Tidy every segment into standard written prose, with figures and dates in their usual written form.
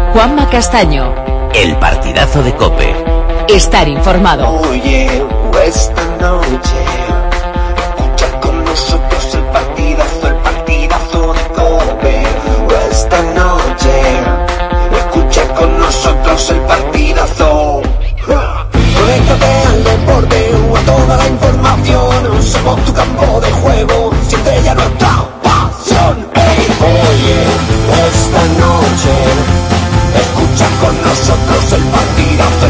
Juanma Castaño. El partidazo de COPE. Estar informado. Oye, esta noche escucha con nosotros el partidazo de COPE. Esta noche escucha con nosotros el partidazo. Conéctate al deporte o a toda la información. Somos tu campo de juego, siente ya nuestra pasión. Hey, oye, esta noche escucha con nosotros el partidazo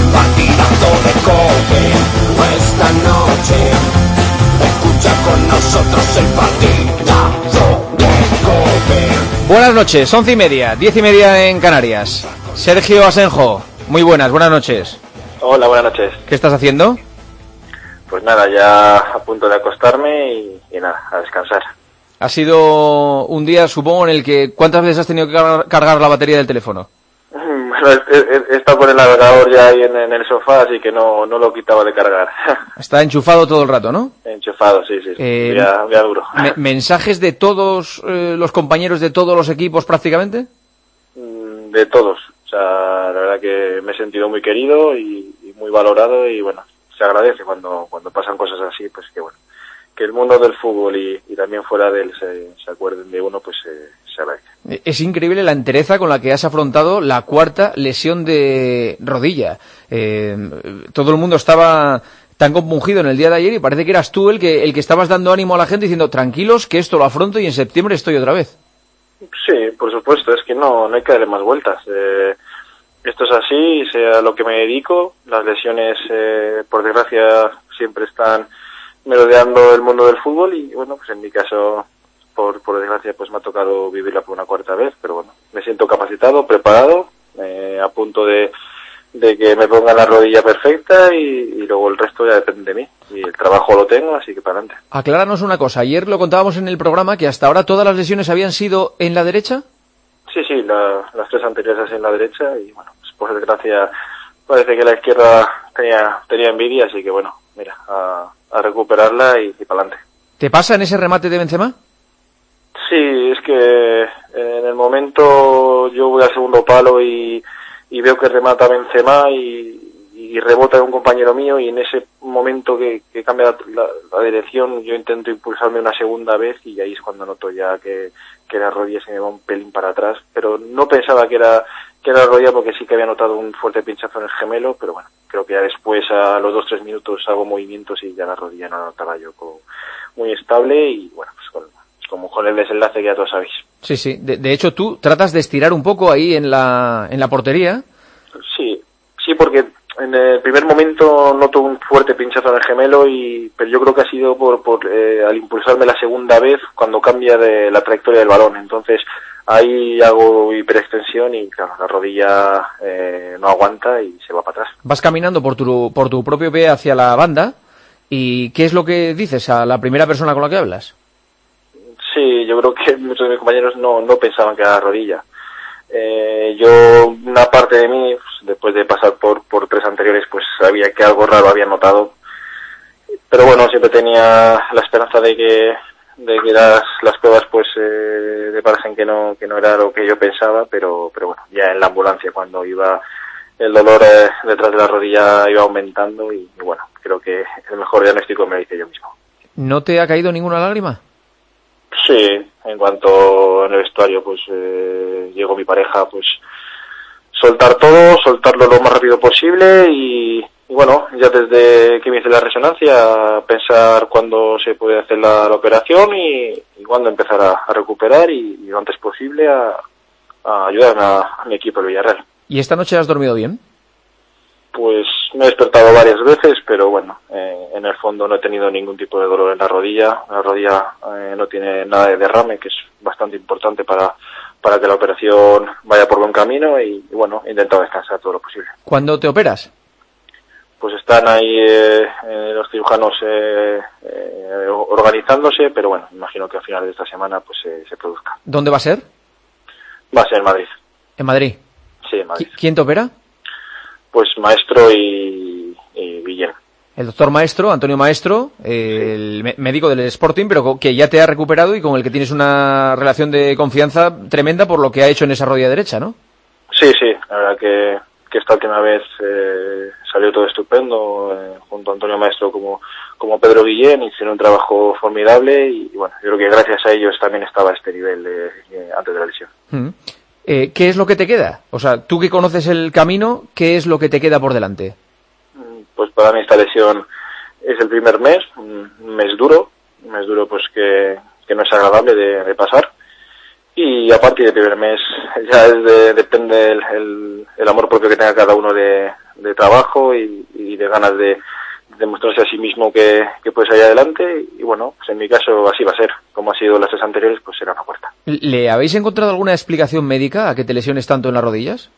de COPE. Esta noche escucha con nosotros el partidazo de COPE. Buenas noches, 11:30, 10:30 en Canarias. Sergio Asenjo, muy buenas noches. Hola, buenas noches. ¿Qué estás haciendo? Pues nada, ya a punto de acostarme y nada, a descansar. Ha sido un día, supongo, en el que... ¿Cuántas veces has tenido que cargar la batería del teléfono? Bueno, he estado con el navegador ya ahí en el sofá, así que no lo quitaba de cargar. Está enchufado todo el rato, ¿no? Enchufado, sí. Ya duro. ¿Mensajes de todos los compañeros de todos los equipos prácticamente? De todos. O sea, la verdad que me he sentido muy querido y muy valorado y bueno, se agradece cuando pasan cosas así, pues que bueno, que el mundo del fútbol y también fuera de él se acuerden de uno, pues se agradece. Es increíble la entereza con la que has afrontado la cuarta lesión de rodilla. Todo el mundo estaba tan compungido en el día de ayer y parece que eras tú el que estabas dando ánimo a la gente diciendo tranquilos que esto lo afronto y en septiembre estoy otra vez. Sí, por supuesto, es que no hay que darle más vueltas. Esto es así, sea lo que me dedico, las lesiones, por desgracia, siempre están merodeando el mundo del fútbol y bueno, pues en mi caso, por desgracia, pues me ha tocado vivirla por una cuarta vez, pero bueno, me siento capacitado, preparado, a punto de que me pongan la rodilla perfecta y luego el resto ya depende de mí. Y el trabajo lo tengo, así que para adelante. Acláranos una cosa, ayer lo contábamos en el programa que hasta ahora todas las lesiones habían sido en la derecha. Sí, las tres anteriores en la derecha y bueno, pues por desgracia parece que la izquierda tenía envidia, así que bueno, mira, a recuperarla y para adelante. ¿Te pasa en ese remate de Benzema? Sí, es que en el momento yo voy al segundo palo y veo que remata Benzema y rebota en un compañero mío y en ese momento que cambia la dirección yo intento impulsarme una segunda vez y ahí es cuando noto ya que la rodilla se me va un pelín para atrás, pero no pensaba que era la rodilla porque sí que había notado un fuerte pinchazo en el gemelo, pero bueno, creo que ya después a los 2-3 minutos hago movimientos y ya la rodilla no la notaba yo muy estable y bueno, pues como con el desenlace que ya todos sabéis. Sí, de hecho tú tratas de estirar un poco ahí en la portería. Sí, porque en el primer momento noto un fuerte pinchazo en el gemelo pero yo creo que ha sido por al impulsarme la segunda vez cuando cambia de la trayectoria del balón, entonces ahí hago hiperextensión y claro, la rodilla no aguanta y se va para atrás. Vas caminando por tu propio pie hacia la banda y ¿qué es lo que dices a la primera persona con la que hablas? Sí, yo creo que muchos de mis compañeros no pensaban que era la rodilla. Yo, una parte de mí, pues, después de pasar por tres anteriores, pues sabía que algo raro había notado. Pero bueno, siempre tenía la esperanza de que las pruebas pues deparasen que no era lo que yo pensaba, pero bueno, ya en la ambulancia cuando iba el dolor detrás de la rodilla iba aumentando y bueno, creo que el mejor diagnóstico me lo hice yo mismo. ¿No te ha caído ninguna lágrima? Sí, en cuanto en el vestuario pues llegó mi pareja, pues soltarlo lo más rápido posible y bueno, ya desde que me hice la resonancia pensar cuándo se puede hacer la operación y cuándo empezar a recuperar y lo antes posible a ayudar a mi equipo, el Villarreal. ¿Y esta noche has dormido bien? Pues me he despertado varias veces, pero bueno, en el fondo no he tenido ningún tipo de dolor en la rodilla. La rodilla no tiene nada de derrame, que es bastante importante para que la operación vaya por buen camino y bueno, he intentado descansar todo lo posible. ¿Cuándo te operas? Pues están ahí los cirujanos organizándose, pero bueno, imagino que a finales de esta semana pues se produzca. ¿Dónde va a ser? Va a ser en Madrid. ¿En Madrid? Sí, en Madrid. ¿Quién te opera? Pues Maestro y Guillén. El doctor Maestro, Antonio Maestro, el médico del Sporting, pero que ya te ha recuperado y con el que tienes una relación de confianza tremenda por lo que ha hecho en esa rodilla derecha, ¿no? Sí, la verdad que esta última vez salió todo estupendo, junto a Antonio Maestro como Pedro Guillén, hicieron un trabajo formidable y bueno, yo creo que gracias a ellos también estaba a este nivel antes de la lesión. ¿Qué es lo que te queda? O sea, tú que conoces el camino, ¿qué es lo que te queda por delante? Pues para mí esta lesión es el primer mes, un mes duro pues que no es agradable de pasar. Y a partir del primer mes ya depende el amor propio que tenga cada uno de trabajo y de ganas de demostrarse a sí mismo que puede salir adelante. Y bueno, pues en mi caso así va a ser. Como ha sido las 3 anteriores, pues será una cuarta. ¿Le habéis encontrado alguna explicación médica a que te lesiones tanto en las rodillas?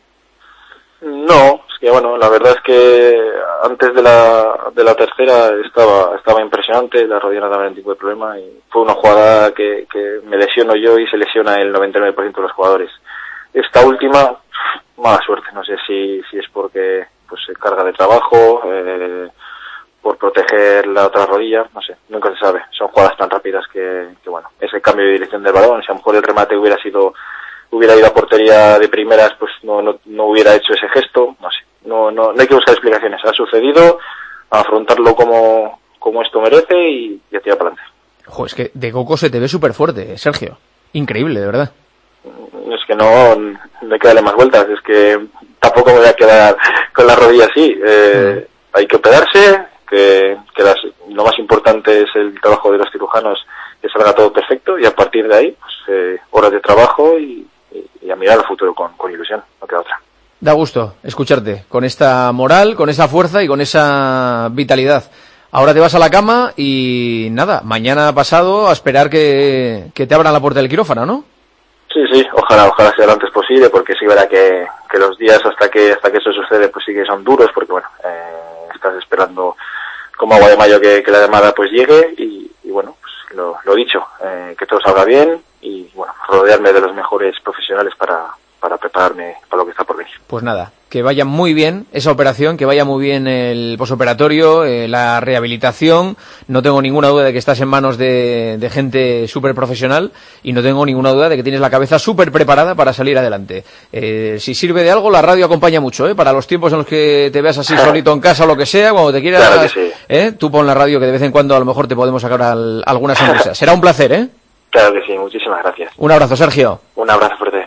No, es que bueno, la verdad es que antes de la tercera estaba impresionante, la rodilla no daba ningún tipo de problema y fue una jugada que me lesiono yo y se lesiona el 99% de los jugadores. Esta última, mala suerte, no sé si es porque pues se carga de trabajo, por proteger la otra rodilla, no sé, nunca se sabe. Son jugadas tan rápidas que bueno, es el cambio de dirección del balón, si a lo mejor el remate hubiera ido a portería de primeras, pues no hubiera hecho ese gesto, no sé. No hay que buscar explicaciones. Ha sucedido, a afrontarlo como esto merece y a tirar para adelante. Jo, es que de coco se te ve súper fuerte, Sergio. Increíble, de verdad. Es que no hay que darle más vueltas. Es que tampoco me voy a quedar con la rodilla así. Hay que operarse, que lo más importante es el trabajo de los cirujanos, que salga todo perfecto y a partir de ahí, pues horas de trabajo y a mirar al futuro con ilusión, no queda otra. Da gusto escucharte, con esta moral, con esa fuerza y con esa vitalidad. Ahora te vas a la cama y nada, mañana pasado a esperar que te abran la puerta del quirófano, ¿no? Sí, ojalá sea lo antes posible, porque sí verá que los días hasta que eso sucede pues sí que son duros, porque bueno, estás esperando como agua de mayo que la llamada pues llegue y bueno, pues lo dicho, que todo salga bien y bueno, rodearme de los mejores profesionales para prepararme para lo que está por venir. Pues nada, que vaya muy bien esa operación, que vaya muy bien el posoperatorio, la rehabilitación. No tengo ninguna duda de que estás en manos de gente súper profesional y no tengo ninguna duda de que tienes la cabeza súper preparada para salir adelante. Si sirve de algo, la radio acompaña mucho, para los tiempos en los que te veas así solito en casa o lo que sea, cuando te quieras, claro que sí. Tú pon la radio que de vez en cuando a lo mejor te podemos sacar alguna sonrisa. Será un placer, ¿eh? Claro que sí, muchísimas gracias. Un abrazo, Sergio. Un abrazo fuerte.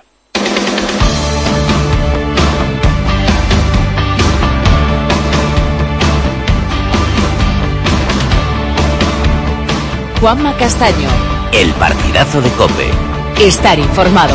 Juanma Castaño. El partidazo de COPE. Estar informado.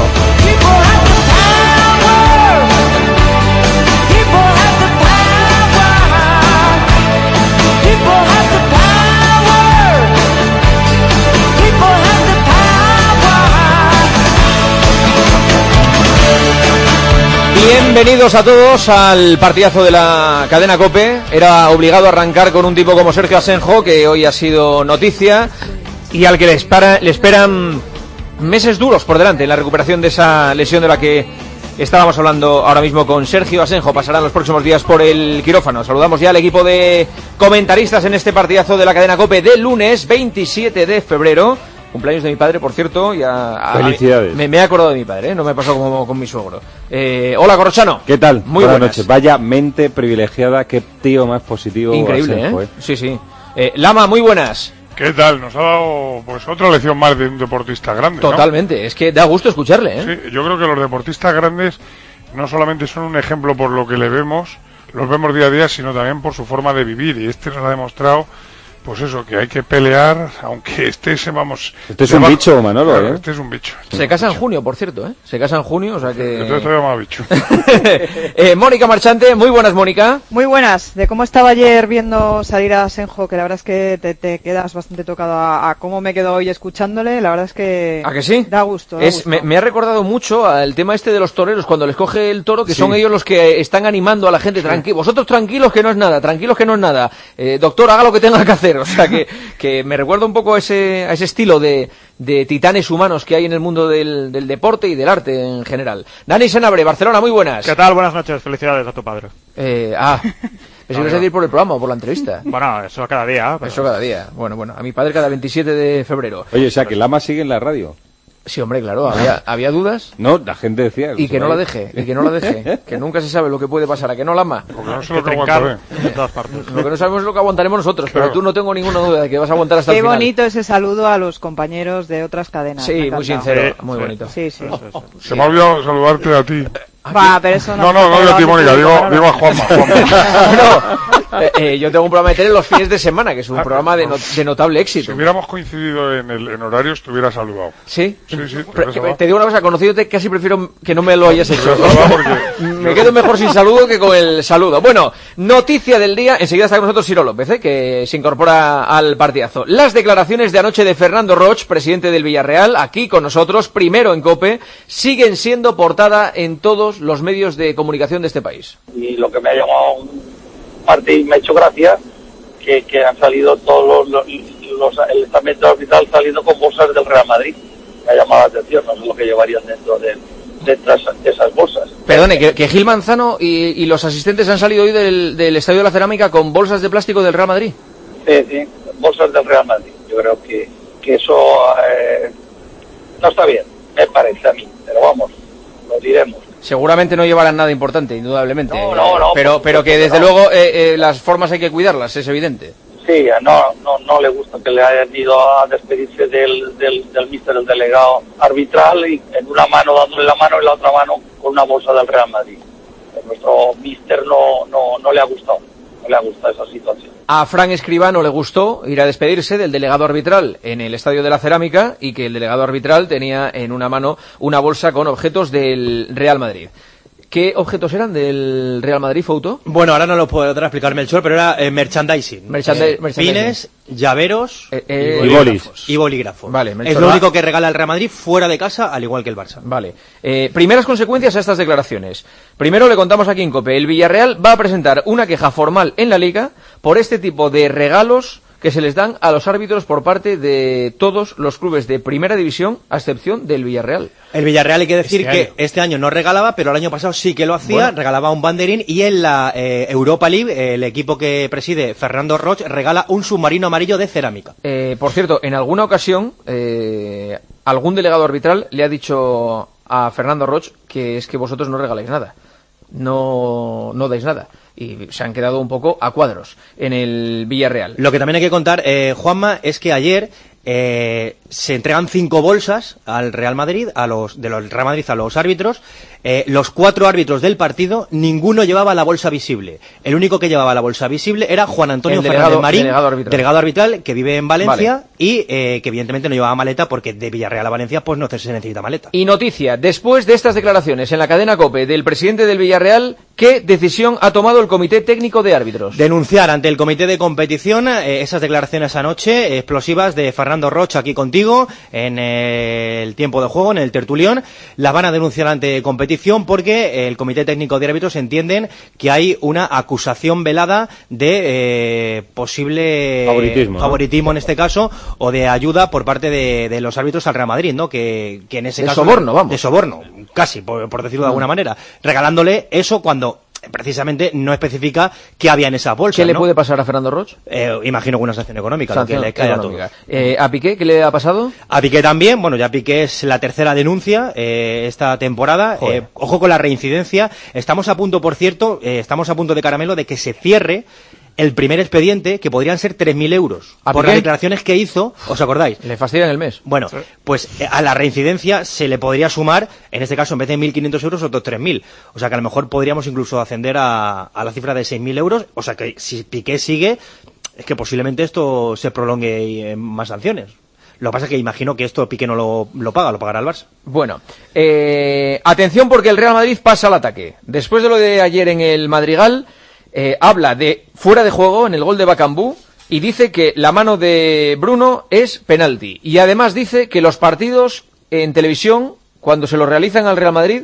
Bienvenidos a todos al partidazo de la cadena COPE. Era obligado a arrancar con un tipo como Sergio Asenjo, que hoy ha sido noticia y al que le esperan meses duros por delante en la recuperación de esa lesión de la que estábamos hablando ahora mismo con Sergio Asenjo. Pasarán los próximos días por el quirófano. Saludamos ya al equipo de comentaristas en este partidazo de la cadena COPE del lunes 27 de febrero. Cumpleaños de mi padre, por cierto. Felicidades. Me he acordado de mi padre, no me pasó como con mi suegro. Hola, Corrochano. ¿Qué tal? Muy buenas noches. Vaya mente privilegiada, qué tío más positivo. Increíble, Asenjo, Sí. Lama, muy buenas. ¿Qué tal? Nos ha dado pues otra lección más de un deportista grande, Totalmente, ¿no? Es que da gusto escucharle, ¿eh? Sí, yo creo que los deportistas grandes no solamente son un ejemplo por lo que los vemos día a día, sino también por su forma de vivir, y este nos ha demostrado pues eso, que hay que pelear, aunque Este es un bicho, Manolo, claro, Este es un bicho. Se casa en junio, por cierto, ¿eh? Se casa en junio, o sea que... Entonces todavía más bicho. Mónica Marchante, muy buenas, Mónica. Muy buenas. De cómo estaba ayer viendo salir a Asenjo, que la verdad es que te quedas bastante tocado a cómo me quedo hoy escuchándole, la verdad es que... ¿A que sí? Da gusto. Me ha recordado mucho al tema este de los toreros, cuando les coge el toro, que son ellos los que están animando a la gente. Vosotros tranquilos que no es nada, doctor, haga lo que tenga que hacer. O sea que me recuerda un poco a ese estilo de titanes humanos que hay en el mundo del deporte y del arte en general. Dani Senabre, Barcelona, muy buenas. ¿Qué tal? Buenas noches, felicidades a tu padre. Pensé que ibas a decir por el programa o por la entrevista. Bueno, eso cada día. Eso cada día. Bueno, a mi padre cada 27 de febrero. Oye, o sea que Lama sigue en la radio. Sí, hombre, claro, había dudas. No, la gente decía... Y que no la deje, que nunca se sabe lo que puede pasar, a que no la ama. Porque no sé lo que aguantaré. En todas partes. Lo que no sabemos es lo que aguantaremos nosotros, pero tú no tengo ninguna duda de que vas a aguantar hasta el Qué final. bonito ese saludo a los compañeros de otras cadenas. Sí, me ha muy encantado. sincero, muy bonito. Sí, sí. Se me ha olvidado saludarte a ti. Va, pero eso no. No digo a ti, Mónica, digo a Juanma. Yo tengo un programa de tele los fines de semana, que es un programa de notable éxito. Si hubiéramos coincidido en horarios, te hubiera saludado. ¿Sí? Sí, Te digo una cosa, conociéndote, casi prefiero que no me lo hayas hecho. Me porque... quedo mejor sin saludo que con el saludo. Bueno, noticia del día. Enseguida está con nosotros Ciro López, que se incorpora al partidazo. Las declaraciones de anoche de Fernando Roch, presidente del Villarreal, aquí con nosotros, primero en COPE, siguen siendo portada en todos los medios de comunicación de este país. Y lo que me ha llamado parte y me ha hecho gracia que han salido todos el estamento arbitral saliendo con bolsas del Real Madrid. Me ha llamado la atención, no sé lo que llevarían dentro de esas bolsas. Perdone, que Gil Manzano y los asistentes han salido hoy del Estadio de la Cerámica con bolsas de plástico del Real Madrid. Sí, bolsas del Real Madrid. Yo creo que eso no está bien, me parece a mí, pero vamos, lo diremos. Seguramente no llevarán nada importante, indudablemente. No, pero que desde luego las formas hay que cuidarlas, es evidente. Sí, no le gusta que le hayan ido a despedirse del míster, el delegado arbitral, y en una mano dándole la mano y la otra mano con una bolsa del Real Madrid. A nuestro míster no le ha gustado. No le ha gustado esa situación. A Fran Escribano le gustó ir a despedirse del delegado arbitral en el Estadio de la Cerámica y que el delegado arbitral tenía en una mano una bolsa con objetos del Real Madrid. ¿Qué objetos eran del Real Madrid, Fouto? Bueno, ahora no lo podrá explicar Melchor, pero era merchandising. Pines, llaveros y bolígrafos. Vale, Melchor, es lo único que regala el Real Madrid fuera de casa, al igual que el Barça. Vale. Primeras consecuencias a estas declaraciones. Primero le contamos aquí en COPE. El Villarreal va a presentar una queja formal en la Liga por este tipo de regalos que se les dan a los árbitros por parte de todos los clubes de primera división, a excepción del Villarreal. El Villarreal, hay que decir que este año no regalaba, pero el año pasado sí que lo hacía, regalaba un banderín, y en la Europa League, el equipo que preside Fernando Roch, regala un submarino amarillo de cerámica. Por cierto, en alguna ocasión, algún delegado arbitral le ha dicho a Fernando Roch que es que vosotros no regaláis nada, no dais nada. Y se han quedado un poco a cuadros en el Villarreal. Lo que también hay que contar, Juanma, es que ayer se entregan 5 bolsas al Real Madrid, del Real Madrid a los árbitros. Los 4 árbitros del partido, ninguno llevaba la bolsa visible. El único que llevaba la bolsa visible era Juan Antonio Fernández Marín, delegado arbitral, que vive en Valencia, y que evidentemente no llevaba maleta, porque de Villarreal a Valencia pues no se necesita maleta. Y noticia, después de estas declaraciones en la cadena COPE del presidente del Villarreal, ¿qué decisión ha tomado el Comité Técnico de Árbitros? Denunciar ante el Comité de Competición esas declaraciones anoche explosivas de Fernando Roch aquí contigo en el tiempo de juego, en el tertulión. Las van a denunciar ante Competición porque el Comité Técnico de Árbitros entienden que hay una acusación velada de posible favoritismo en este caso, o de ayuda por parte de los árbitros al Real Madrid, ¿no? Que en ese caso de soborno, casi por decirlo de alguna manera, regalándole eso cuando precisamente no especifica qué había en esa bolsa. ¿Qué le puede pasar a Fernando Roch? Imagino que una sanción económica, lo que le cae a todos. ¿A Piqué qué le ha pasado? A Piqué también, ya Piqué es la tercera denuncia esta temporada. Ojo con la reincidencia. Estamos a punto, por cierto, de caramelo, de que se cierre el primer expediente, que podrían ser 3.000 euros por las declaraciones que hizo, ¿os acordáis? Le fastidian el mes. Bueno, pues a la reincidencia se le podría sumar, en este caso, en vez de 1.500 euros, otros 3.000. O sea que a lo mejor podríamos incluso ascender a la cifra de 6.000 euros. O sea que si Piqué sigue, es que posiblemente esto se prolongue en más sanciones. Lo que pasa es que imagino que esto Piqué no lo paga, lo pagará el Barça. Bueno, atención, porque el Real Madrid pasa al ataque. Después de lo de ayer en el Madrigal, habla de fuera de juego en el gol de Bacambú y dice que la mano de Bruno es penalti. Y además dice que los partidos en televisión, cuando se los realizan al Real Madrid,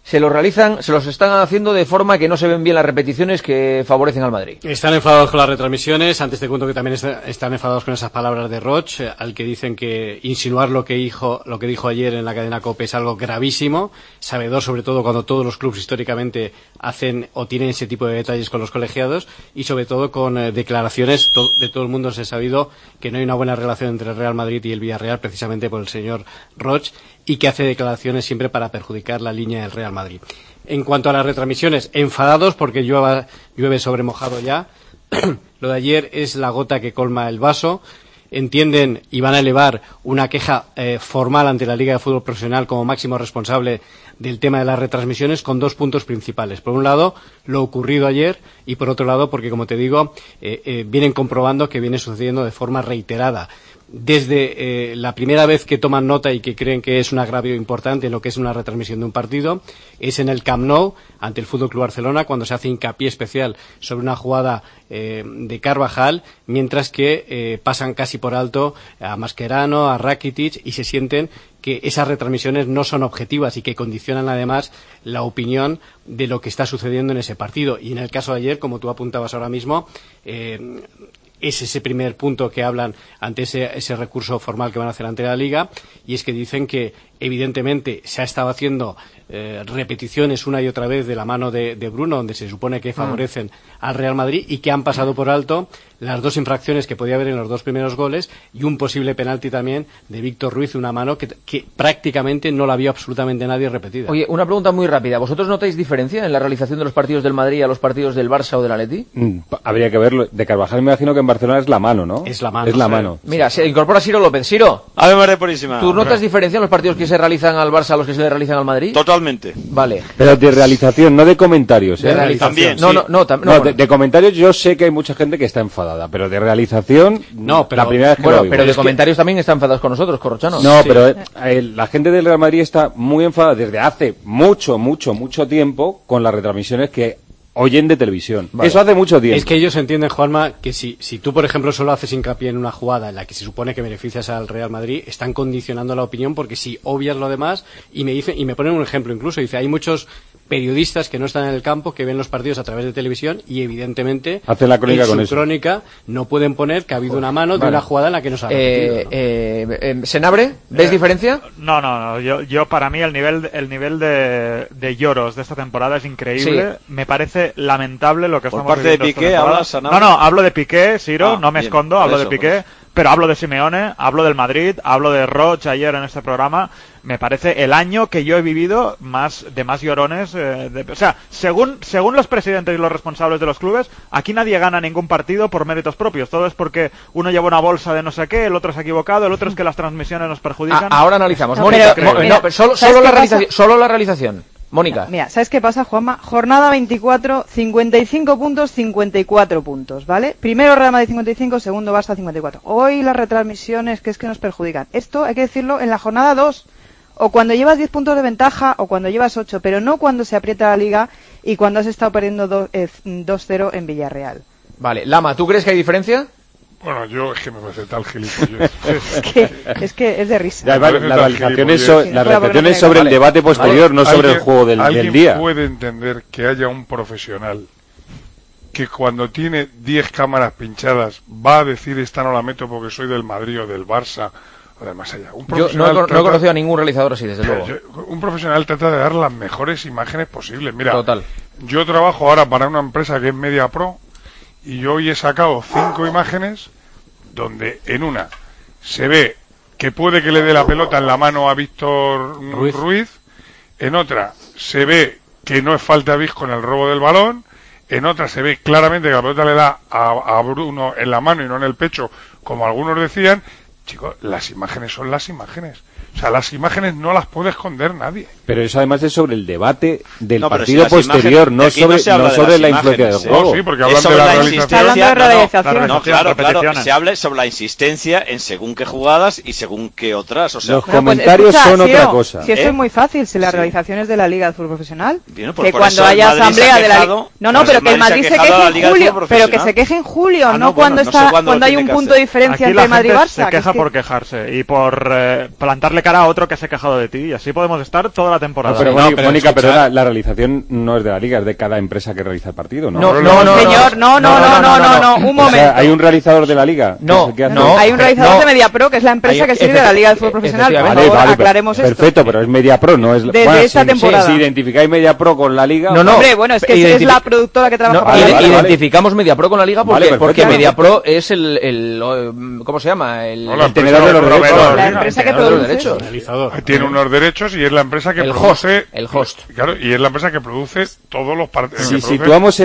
se los están haciendo de forma que no se ven bien las repeticiones que favorecen al Madrid. Están enfadados con las retransmisiones. Antes te cuento que también están enfadados con esas palabras de Roch, al que dicen que insinuar lo que dijo ayer en la cadena COPE es algo gravísimo, sabedor sobre todo cuando todos los clubes históricamente hacen o tienen ese tipo de detalles con los colegiados, y sobre todo con declaraciones de todo el mundo. Se ha sabido que no hay una buena relación entre el Real Madrid y el Villarreal, precisamente por el señor Roch, y que hace declaraciones siempre para perjudicar la línea del Real Madrid. En cuanto a las retransmisiones, enfadados porque llueve sobre mojado ya. Lo de ayer es la gota que colma el vaso. Entienden y van a elevar una queja formal ante la Liga de Fútbol Profesional como máximo responsable del tema de las retransmisiones, con 2 puntos principales. Por un lado, lo ocurrido ayer, y por otro lado, porque, como te digo, vienen comprobando que viene sucediendo de forma reiterada. Desde la primera vez que toman nota y que creen que es un agravio importante en lo que es una retransmisión de un partido, es en el Camp Nou, ante el Fútbol Club Barcelona, cuando se hace hincapié especial sobre una jugada de Carvajal, mientras que pasan casi por alto a Mascherano, a Rakitic, y se sienten que esas retransmisiones no son objetivas y que condicionan además la opinión de lo que está sucediendo en ese partido. Y en el caso de ayer, como tú apuntabas ahora mismo, es ese primer punto que hablan ante ese recurso formal que van a hacer ante la Liga, y es que dicen que evidentemente se ha estado haciendo repeticiones una y otra vez de la mano de Bruno, donde se supone que favorecen al Real Madrid, y que han pasado por alto las 2 infracciones que podía haber en los 2 primeros goles y un posible penalti también de Víctor Ruiz, una mano que prácticamente no la vio absolutamente nadie repetida. Oye, una pregunta muy rápida. ¿Vosotros notáis diferencia en la realización de los partidos del Madrid a los partidos del Barça o del Atleti? Habría que verlo. De Carvajal me imagino que en Barcelona es la mano, ¿no? Es la mano. Es la mano. Mira, se incorpora Ciro López. Ciro. Ave María Purísima. ¿Tú notas diferencia en los partidos que se realizan al Barça a los que se le realizan al Madrid? Totalmente. Vale. Pero de realización, no de comentarios. De realización. También. De comentarios yo sé que hay mucha gente que está enfadada, pero de realización, no, pero, la primera vez que bueno, lo oigo. pero de comentarios también están enfadados con nosotros, Corrochano. No, sí. Pero la gente del Real Madrid está muy enfadada desde hace mucho tiempo con las retransmisiones que oyen de televisión. Vale. Eso hace mucho tiempo. Es que ellos entienden, Juanma, que si tú, por ejemplo, solo haces hincapié en una jugada en la que se supone que beneficias al Real Madrid, están condicionando la opinión, porque si obvias lo demás, y me ponen un ejemplo incluso, dice, hay muchos periodistas que no están en el campo, que ven los partidos a través de televisión, y evidentemente hacen la crónica con eso. Crónica no pueden poner que ha habido una mano de una jugada en la que no se ha repetido. ¿Senabre? ¿Ves diferencia? No. Yo para mí el nivel de lloros de esta temporada es increíble. Sí. Me parece lamentable lo que por estamos parte de Piqué hablas, No, hablo de Piqué, Ciro, no me escondo, hablo de Piqué, pero hablo de Simeone, hablo del Madrid, hablo de Roch ayer en este programa. Me parece el año que yo he vivido de más llorones. O sea, según los presidentes y los responsables de los clubes, aquí nadie gana ningún partido por méritos propios. Todo es porque uno lleva una bolsa de no sé qué, el otro se ha equivocado, el otro es que las transmisiones nos perjudican. Ahora analizamos. Mónica, solo la realización. Mónica. Mira, ¿sabes qué pasa, Juanma? Jornada 24, 55 puntos, 54 puntos, ¿vale? Primero Real Madrid 55, segundo Barça 54. Hoy las retransmisiones que nos perjudican. Esto hay que decirlo en la jornada 2, o cuando llevas 10 puntos de ventaja, o cuando llevas 8, pero no cuando se aprieta la Liga y cuando has estado perdiendo 2-0 en Villarreal. Vale, Lama, ¿tú crees que hay diferencia? Bueno, yo es que me parece tal gilipollas. es que es de risa. Las realizaciones sobre el debate posterior, no sobre el juego del día. ¿Alguien puede entender que haya un profesional que cuando tiene 10 cámaras pinchadas va a decir esta no la meto porque soy del Madrid o del Barça o del más allá? Yo no he conocido a ningún realizador así, desde luego. Un profesional trata de dar las mejores imágenes posibles. Mira, total. Yo trabajo ahora para una empresa que es Media Pro, y yo hoy he sacado 5 imágenes donde en una se ve que puede que le dé la pelota en la mano a Víctor Ruiz, en otra se ve que no es falta de Visco en el robo del balón, en otra se ve claramente que la pelota le da a Bruno en la mano y no en el pecho, como algunos decían. Chicos, las imágenes son las imágenes. O sea, las imágenes no las puede esconder nadie. Pero eso además es sobre el debate del partido posterior, no sobre la influencia del juego. Sí, porque hablan de la realización. No, claro, se habla sobre la insistencia en según qué jugadas y según qué otras. O sea, los comentarios son otra cosa. Si eso es muy fácil, si las realizaciones de la Liga de Fútbol Profesional, que cuando haya asamblea de la Liga... No, pero que el Madrid se queje en julio, pero que se queje en julio, no cuando hay un punto de diferencia entre Madrid y Barça. Se queja por quejarse y por plantarle ponerle cara a otro que se ha quejado de ti, y así podemos estar toda la temporada. No, pero Mónica, perdona, la realización no es de la Liga, es de cada empresa que realiza el partido, ¿no? No, señor, no, un momento. O sea, ¿hay un realizador de la Liga? No, hay un realizador de MediaPro, que es la empresa que sirve a la Liga de Fútbol Profesional. Por favor, aclaremos esto. Perfecto, pero es MediaPro, no es... Desde esta temporada. Si identificáis MediaPro con la Liga... No, hombre, bueno, es que es la productora que trabaja para la Liga. Identificamos MediaPro con la Liga porque MediaPro es el ¿cómo se llama? El tenedor de los derechos. La empresa que produce. Tiene unos derechos y es la empresa que produce... El host. Claro, y es la empresa que produce todos los partidos. Si situamos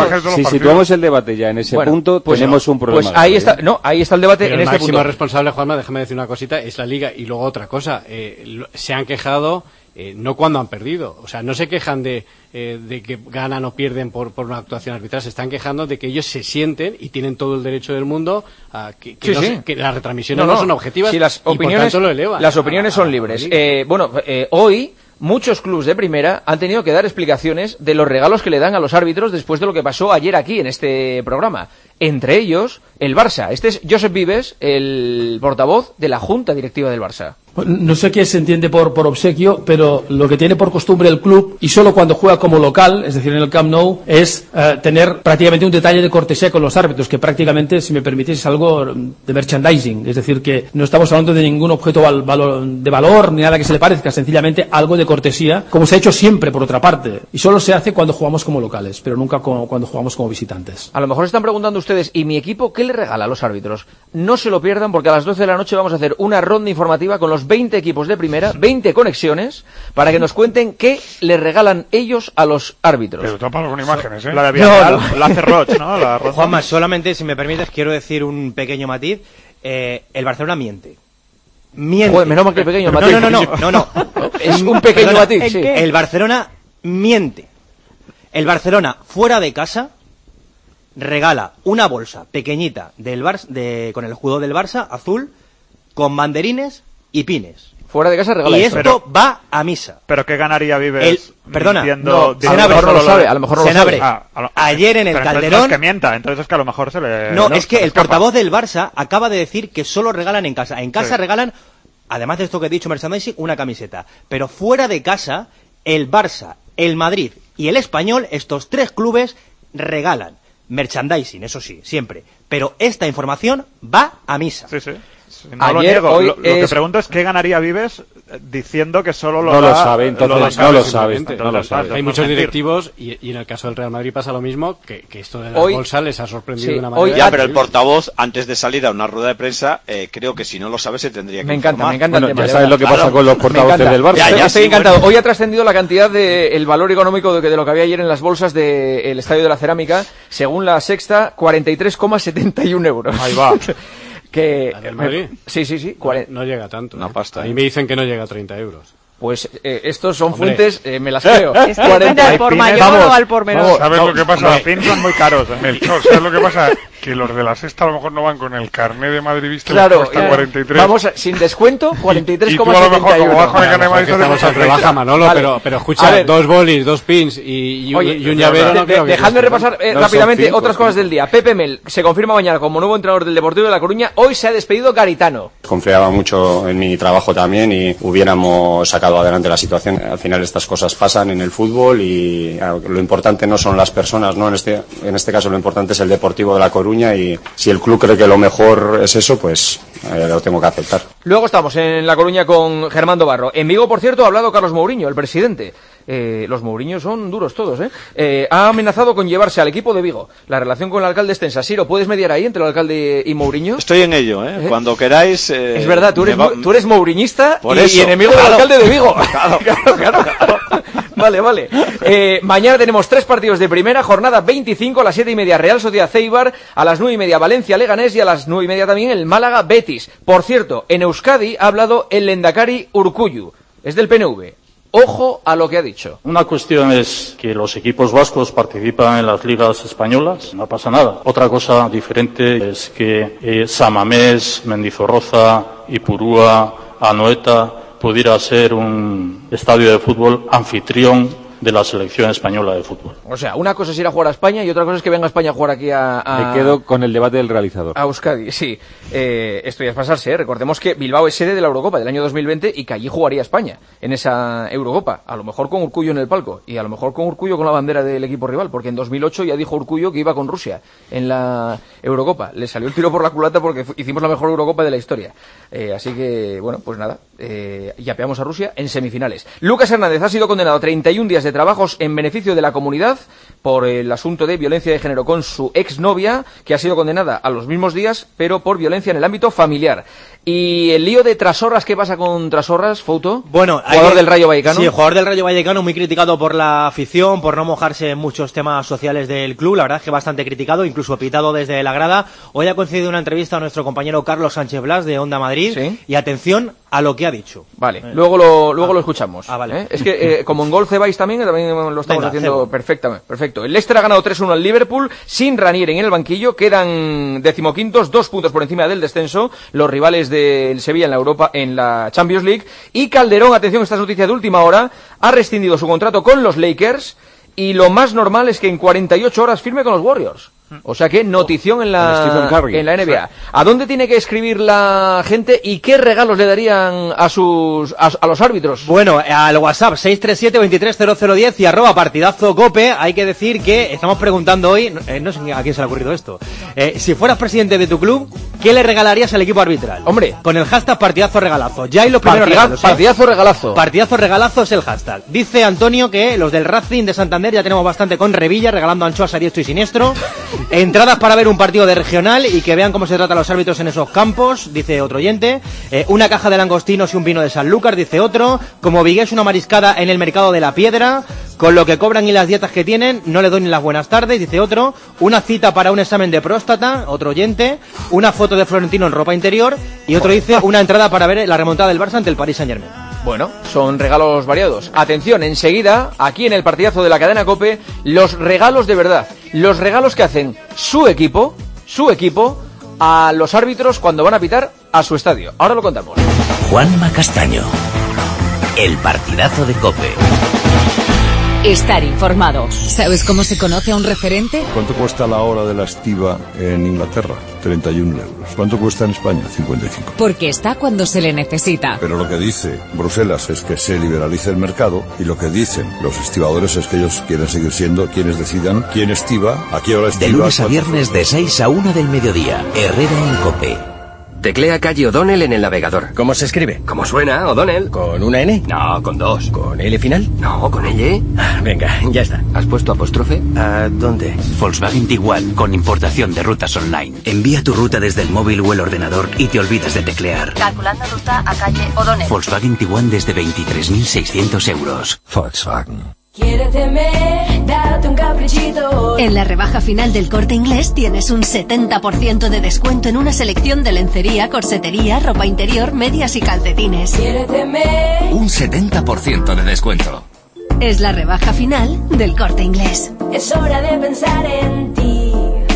el debate ya en ese punto, tenemos un problema. Pues ahí está el debate en este punto. El máximo responsable, Juanma, déjame decir una cosita, es la Liga. Y luego otra cosa, se han quejado... no cuando han perdido, o sea, no se quejan de que ganan o pierden por una actuación arbitral, se están quejando de que ellos se sienten y tienen todo el derecho del mundo a que las retransmisiones no son objetivas, sí, las opiniones, y por tanto lo elevan. Las opiniones son libres. Hoy muchos clubes de primera han tenido que dar explicaciones de los regalos que le dan a los árbitros después de lo que pasó ayer aquí en este programa. Entre ellos, el Barça. Este es Josep Vives, el portavoz de la Junta Directiva del Barça. No sé qué se entiende por obsequio, pero lo que tiene por costumbre el club, y solo cuando juega como local, es decir, en el Camp Nou, es tener prácticamente un detalle de cortesía con los árbitros, que prácticamente, si me permitís, es algo de merchandising. Es decir, que no estamos hablando de ningún objeto de valor, ni nada que se le parezca, sencillamente algo de cortesía, como se ha hecho siempre, por otra parte. Y solo se hace cuando jugamos como locales, pero nunca cuando jugamos como visitantes. A lo mejor están preguntando ustedes, ¿y mi equipo qué le regala a los árbitros? No se lo pierdan, porque a las 12 de la noche vamos a hacer una ronda informativa con los 20 equipos de primera, 20 conexiones, para que nos cuenten qué le regalan ellos a los árbitros. Pero tápalo con imágenes, ¿eh? La de Villarreal, la hace Roch, ¿no? Juanma, solamente, si me permites, quiero decir un pequeño matiz. El Barcelona miente. Joder, menos mal que pequeño matiz. No. Es un pequeño matiz, sí. El Barcelona miente. El Barcelona, fuera de casa, regala una bolsa pequeñita con el escudo del Barça, azul, con banderines y pines. Fuera de casa regala y esto va a misa. ¿Pero qué ganaría Vives? Perdona, a lo mejor no lo sabe. Ayer en el Calderón... Entonces no es que mienta, entonces es que a lo mejor se le... No, es que el portavoz del Barça acaba de decir que solo regalan en casa. En casa regalan, además de esto que he dicho, merchandising, una camiseta. Pero fuera de casa, el Barça, el Madrid y el Español, estos tres clubes, regalan merchandising, eso sí, siempre. Pero esta información va a misa. Sí. No lo niego. Lo que pregunto es qué ganaría Vives diciendo que solo lo lo sabe, entonces no lo sabe. Hay muchos directivos y en el caso del Real Madrid pasa lo mismo, que esto de la bolsa les ha sorprendido de una manera. Pero el portavoz, antes de salir a una rueda de prensa, creo que si no lo sabe se tendría que informar. Me encanta el tema. Ya sabes lo que pasa con los portavoces del Barça. Estoy encantado. Hoy ha trascendido la cantidad el valor económico de lo que había ayer en las bolsas del Estadio de la Cerámica, según la Sexta, 43,71 euros. Ahí va. ¿Del Madrid? Sí. No llega tanto. Una pasta. A mí me dicen que no llega a 30 euros. Pues estos son fuentes, me las creo. Esto depende al por mayor o al por menor. ¿Sabes lo que pasa? Los pins son muy caros. Melchor, ¿sabes lo que pasa? Que los de la Sexta a lo mejor no van con el carné de madridista, claro, cuesta 43. Vamos, sin descuento, 43,71. Y tú a lo mejor, como vas con el carné de madridista, estamos en rebaja, Manolo, vale. pero escucha, 2 bolis, 2 pins y un llavero. Dejadme repasar rápidamente otras cosas del día. Pepe Mel se confirma mañana como nuevo entrenador del Deportivo de La Coruña. Hoy se ha despedido Garitano. Confiaba mucho en mi trabajo también y hubiéramos sacado adelante la situación. Al final estas cosas pasan en el fútbol y lo importante no son las personas, ¿no? En este caso lo importante es el Deportivo de La Coruña y si el club cree que lo mejor es eso, pues lo tengo que aceptar. Luego estamos en La Coruña con Germán Barro. En Vigo, por cierto, ha hablado Carlos Mourinho, el presidente. Los Mourinhos son duros todos, ha amenazado con llevarse al equipo de Vigo. La relación con el alcalde es tensa. Siro, ¿puedes mediar ahí entre el alcalde y Mourinho? Estoy en ello, Cuando queráis... Es verdad, tú eres mourinhista y enemigo del alcalde de Vigo. Claro. Vale. Mañana tenemos 3 partidos de primera, jornada 25, a las 7:30 Real Sociedad Eibar, a las 9:30 Valencia Leganés y a las 9:30 también el Málaga Betis. Por cierto, en Euskadi ha hablado el Lehendakari Urkullu, es del PNV. Ojo a lo que ha dicho. Una cuestión es que los equipos vascos participan en las ligas españolas, no pasa nada. Otra cosa diferente es que San Mamés, Mendizorroza, Ipurúa, Anoeta pudiera ser un estadio de fútbol anfitrión de la selección española de fútbol. O sea, una cosa es ir a jugar a España y otra cosa es que venga a España a jugar aquí Me quedo con el debate del realizador. A Euskadi, sí. Esto ya es pasarse, ¿eh? Recordemos que Bilbao es sede de la Eurocopa del año 2020 y que allí jugaría España en esa Eurocopa. A lo mejor con Urkullu en el palco y a lo mejor con Urkullu con la bandera del equipo rival, porque en 2008 ya dijo Urkullu que iba con Rusia en la Eurocopa. Le salió el tiro por la culata porque hicimos la mejor Eurocopa de la historia. Así que, bueno, pues nada, yapeamos a Rusia en semifinales. Lucas Hernández ha sido condenado a 31 días de trabajos en beneficio de la comunidad por el asunto de violencia de género con su exnovia, que ha sido condenada a los mismos días, pero por violencia en el ámbito familiar. Y el lío de Trasorras, ¿qué pasa con Trasorras, Fouto? Bueno, jugador del Rayo Vallecano. Sí, jugador del Rayo Vallecano, muy criticado por la afición, por no mojarse en muchos temas sociales del club. La verdad es que bastante criticado, incluso pitado desde la grada. Hoy ha concedido una entrevista a nuestro compañero Carlos Sánchez Blas de Onda Madrid. ¿Sí? Y atención a lo que ha dicho. Vale, luego lo escuchamos. Vale. Es que como en gol cebáis también lo estamos haciendo perfectamente. Perfecto. El Leicester ha ganado 3-1 al Liverpool sin Ranieri en el banquillo. Quedan 15º, 2 puntos por encima del descenso. Los rivales del Sevilla en la Champions League. Y Calderón, atención, esta es noticia de última hora, ha rescindido su contrato con los Lakers y lo más normal es que en 48 horas firme con los Warriors. O sea que notición en la NBA. ¿A dónde tiene que escribir la gente y qué regalos le darían a los árbitros? Bueno, al WhatsApp 637-230010 y @partidazocope. Hay que decir que estamos preguntando hoy, no sé a quién se le ha ocurrido esto, si fueras presidente de tu club, ¿qué le regalarías al equipo arbitral? Hombre, con el hashtag partidazo regalazo. Ya hay los primeros regalos, partidazo regalazo. Partidazo regalazo es el hashtag. Dice Antonio que los del Racing de Santander ya tenemos bastante con Revilla, regalando anchoas a diestro y siniestro. Entradas para ver un partido de regional y que vean cómo se trata a los árbitros en esos campos, dice otro oyente. Una caja de langostinos y un vino de Sanlúcar, dice otro. Como Vigués, una mariscada en el mercado de la Piedra. Con lo que cobran y las dietas que tienen, no le doy ni las buenas tardes, dice otro. Una cita para un examen de próstata, otro oyente. Una foto de Florentino en ropa interior. Y otro dice una entrada para ver la remontada del Barça ante el Paris Saint-Germain. Bueno, son regalos variados. Atención, enseguida, aquí en el partidazo de la cadena COPE, los regalos de verdad. Los regalos que hacen su equipo, a los árbitros cuando van a pitar a su estadio. Ahora lo contamos. Juanma Castaño, el partidazo de COPE. Estar informado. ¿Sabes cómo se conoce a un referente? ¿Cuánto cuesta la hora de la estiva en Inglaterra? 31 euros. ¿Cuánto cuesta en España? 55. Porque está cuando se le necesita. Pero lo que dice Bruselas es que se liberalice el mercado y lo que dicen los estibadores es que ellos quieren seguir siendo quienes decidan quién estiva, a qué hora estiva. De lunes a viernes de 6 a 1 del mediodía. Herrera en COPE. Teclea calle O'Donnell en el navegador. ¿Cómo se escribe? ¿Cómo suena, O'Donnell? ¿Con una N? No, con 2. ¿Con L final? No, con L. Venga, ya está. ¿Has puesto apóstrofe? ¿A dónde? Volkswagen Tiguan, con importación de rutas online. Envía tu ruta desde el móvil o el ordenador y te olvidas de teclear. Calculando ruta a calle O'Donnell. Volkswagen Tiguan desde 23.600 euros. Volkswagen. Quiéreteme, date un caprichito. En la rebaja final del Corte Inglés tienes un 70% de descuento en una selección de lencería, corsetería, ropa interior, medias y calcetines. Quiéreteme. Un 70% de descuento. Es la rebaja final del Corte Inglés. Es hora de pensar en ti.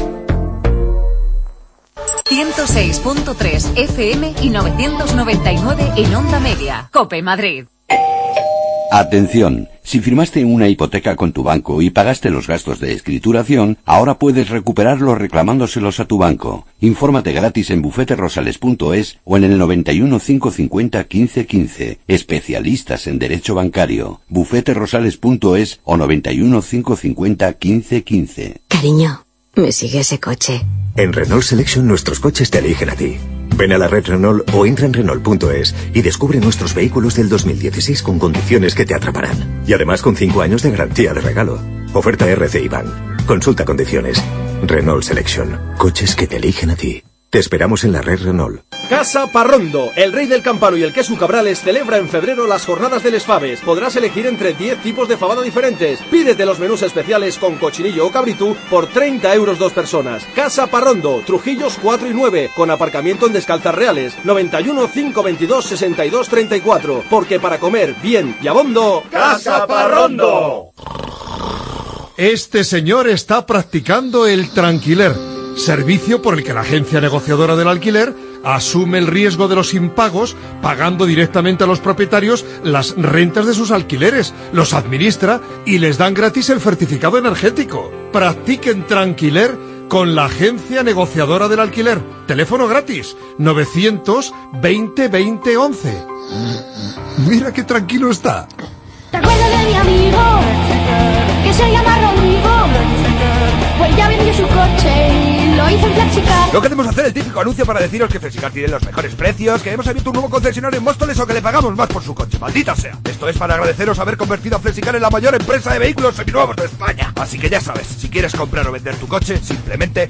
106.3 FM y 999 en Onda Media. COPE Madrid. Atención, si firmaste una hipoteca con tu banco y pagaste los gastos de escrituración, ahora puedes recuperarlos reclamándoselos a tu banco. Infórmate gratis en bufeterosales.es o en el 91 550 1515. Especialistas en Derecho Bancario. bufeterosales.es o 91 550 1515. Cariño, ¿me sigue ese coche? En Renault Selection nuestros coches te eligen a ti. Ven a la red Renault o entra en Renault.es y descubre nuestros vehículos del 2016 con condiciones que te atraparán. Y además con 5 años de garantía de regalo. Oferta RCI Bank. Consulta condiciones. Renault Selection. Coches que te eligen a ti. Te esperamos en la red Renault. Casa Parrondo, el rey del campano y el queso Cabrales celebra en febrero las jornadas del Faves. Podrás elegir entre 10 tipos de fabada diferentes. Pídete los menús especiales con cochinillo o cabritú por 30 euros 2 personas. Casa Parrondo, Trujillos 4 y 9, con aparcamiento en Descalzas Reales. 91 522 62 34. Porque para comer bien y abondo, Casa Parrondo. Este señor está practicando el tranquiler, servicio por el que la agencia negociadora del alquiler asume el riesgo de los impagos pagando directamente a los propietarios las rentas de sus alquileres, los administra y les dan gratis el certificado energético. Practiquen Tranquiler con la agencia negociadora del alquiler. Teléfono gratis, 920 20 11. Mira qué tranquilo está. ¿Te acuerdas de mi amigo? Que se llama Rodrigo. Pues ya vendió su coche y lo hizo en Flexicar. No queremos hacer el típico anuncio para deciros que Flexicar tiene los mejores precios, que hemos abierto un nuevo concesionario en Móstoles o que le pagamos más por su coche. ¡Maldita sea! Esto es para agradeceros haber convertido a Flexicar en la mayor empresa de vehículos seminuevos de España. Así que ya sabes, si quieres comprar o vender tu coche, simplemente...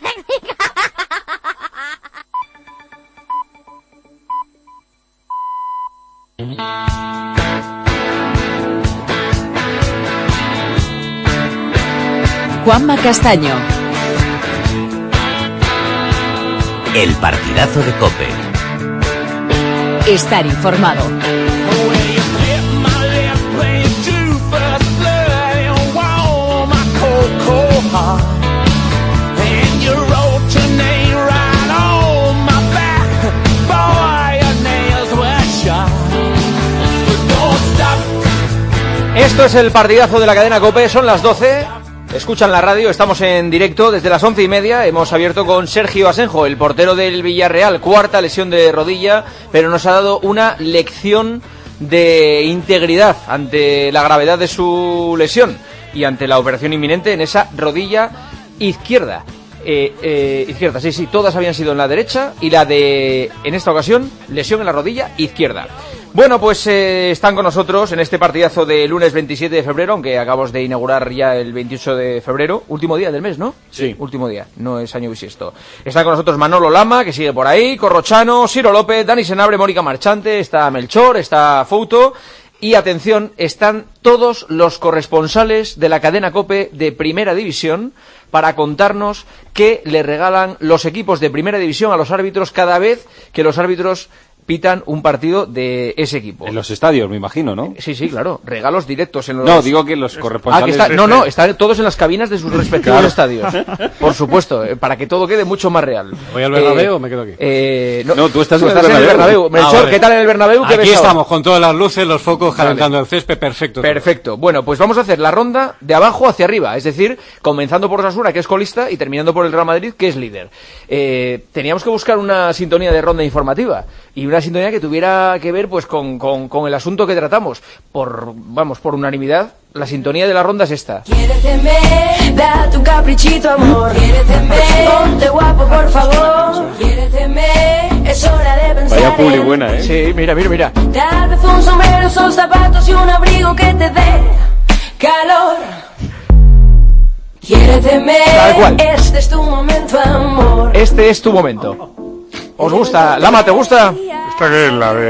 Juanma Castaño. El partidazo de COPE. Estar informado. Esto es el partidazo de la cadena COPE, son las 12. Escuchan la radio, estamos en directo desde las 11:30. Hemos abierto con Sergio Asenjo, el portero del Villarreal, cuarta lesión de rodilla, pero nos ha dado una lección de integridad ante la gravedad de su lesión y ante la operación inminente en esa rodilla izquierda. Izquierda, sí, todas habían sido en la derecha y la de, en esta ocasión, lesión en la rodilla izquierda. Bueno, pues están con nosotros en este partidazo de lunes 27 de febrero, aunque acabamos de inaugurar ya el 28 de febrero, último día del mes, ¿no? Sí. Último día, no es año bisiesto. Están con nosotros Manolo Lama, que sigue por ahí, Corrochano, Ciro López, Dani Senabre, Mónica Marchante, está Melchor, está Fouto. Y atención, están todos los corresponsales de la cadena COPE de Primera División para contarnos qué le regalan los equipos de Primera División a los árbitros cada vez que los árbitros pitan un partido de ese equipo. En los estadios, me imagino, ¿no? Sí, claro. Regalos directos en los... No, digo que los corresponsales... Están todos en las cabinas de sus respectivos estadios. Por supuesto, para que todo quede mucho más real. ¿Voy al Bernabéu o me quedo aquí? No, tú estás en el Bernabéu. Melchor, vale. ¿Qué tal en el Bernabéu? Aquí estamos, con todas las luces, los focos, calentando el césped, perfecto. Perfecto. Bueno, pues vamos a hacer la ronda de abajo hacia arriba. Es decir, comenzando por Osasuna, que es colista, y terminando por el Real Madrid, que es líder. Teníamos que buscar una sintonía de ronda informativa. Y una sintonía que tuviera que ver pues con el asunto que tratamos. Por unanimidad, la sintonía de la ronda es esta. Quiéreteme, date un caprichito, amor. Quiéreteme, ponte guapo, por favor. Quiéreteme, es hora de pensar. Vaya publi buena, ¿eh? Sí, mira. Tal vez un sombrero, son zapatos y un abrigo que te dé calor. Quiéreteme, tal cual. Este es tu momento, amor. Este es tu momento. ¿Os gusta? Lama, ¿te gusta? ¿Esta qué es? ¿Cómo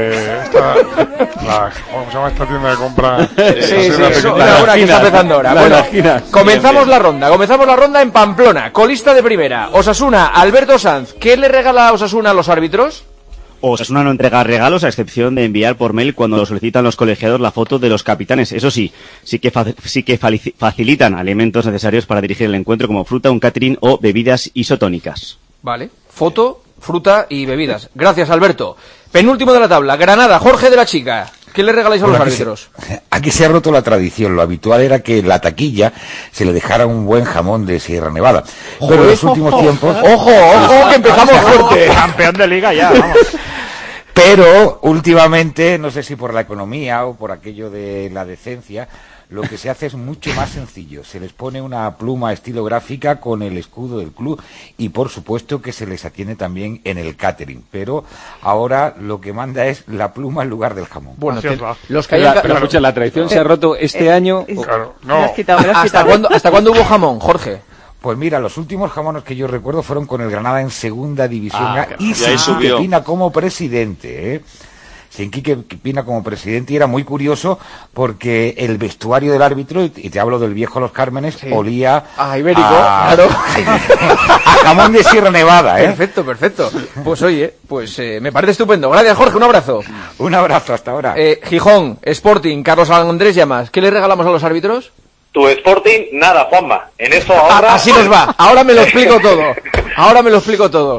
se llama esta tienda de compra? Sí, una que está empezando ahora. Bueno, comenzamos la ronda en Pamplona, colista de primera. Osasuna, Alberto Sanz. ¿Qué le regala a Osasuna a los árbitros? Osasuna no entrega regalos a excepción de enviar por mail cuando lo solicitan los colegiados la foto de los capitanes. Eso sí que facilitan alimentos necesarios para dirigir el encuentro como fruta, un catering o bebidas isotónicas. Vale, foto, fruta y bebidas. Gracias, Alberto. Penúltimo de la tabla, Granada, Jorge de la Chica. ¿Qué le regaláis a los árbitros? Aquí se ha roto la tradición. Lo habitual era que en la taquilla se le dejara un buen jamón de Sierra Nevada. Pero en los últimos tiempos... ¡Ojo, que empezamos fuerte! Campeón de liga ya, vamos. Pero últimamente, no sé si por la economía o por aquello de la decencia, lo que se hace es mucho más sencillo. Se les pone una pluma estilográfica con el escudo del club y por supuesto que se les atiende también en el catering. Pero ahora lo que manda es la pluma en lugar del jamón. Bueno, los que pero escucha, la tradición se ha roto este año. Claro, no. Me lo has quitado. ¿Hasta cuándo hubo jamón, Jorge? Pues mira, los últimos jamones que yo recuerdo fueron con el Granada en Segunda División A y Quique Pina como presidente, Sin Quique Pina como presidente, y era muy curioso porque el vestuario del árbitro, y te hablo del viejo Los Cármenes, olía a ibérico, claro. A jamón de Sierra Nevada, Perfecto. Pues oye, me parece estupendo. Gracias, Jorge, un abrazo. Un abrazo, hasta ahora. Gijón, Sporting, Carlos Andrés Llamas. ¿Qué le regalamos a los árbitros? Tu Sporting, nada, Juanma. En eso ahora... Así nos va. Ahora me lo explico todo.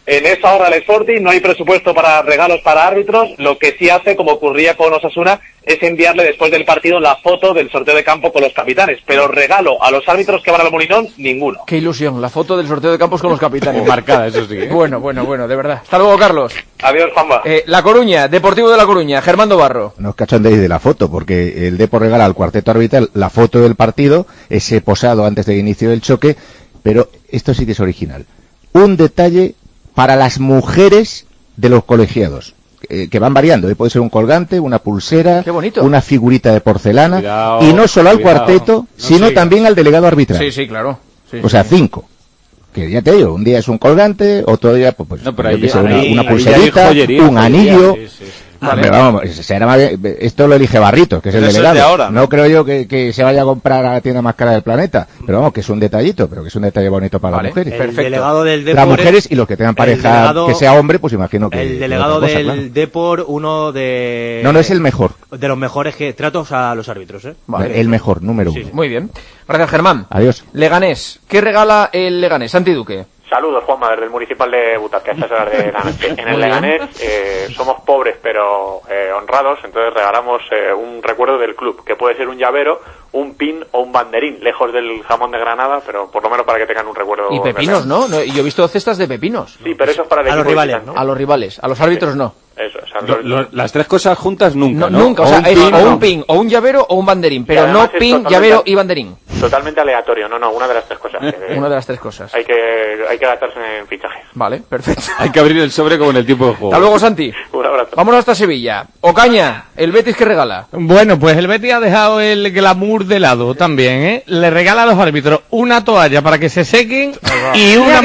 En esa hora del Sporting no hay presupuesto para regalos para árbitros. Lo que sí hace, como ocurría con Osasuna, es enviarle después del partido la foto del sorteo de campo con los capitanes. Pero regalo a los árbitros que van al Molinón, ninguno. Qué ilusión, la foto del sorteo de campos con los capitanes. Marcada, eso sí, ¿eh? Bueno, de verdad. Hasta luego, Carlos. Adiós, Juanma. La Coruña, Deportivo de La Coruña, Germán Barro. No os cachondéis de la foto, porque el Depor regala al cuarteto arbitral la foto del partido, ese posado antes del inicio del choque, pero esto sí que es original. Un detalle para las mujeres de los colegiados, que van variando, puede ser un colgante, una pulsera, una figurita de porcelana, cuidado, y no solo al cuarteto, sino también al delegado arbitral. Sí, claro. Sí, o sea, 5. Que ya te digo, un día es un colgante, otro día pues no, pero una pulserita, un anillo. Sí. Vale. Pero vamos, esto lo elige Barritos, que es el delegado. Es de ahora, ¿no? Creo yo que se vaya a comprar a la tienda más cara del planeta. Pero vamos, que es un detallito, pero que es un detalle bonito para las mujeres. Perfecto. Delegado del Depor, las mujeres y los que tengan pareja que sea hombre, pues imagino que... El delegado del Depor, uno de... No es el mejor. De los mejores que tratos a los árbitros, ¿eh? Vale. El mejor, número 1. Muy bien. Gracias, Germán. Adiós. Leganés. ¿Qué regala el Leganés? Santi Duque. Saludos, Juanma, desde el Municipal de Butarque, a estas horas de la noche. En el Leganés somos pobres pero honrados, entonces regalamos un recuerdo del club, que puede ser un llavero, un pin o un banderín, lejos del jamón de Granada, pero por lo menos para que tengan un recuerdo. Y pepinos, ¿no? Yo he visto cestas de pepinos. Sí, pero eso es para el equipo los rivales, ¿no? A los rivales, a los árbitros no. Eso, o sea, las tres cosas juntas nunca, ¿no? Nunca, o sea, un pin, o un llavero o un banderín, pero no pin, llavero y banderín. Totalmente aleatorio, no, una de las tres cosas. Una de las tres cosas. Hay que adaptarse en fichajes. Vale, perfecto. Hay que abrir el sobre como en el tiempo de juego. Hasta luego, Santi. Un abrazo. Vámonos hasta Sevilla. Ocaña, el Betis que regala. Bueno, pues el Betis ha dejado el glamour de lado también, ¿eh? Le regala a los árbitros una toalla para que se sequen y una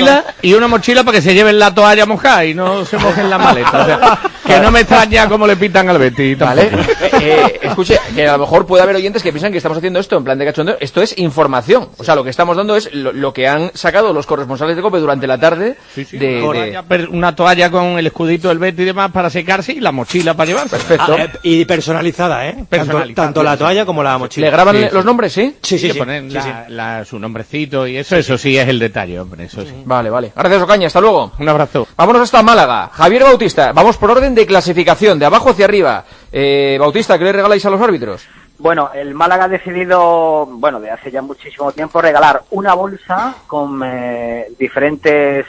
mochila para que se lleven la toalla mojada y no se mojen la maleta. O sea, que no me extraña cómo le pitan al Betis. Vale. Escuche, que a lo mejor puede haber oyentes que piensan que estamos haciendo esto en plan de cachondeo. Esto es información. O sea, lo que estamos dando es lo que han sacado los corresponsales de COPE durante la tarde. Una toalla con el escudito del Betis y demás para secarse y la mochila para llevarse. Perfecto. Y personalizada, ¿eh? Tanto la toalla como la mochila. ¿Le graban los nombres, sí? Sí. Ponen su nombrecito y eso sí es el detalle, hombre, eso sí. Vale. Gracias, Ocaña, hasta luego. Un abrazo. Vámonos hasta Málaga. Javier Bautista, vamos por orden de clasificación, de abajo hacia arriba. Bautista, ¿qué le regaláis a los árbitros? Bueno, el Málaga ha decidido, de hace ya muchísimo tiempo, regalar una bolsa con diferentes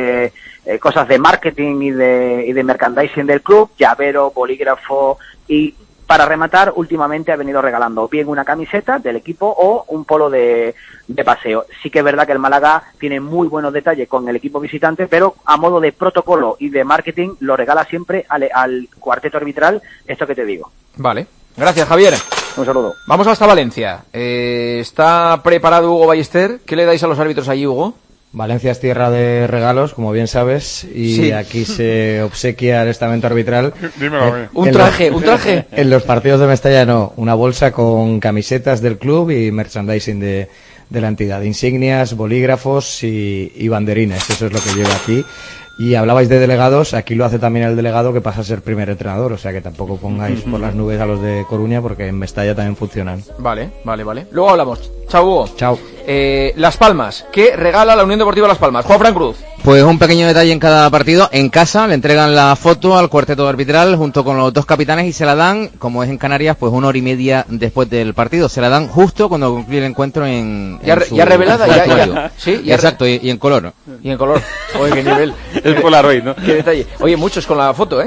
cosas de marketing y de merchandising del club, llavero, bolígrafo y... Para rematar, últimamente ha venido regalando bien una camiseta del equipo o un polo de paseo. Sí que es verdad que el Málaga tiene muy buenos detalles con el equipo visitante, pero a modo de protocolo y de marketing lo regala siempre al cuarteto arbitral, esto que te digo. Vale. Gracias, Javier. Un saludo. Vamos hasta Valencia. ¿Está preparado Hugo Ballester? ¿Qué le dais a los árbitros allí, Hugo? Valencia es tierra de regalos, como bien sabes, y aquí se obsequia el estamento arbitral. Dímelo a mí. Un traje. En los partidos de Mestalla no, una bolsa con camisetas del club y merchandising de la entidad, insignias, bolígrafos y banderines, eso es lo que lleva aquí. Y hablabais de delegados, aquí lo hace también el delegado que pasa a ser primer entrenador, o sea que tampoco pongáis por las nubes a los de Coruña porque en Mestalla también funcionan. Vale. Luego hablamos. Chao, Hugo. Chao. Las Palmas, ¿qué regala la Unión Deportiva Las Palmas? Juan Fran Cruz. Pues un pequeño detalle en cada partido. En casa le entregan la foto al cuarteto arbitral junto con los dos capitanes y se la dan, como es en Canarias, pues 1 hora y media después del partido. Se la dan justo cuando concluye el encuentro ya revelada, ya. Sí, ya exacto, y en color. Y en color. Oye, qué nivel. El Polaroid, ¿no? Qué detalle. Oye, muchos con la foto,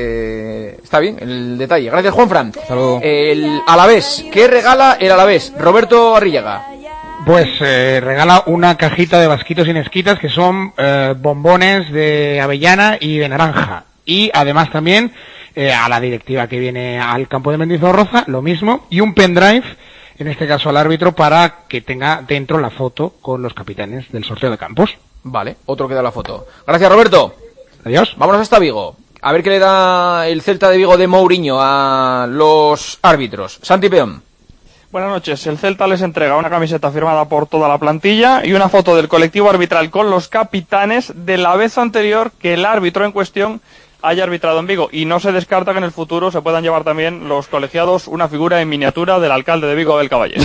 está bien el detalle. Gracias, Juanfran. Hasta luego. El Alavés. ¿Qué regala el Alavés? Roberto Arrillaga. Pues regala una cajita de vasquitos sin esquitas que son bombones de avellana y de naranja. Y además también a la directiva que viene al campo de Mendizorroza, lo mismo. Y un pendrive, en este caso al árbitro, para que tenga dentro la foto con los capitanes del sorteo de campos. Vale, otro que da la foto. Gracias, Roberto. Adiós. Vámonos hasta Vigo. A ver qué le da el Celta de Vigo de Mourinho a los árbitros. Santi Peón. Buenas noches. El Celta les entrega una camiseta firmada por toda la plantilla y una foto del colectivo arbitral con los capitanes de la vez anterior que el árbitro en cuestión haya arbitrado en Vigo, y no se descarta que en el futuro se puedan llevar también los colegiados una figura en miniatura del alcalde de Vigo del Caballero.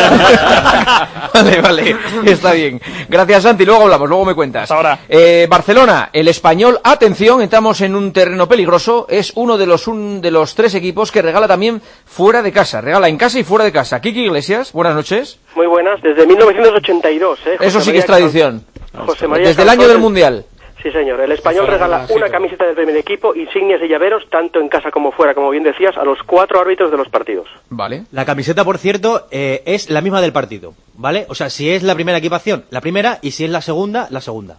Vale, está bien. Gracias, Santi, luego hablamos, luego me cuentas. Ahora. Barcelona, el Español, atención, entramos en un terreno peligroso, es uno de los 3 equipos que regala también fuera de casa, regala en casa y fuera de casa. Kiki Iglesias, buenas noches. Muy buenas, desde 1982, Eso sí que es tradición. José María Desde el año del Mundial. Sí, señor. El Español regala una camiseta del primer equipo, insignias y llaveros, tanto en casa como fuera, como bien decías, a los 4 árbitros de los partidos. Vale. La camiseta, por cierto, es la misma del partido, ¿vale? O sea, si es la primera equipación, la primera, y si es la segunda, la segunda.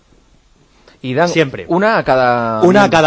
Y dan siempre una a cada...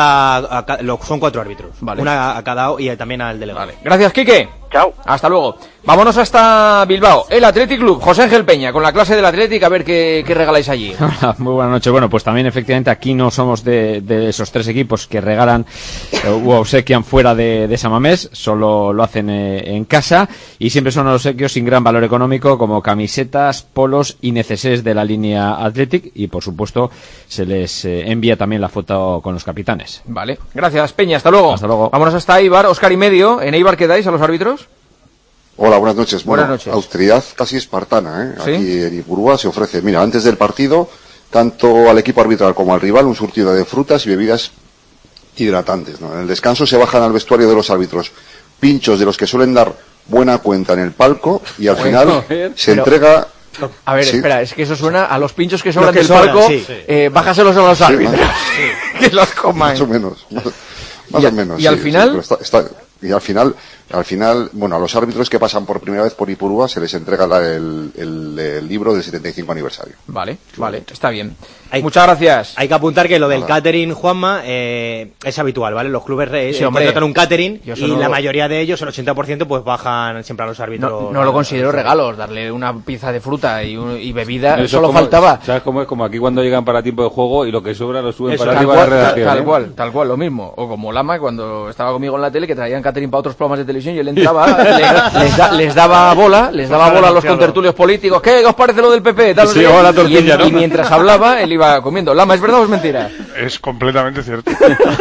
son 4 árbitros. Vale. Una a cada y también al delegado. Vale. Gracias, Quique. Chao. Hasta luego. Vámonos hasta Bilbao. El Athletic Club, José Ángel Peña, con la clase del Athletic, a ver qué regaláis allí. Muy buenas noches. Bueno, pues también efectivamente aquí no somos de esos 3 equipos que regalan o obsequian fuera de San Mamés, solo lo hacen en casa, y siempre son obsequios sin gran valor económico, como camisetas, polos y necesés de la línea Athletic, y por supuesto se les envía también la foto con los capitanes. Vale. Gracias, Peña. Hasta luego. Hasta luego. Vámonos hasta Eibar, Óscar y medio. ¿En Eibar qué dais a los árbitros? Hola, buenas noches. Buenas noches. Austeridad casi espartana, ¿eh? ¿Sí? Aquí en Ipurúa se ofrece, mira, antes del partido, tanto al equipo arbitral como al rival, un surtido de frutas y bebidas hidratantes, ¿no? En el descanso se bajan al vestuario de los árbitros pinchos de los que suelen dar buena cuenta en el palco, y al final se entrega... A ver, Sí. espera, es que eso suena a los pinchos que sobran que del sobran, palco, sí. Bájaselos a los Sí, árbitros. más- Que los coman. Más o menos. Más o menos. ¿Y al final? Pero y al final, bueno, a los árbitros que pasan por primera vez por Ipurúa se les entrega el libro del 75 aniversario. Vale, está bien. Muchas gracias. Hay que apuntar que lo del catering, Juanma, es habitual, ¿vale? Los clubes Sí, hombre. contratan un catering Yo eso y no la lo- mayoría de ellos, el 80%, pues bajan siempre a los árbitros. No lo considero regalos, darle una pieza de fruta y bebida, Eso solo como- faltaba. ¿Sabes cómo es? Como aquí cuando llegan para tiempo de juego y lo que sobra lo suben Eso, para tal arriba de la cual, redacción. ¿eh? tal cual, lo mismo. O como Lama, cuando estaba conmigo en la tele, que traían catering para otros programas de televisión y él entraba, les daba bola a los contertulios políticos. ¿Qué os parece lo del PP? Tal, Sí, no sé qué. llevaba la tortilla, ¿no? Y mientras hablaba, él iba comiendo. Lama, ¿es verdad o es mentira? Es completamente cierto.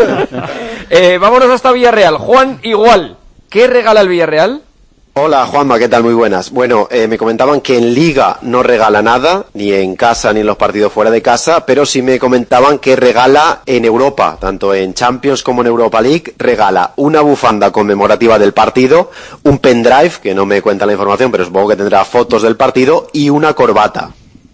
Vámonos hasta Villarreal. Juan Igual, ¿qué regala el Villarreal? Hola Juanma, ¿qué tal? Muy buenas. Bueno, me comentaban que en Liga no regala nada, ni en casa ni en los partidos fuera de casa, pero sí me comentaban que regala en Europa, tanto en Champions como en Europa League, regala una bufanda conmemorativa del partido, un pendrive, que no me cuenta la información, pero supongo que tendrá fotos del partido, y una corbata.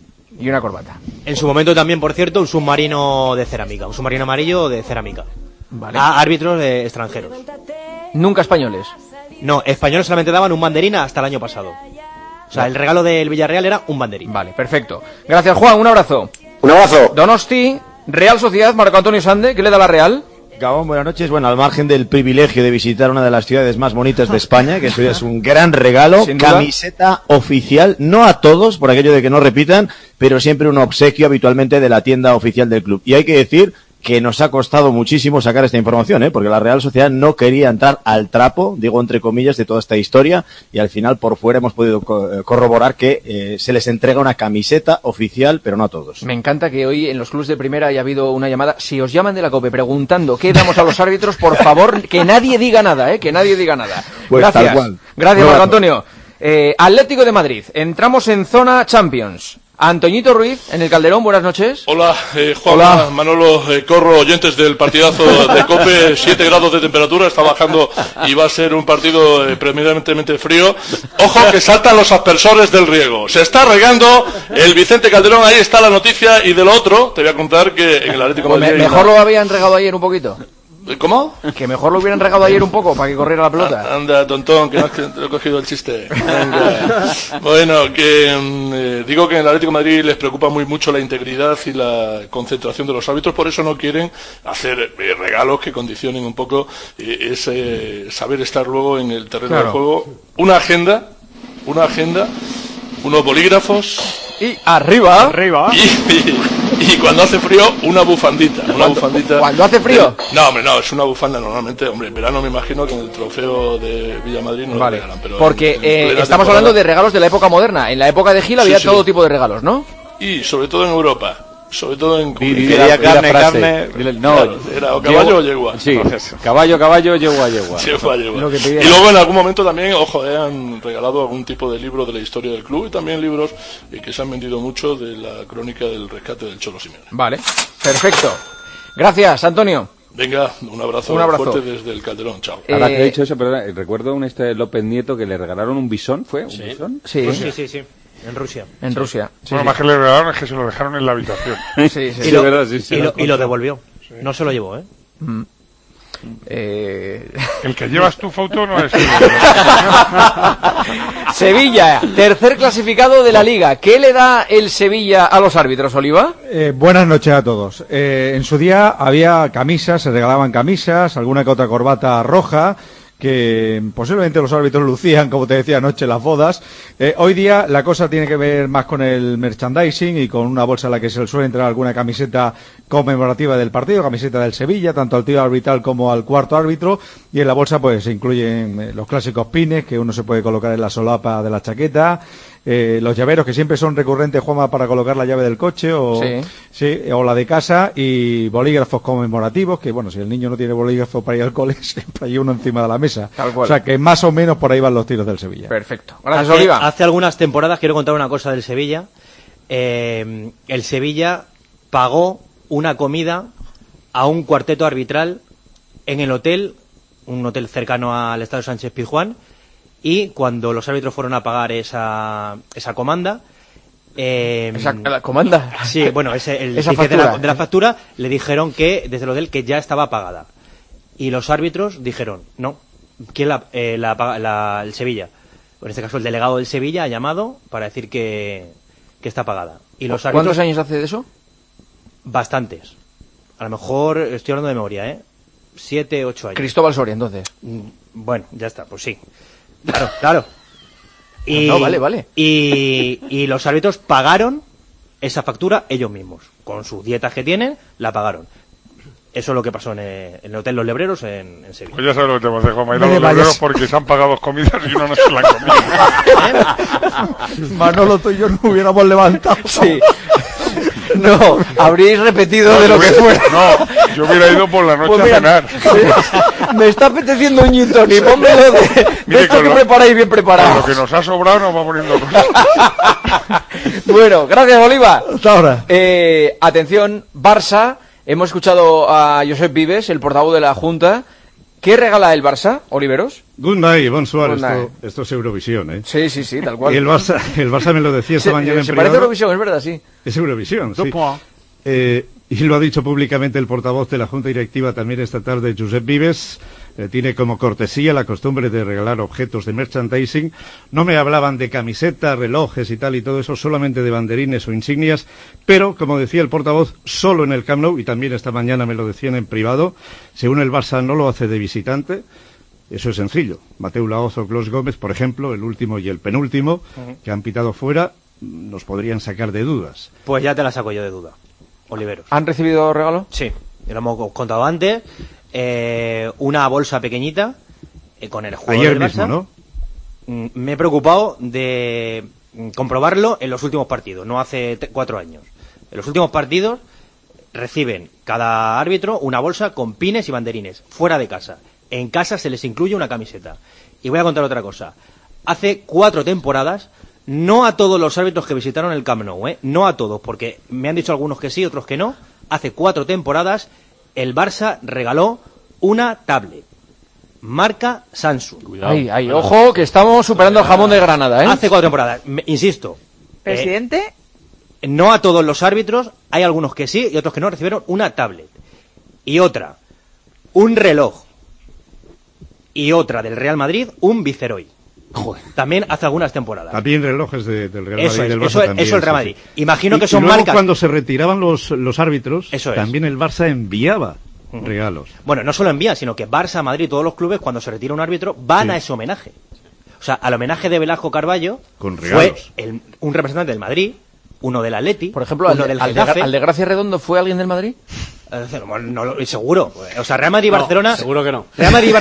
Y una corbata. En su momento también, por cierto, un submarino de cerámica, un submarino amarillo de cerámica. Vale. A árbitros extranjeros. Nunca españoles. No, españoles solamente daban un banderín hasta el año pasado. O sea, el regalo del Villarreal era un banderín. Vale, perfecto. Gracias, Juan, un abrazo. Un abrazo. Donosti, Real Sociedad, Marco Antonio Sande, ¿qué le da la Real? Gabón, buenas noches. Bueno, al margen del privilegio de visitar una de las ciudades más bonitas de España, que eso ya es un gran regalo, Sin duda. camiseta oficial, no a todos, por aquello de que no repitan, pero siempre un obsequio habitualmente de la tienda oficial del club. Y hay que decir que nos ha costado muchísimo sacar esta información, porque la Real Sociedad no quería entrar al trapo, digo entre comillas, de toda esta historia, y al final por fuera hemos podido corroborar que se les entrega una camiseta oficial, pero no a todos. Me encanta que hoy en los clubes de primera haya habido una llamada. Si os llaman de la COPE preguntando qué damos a los árbitros, por favor, que nadie diga nada, que nadie diga nada. Pues Gracias. tal cual. Gracias, Muy Marco bueno. Antonio. Atlético de Madrid. Entramos en zona Champions. Antoñito Ruiz, en el Calderón, buenas noches. Hola, Juan, Hola. Manolo, Corro, oyentes del partidazo de COPE, 7 grados de temperatura, está bajando y va a ser un partido predominantemente frío. Ojo que saltan los aspersores del riego, se está regando el Vicente Calderón, ahí está la noticia, y de lo otro, te voy a contar que en el Atlético de Madrid... Mejor lo habían regado ayer un poquito. ¿Cómo? Que mejor lo hubieran regado ayer un poco para que corriera la pelota. Anda, tontón, que no te lo he cogido el chiste. Venga. Bueno, que digo que en el Atlético de Madrid les preocupa mucho la integridad y la concentración de los árbitros, por eso no quieren hacer regalos que condicionen un poco ese saber estar luego en el terreno del juego. Una agenda, unos bolígrafos... Y arriba. Y cuando hace frío, una bufandita. ¿Cuando hace frío? No, hombre, no, es una bufanda normalmente. Hombre, en verano me imagino que en el trofeo de Villamadrid no lo regalan. Pero porque en plena estamos temporada- hablando de regalos de la época moderna. En la época de Gil había todo tipo de regalos, ¿no? Y sobre todo en Europa. Sobre todo en Quería carne. No, era o caballo o yegua. Sí, caballo, yegua. Y luego en algún momento también, ojo, han regalado algún tipo de libro de la historia del club y también libros que se han vendido mucho de la crónica del rescate del Cholo Simeone. Vale, perfecto. Gracias, Antonio. Venga, un abrazo fuerte desde el Calderón, chao. Ahora que he dicho eso, perdón, recuerdo un López Nieto que le regalaron un bisón, ¿fue? ¿Un bisón? Sí. En Rusia. Bueno, más que le regalaron es que se lo dejaron en la habitación. Y lo devolvió. Sí. No se lo llevó, ¿eh? El que llevas tu foto no es Sevilla, tercer clasificado de la Liga. ¿Qué le da el Sevilla a los árbitros, Oliva? Buenas noches a todos. En su día había camisas, se regalaban camisas, alguna que otra corbata roja, que posiblemente los árbitros lucían, como te decía anoche, las bodas. Hoy día la cosa tiene que ver más con el merchandising y con una bolsa en la que se le suele entrar alguna camiseta conmemorativa del partido, camiseta del Sevilla, tanto al trío arbitral como al cuarto árbitro, y en la bolsa pues se incluyen los clásicos pines que uno se puede colocar en la solapa de la chaqueta, los llaveros que siempre son recurrentes, Juanma, para colocar la llave del coche o la de casa, y bolígrafos conmemorativos, que bueno, si el niño no tiene bolígrafo para ir al cole, siempre hay uno encima de la mesa. Tal cual. O sea que más o menos por ahí van los tiros del Sevilla. Perfecto. Gracias, Oliva. Hace algunas temporadas, quiero contar una cosa del Sevilla. El Sevilla pagó una comida a un cuarteto arbitral en el hotel, un hotel cercano al Estadio Sánchez Pizjuán, y cuando los árbitros fueron a pagar esa comanda, ¿la comanda? Sí, bueno, el esa ticket factura. de la factura, le dijeron que desde el hotel que ya estaba pagada, y los árbitros dijeron no. ¿Quién la paga? El Sevilla. En este caso el delegado del Sevilla ha llamado para decir que está pagada. Y los árbitros, ¿cuántos años hace de eso? Bastantes. A lo mejor estoy hablando de memoria, 7, 8 años. Cristóbal Soria, entonces. Bueno, ya está, pues sí. Claro. Y, no, vale. Y los árbitros pagaron esa factura ellos mismos. Con sus dietas que tienen, la pagaron. Eso es lo que pasó en el Hotel Los Lebreros en Sevilla. Pues ya sabes lo que te pasa, Juanma. Ir a Los Lebreros porque se han pagado 2 comidas y uno no se la han comido. Manolo, tú y yo no hubiéramos levantado. Sí. No, habríais repetido de lo que fuera. No, yo hubiera ido por la noche a cenar. Me está apeteciendo un gin tonic, pónmelo de esto que preparáis bien preparado. Lo que nos ha sobrado nos va poniendo cosas. Bueno, gracias, Oliva. Hasta ahora. Atención, Barça. Hemos escuchado a Josep Vives, el portavoz de la Junta. ¿Qué regala el Barça, Oliveros? Good night, bonsoir. Esto es Eurovisión, ¿eh? Sí, tal cual. Y el Barça me lo decía esta mañana en se privado. parece a Eurovisión, es verdad, sí. Es Eurovisión, sí. Y lo ha dicho públicamente el portavoz de la Junta Directiva también esta tarde, Josep Vives. Tiene como cortesía la costumbre de regalar objetos de merchandising. No me hablaban de camisetas, relojes y tal y todo eso, solamente de banderines o insignias, pero, como decía el portavoz, solo en el Camp Nou, y también esta mañana me lo decían en privado, según el Barça no lo hace de visitante. Eso es sencillo. Mateu Laoz o Clos Gómez, por ejemplo, el último y el penúltimo, que han pitado fuera, nos podrían sacar de dudas. Pues ya te la saco yo de duda, Oliveros. ¿Han recibido regalo? Sí, ya lo hemos contado antes. Una bolsa pequeñita con el juego ayer del mismo, Barça. ¿no? Me he preocupado de comprobarlo en los últimos partidos, no hace 4 años. En los últimos partidos reciben cada árbitro una bolsa con pines y banderines, fuera de casa. En casa se les incluye una camiseta. Y voy a contar otra cosa. Hace 4 temporadas, no a todos los árbitros que visitaron el Camp Nou, no a todos, porque me han dicho algunos que sí, otros que no. Hace 4 temporadas el Barça regaló una tablet. Marca Samsung. Cuidado. Ojo, que estamos superando el jamón de Granada, ¿eh? Hace 4 temporadas. Insisto. ¿Presidente? No a todos los árbitros, hay algunos que sí y otros que no, recibieron una tablet. Y otra, un reloj. Y otra del Real Madrid, un Viceroy. Joder. También hace algunas temporadas. También relojes del Real Madrid y del Barça también. Eso el Real Madrid. Imagino que son luego, marcas. Cuando se retiraban los árbitros, eso es. También el Barça enviaba regalos. Bueno, no solo envía, sino que Barça, Madrid, todos los clubes, cuando se retira un árbitro, van a ese homenaje. O sea, al homenaje de Velasco Carballo con regalos. Fue un representante del Madrid, uno del Atleti, por ejemplo, uno del Getafe. ¿Al de Gracia Redondo fue alguien del Madrid? No, seguro. O sea, Real Madrid y Barcelona... Seguro que no. Real Madrid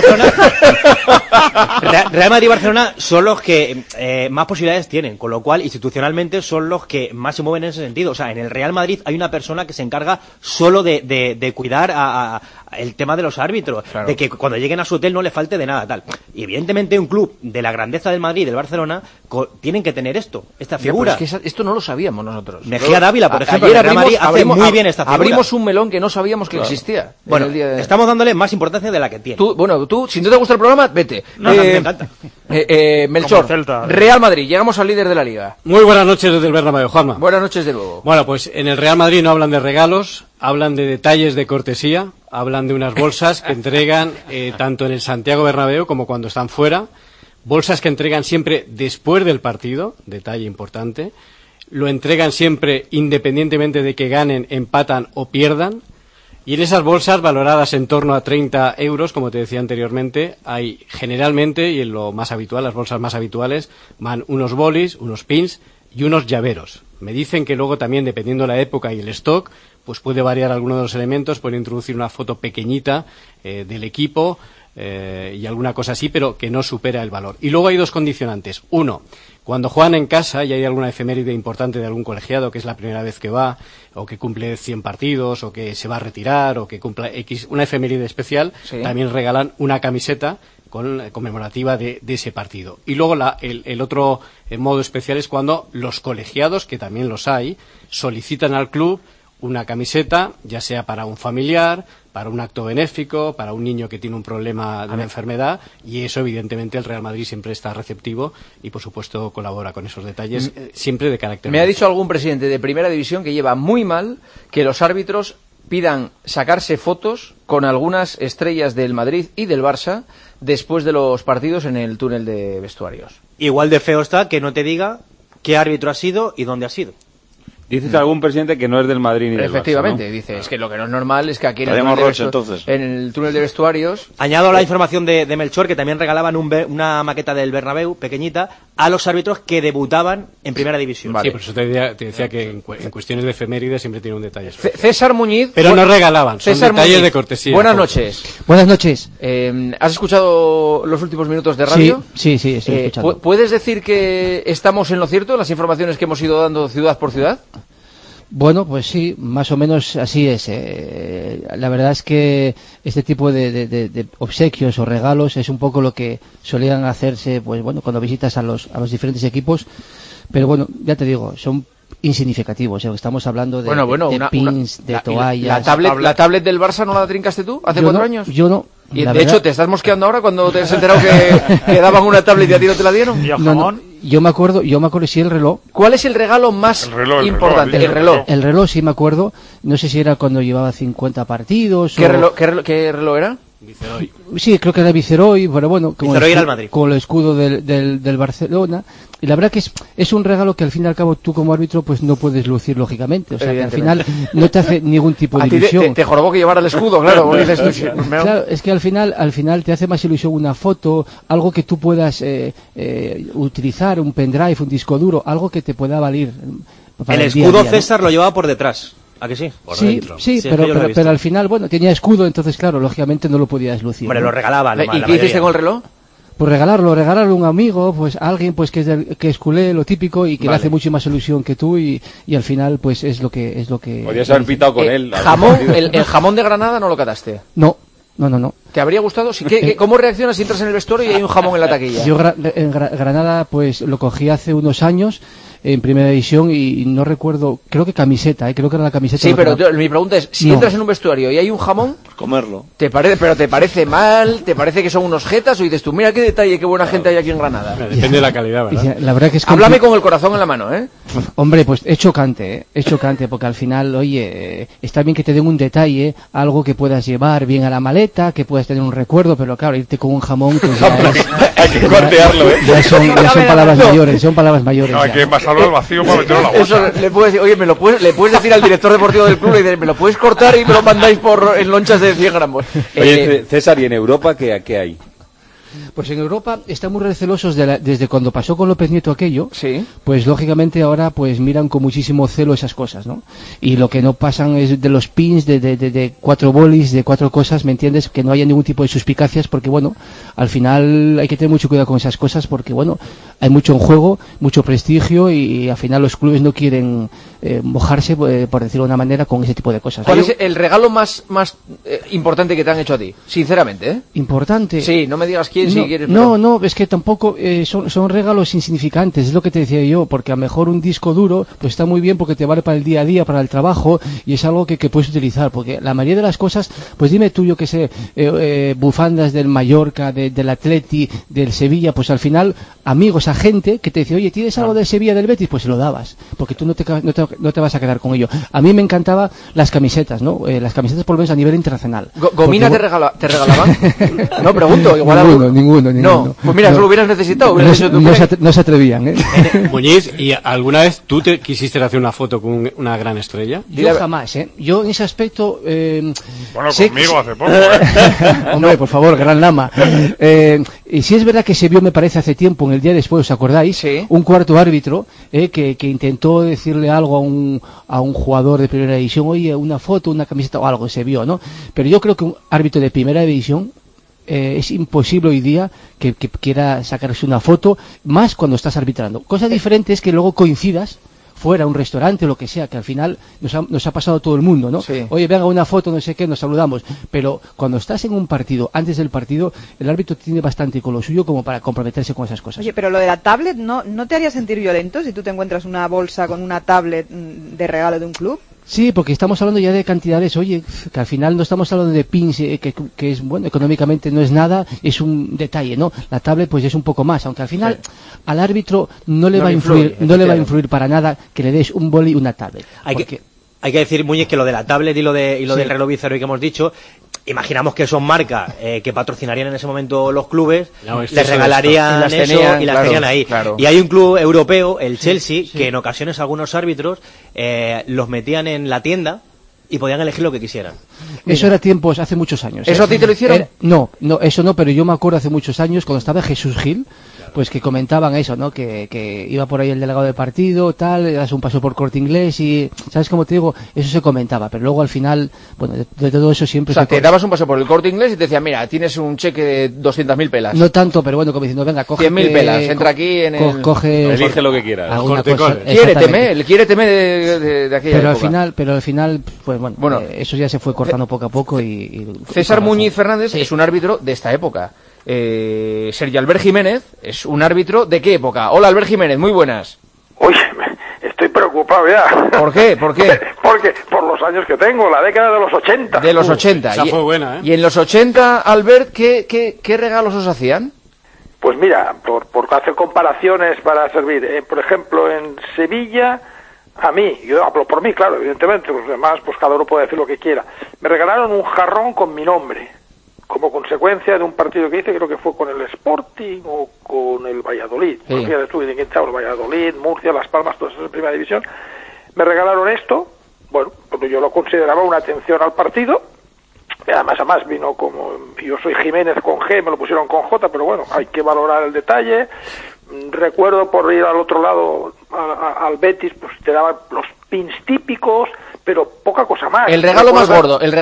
y Barcelona son los que más posibilidades tienen, con lo cual institucionalmente son los que más se mueven en ese sentido. O sea, en el Real Madrid hay una persona que se encarga solo de cuidar a el tema de los árbitros, claro, de que cuando lleguen a su hotel no le falte de nada, tal. Y evidentemente un club de la grandeza del Madrid y del Barcelona tienen que tener esta figura. Ya, es que esto no lo sabíamos nosotros. Mejía Dávila, por ejemplo, el Real Madrid hace muy bien esta figura. Abrimos un melón que no sabíamos que existía. Bueno, estamos dándole más importancia de la que tiene. Tú, si no te gusta el programa, vete. No, me encanta. Melchor, Real Madrid, llegamos al líder de la Liga. Muy buenas noches desde el Bernabéu, Juanma. Buenas noches de nuevo. Bueno, pues en el Real Madrid no hablan de regalos, hablan de detalles de cortesía, hablan de unas bolsas que entregan tanto en el Santiago Bernabéu como cuando están fuera, bolsas que entregan siempre después del partido, detalle importante, lo entregan siempre independientemente de que ganen, empatan o pierdan, y en esas bolsas valoradas en torno a 30 euros, como te decía anteriormente, hay generalmente, y en lo más habitual, las bolsas más habituales, van unos bolis, unos pins y unos llaveros. Me dicen que luego también, dependiendo de la época y el stock, pues puede variar alguno de los elementos, puede introducir una foto pequeñita del equipo y alguna cosa así, pero que no supera el valor. Y luego hay dos condicionantes. Uno, cuando juegan en casa y hay alguna efeméride importante de algún colegiado, que es la primera vez que va, o que cumple 100 partidos, o que se va a retirar, o que cumpla una efeméride especial, sí, también regalan una camiseta conmemorativa de ese partido. Y luego el otro modo especial es cuando los colegiados, que también los hay, solicitan al club una camiseta, ya sea para un familiar, para un acto benéfico, para un niño que tiene un problema de una enfermedad, y eso evidentemente el Real Madrid siempre está receptivo y por supuesto colabora con esos detalles, siempre de carácter. Me ha dicho algún presidente de Primera División que lleva muy mal que los árbitros pidan sacarse fotos con algunas estrellas del Madrid y del Barça después de los partidos en el túnel de vestuarios. Igual de feo está que no te diga qué árbitro ha sido y dónde ha sido. Dices algún presidente que no es del Madrid ni del Barça, ¿no? Efectivamente, dice, es que lo que no es normal es que aquí en el túnel de vestuarios... Añado la información de Melchor, que también regalaban una maqueta del Bernabéu, pequeñita, a los árbitros que debutaban en Primera División. Vale. Sí, por eso te decía que en cuestiones de efemérides siempre tiene un detalle. César Muñiz... Pero no regalaban, son César detalles Muñiz, de cortesía. Buenas noches. Buenas noches. ¿Has escuchado los últimos minutos de radio? Sí, estoy escuchando. ¿Puedes decir que estamos en lo cierto en las informaciones que hemos ido dando ciudad por ciudad? Bueno, pues sí, más o menos así es. La verdad es que este tipo de obsequios o regalos es un poco lo que solían hacerse, pues bueno, cuando visitas a los diferentes equipos. Pero bueno, ya te digo, son insignificativos. Estamos hablando de pins, de toallas. ¿La tablet del Barça no la trincaste tú hace 4 años? Yo no. Y de hecho, ¿te estás mosqueando ahora cuando te has enterado que daban una tablet y a ti no te la dieron? ¿Y el jamón? No. Yo me acuerdo sí, el reloj. ¿Cuál es el regalo más importante? El reloj. El reloj sí me acuerdo. No sé si era cuando llevaba 50 partidos. ¿Qué reloj era? Viceroy. Sí, creo que era Viceroy, pero bueno, como el escudo del Barcelona. Y la verdad que es un regalo que al fin y al cabo tú como árbitro pues no puedes lucir lógicamente. O sea, que al final no te hace ningún tipo de ilusión. Te jorobó que llevara el escudo, claro. Claro, es que al final te hace más ilusión una foto, algo que tú puedas utilizar, un pendrive, un disco duro, algo que te pueda valer. El escudo César lo llevaba por detrás. ¿A que sí? Sí, pero al final, bueno, tenía escudo, entonces claro, lógicamente no lo podías lucir. Hombre, ¿no? Lo regalaban. ¿Y qué hiciste con el reloj? Pues regalarlo a un amigo, pues a alguien pues que es culé, lo típico, y que le hace mucho más ilusión que tú, y al final pues es lo que podías haber pitado con él. ¿El jamón de Granada no lo cataste? No. ¿Te habría gustado? ¿Cómo reaccionas si entras en el vestuario y hay un jamón en la taquilla? Yo en Granada pues lo cogí hace unos años en Primera División y no recuerdo, creo que camiseta, creo que era la camiseta. Sí, pero mi pregunta es, si entras en un vestuario y hay un jamón, comerlo. ¿Te parece mal? ¿Te parece que son unos jetas? O dices tú, mira qué detalle, qué buena gente hay aquí en Granada. Depende de la calidad, ¿verdad? La verdad que es háblame con el corazón en la mano, ¿eh? Hombre, pues es chocante, porque al final, oye, está bien que te den un detalle, algo que puedas llevar bien a la maleta, que puedas tener un recuerdo, pero claro, irte con un jamón, pues hay que cortearlo, ¿eh? Ya son palabras mayores, No, hay que pasarlo al vacío para meterlo a la bolsa. Eso le puedes decir, oye, le puedes decir al director deportivo del club, me lo puedes cortar y me lo mandáis en lonchas de 100 gramos. Oye, César, ¿y en Europa qué hay? Pues en Europa están muy recelosos desde cuando pasó con López Nieto aquello, sí. Pues lógicamente ahora pues miran con muchísimo celo esas cosas, ¿no? Y lo que no pasan es de los pins, de 4 bolis, de 4 cosas, ¿me entiendes? Que no haya ningún tipo de suspicacias, porque bueno, al final hay que tener mucho cuidado con esas cosas, porque bueno, hay mucho en juego, mucho prestigio, y al final los clubes no quieren mojarse, por decirlo de una manera, con ese tipo de cosas. ¿Cuál es el regalo más importante que te han hecho a ti? Sinceramente, ¿eh? ¿Importante? Sí, no me digas quién, si quieres. No, es que tampoco son regalos insignificantes, es lo que te decía yo, porque a lo mejor un disco duro pues está muy bien porque te vale para el día a día, para el trabajo, y es algo que puedes utilizar, porque la mayoría de las cosas, pues dime tú, yo que sé, bufandas del Mallorca, del Atleti, del Sevilla, pues al final, amigos, a gente que te dice, oye, ¿tienes algo del Sevilla, del Betis? Pues se lo dabas, porque tú no te vas a quedar con ello. A mí me encantaba las camisetas, ¿no? Las camisetas por lo menos a nivel internacional. ¿Gomina te regalaban? No, pregunto, igual ninguno. No, pues mira, eso lo hubieras necesitado. No se atrevían, ¿eh? Muñiz, ¿y alguna vez tú te quisiste hacer una foto con una gran estrella? Yo jamás, ¿eh? Yo en ese aspecto... bueno, conmigo hace poco, Hombre, por favor, gran lama. Y si es verdad que se vio, me parece, hace tiempo, en el día después, ¿os acordáis? Sí. Un cuarto árbitro que intentó decirle algo a un jugador de primera división, oye, una foto, una camiseta o algo, se vio, ¿no? Pero yo creo que un árbitro de primera división es imposible hoy día que quiera sacarse una foto, más cuando estás arbitrando. Cosa diferente es que luego coincidas fuera, un restaurante o lo que sea, que al final nos ha pasado a todo el mundo, ¿no? Sí. Oye, venga una foto, no sé qué, nos saludamos. Pero cuando estás en un partido, antes del partido, el árbitro tiene bastante con lo suyo como para comprometerse con esas cosas. Oye, pero lo de la tablet, ¿no te haría sentir violento si tú te encuentras una bolsa con una tablet de regalo de un club? Sí, porque estamos hablando ya de cantidades, oye, que al final no estamos hablando de pins, que es, bueno, económicamente no es nada, es un detalle, ¿no? La tablet pues es un poco más, aunque al final al árbitro no le va a influir para nada que le des un boli y una tablet. Hay que decir, Muñiz, que lo de la tablet y lo del reloj Viceroy que hemos dicho, imaginamos que son marcas que patrocinarían en ese momento los clubes, les regalarían eso y las tenían ahí. Claro. Y hay un club europeo, el Chelsea, que en ocasiones algunos árbitros los metían en la tienda y podían elegir lo que quisieran. Eso era tiempos, hace muchos años. ¿Eso a ti te lo hicieron? No, eso no, pero yo me acuerdo hace muchos años, cuando estaba Jesús Gil, pues que comentaban eso, ¿no? Que iba por ahí el delegado del partido, tal, das un paso por Corte Inglés y, ¿sabes cómo te digo? Eso se comentaba, pero luego al final, bueno, de todo eso siempre... O sea, te dabas un paso por el Corte Inglés y te decían, mira, tienes un cheque de 200.000 pelas. No tanto, pero bueno, como diciendo, venga, coge... 100.000 pelas, entra aquí en el... Elige lo que quieras. Quiéreteme de aquella época. Pero al final, pues bueno, eso ya se fue cortando poco a poco César Muñiz Fernández es un árbitro de esta época. Sergio Albert Jiménez es un árbitro ¿de qué época? Hola, Albert Jiménez, muy buenas. Uy, estoy preocupado ya. ¿Por qué? Porque por los años que tengo, la década de los 80. De los 80. Esa fue buena, ¿eh? Y en los 80, Albert, ¿qué regalos os hacían? Pues mira, por hacer comparaciones para servir. Por ejemplo, en Sevilla, a mí, yo hablo por mí, claro, evidentemente, los demás, pues cada uno puede decir lo que quiera. Me regalaron un jarrón con mi nombre, como consecuencia de un partido que hice, creo que fue con el Sporting o con el Valladolid. Sí. Porque ya estuve en el Valladolid, Murcia, Las Palmas, todas esas en primera división. Me regalaron esto, bueno, porque yo lo consideraba una atención al partido. Y además vino como, yo soy Jiménez con G, me lo pusieron con J, pero bueno, hay que valorar el detalle. Recuerdo por ir al otro lado, al Betis, pues te daban los pins típicos, pero poca cosa más. El regalo más gordo. El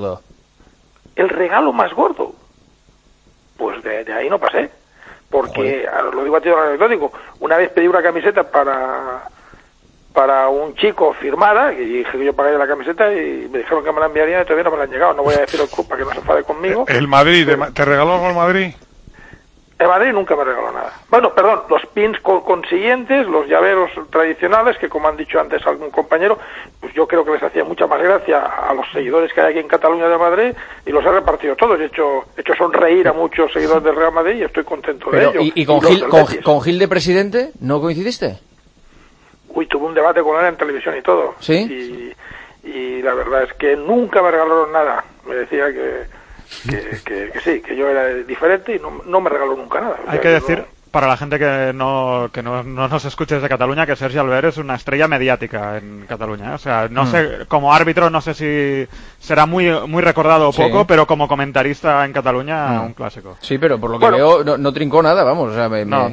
regalo más gordo, pues de ahí no pasé, porque lo digo a título anecdótico, una vez pedí una camiseta para un chico firmada, y dije que yo pagaría la camiseta y me dijeron que me la enviarían y todavía no me la han llegado. No voy a decir el club para que no se enfade conmigo. ¿El Madrid te regaló algo el Madrid? El Madrid nunca me regaló nada. Bueno, perdón, los pins consiguientes, los llaveros tradicionales, que como han dicho antes algún compañero, pues yo creo que les hacía mucha más gracia a los seguidores que hay aquí en Cataluña de Madrid, y los he repartido todos. He hecho sonreír a muchos seguidores del Real Madrid y estoy contento de ello. ¿Y con Gil de presidente no coincidiste? Uy, tuve un debate con él en televisión y todo. ¿Sí? Y la verdad es que nunca me regalaron nada. Me decía que sí, que yo era diferente y no me regaló nunca nada. Hay que decir, para la gente que no nos escuche desde Cataluña, que Sergi Albert es una estrella mediática en Cataluña, ¿eh? O sea, no sé, como árbitro no sé si será muy recordado o poco, pero como comentarista en Cataluña, un clásico. Sí, pero por lo que veo no trincó nada, vamos. O sea,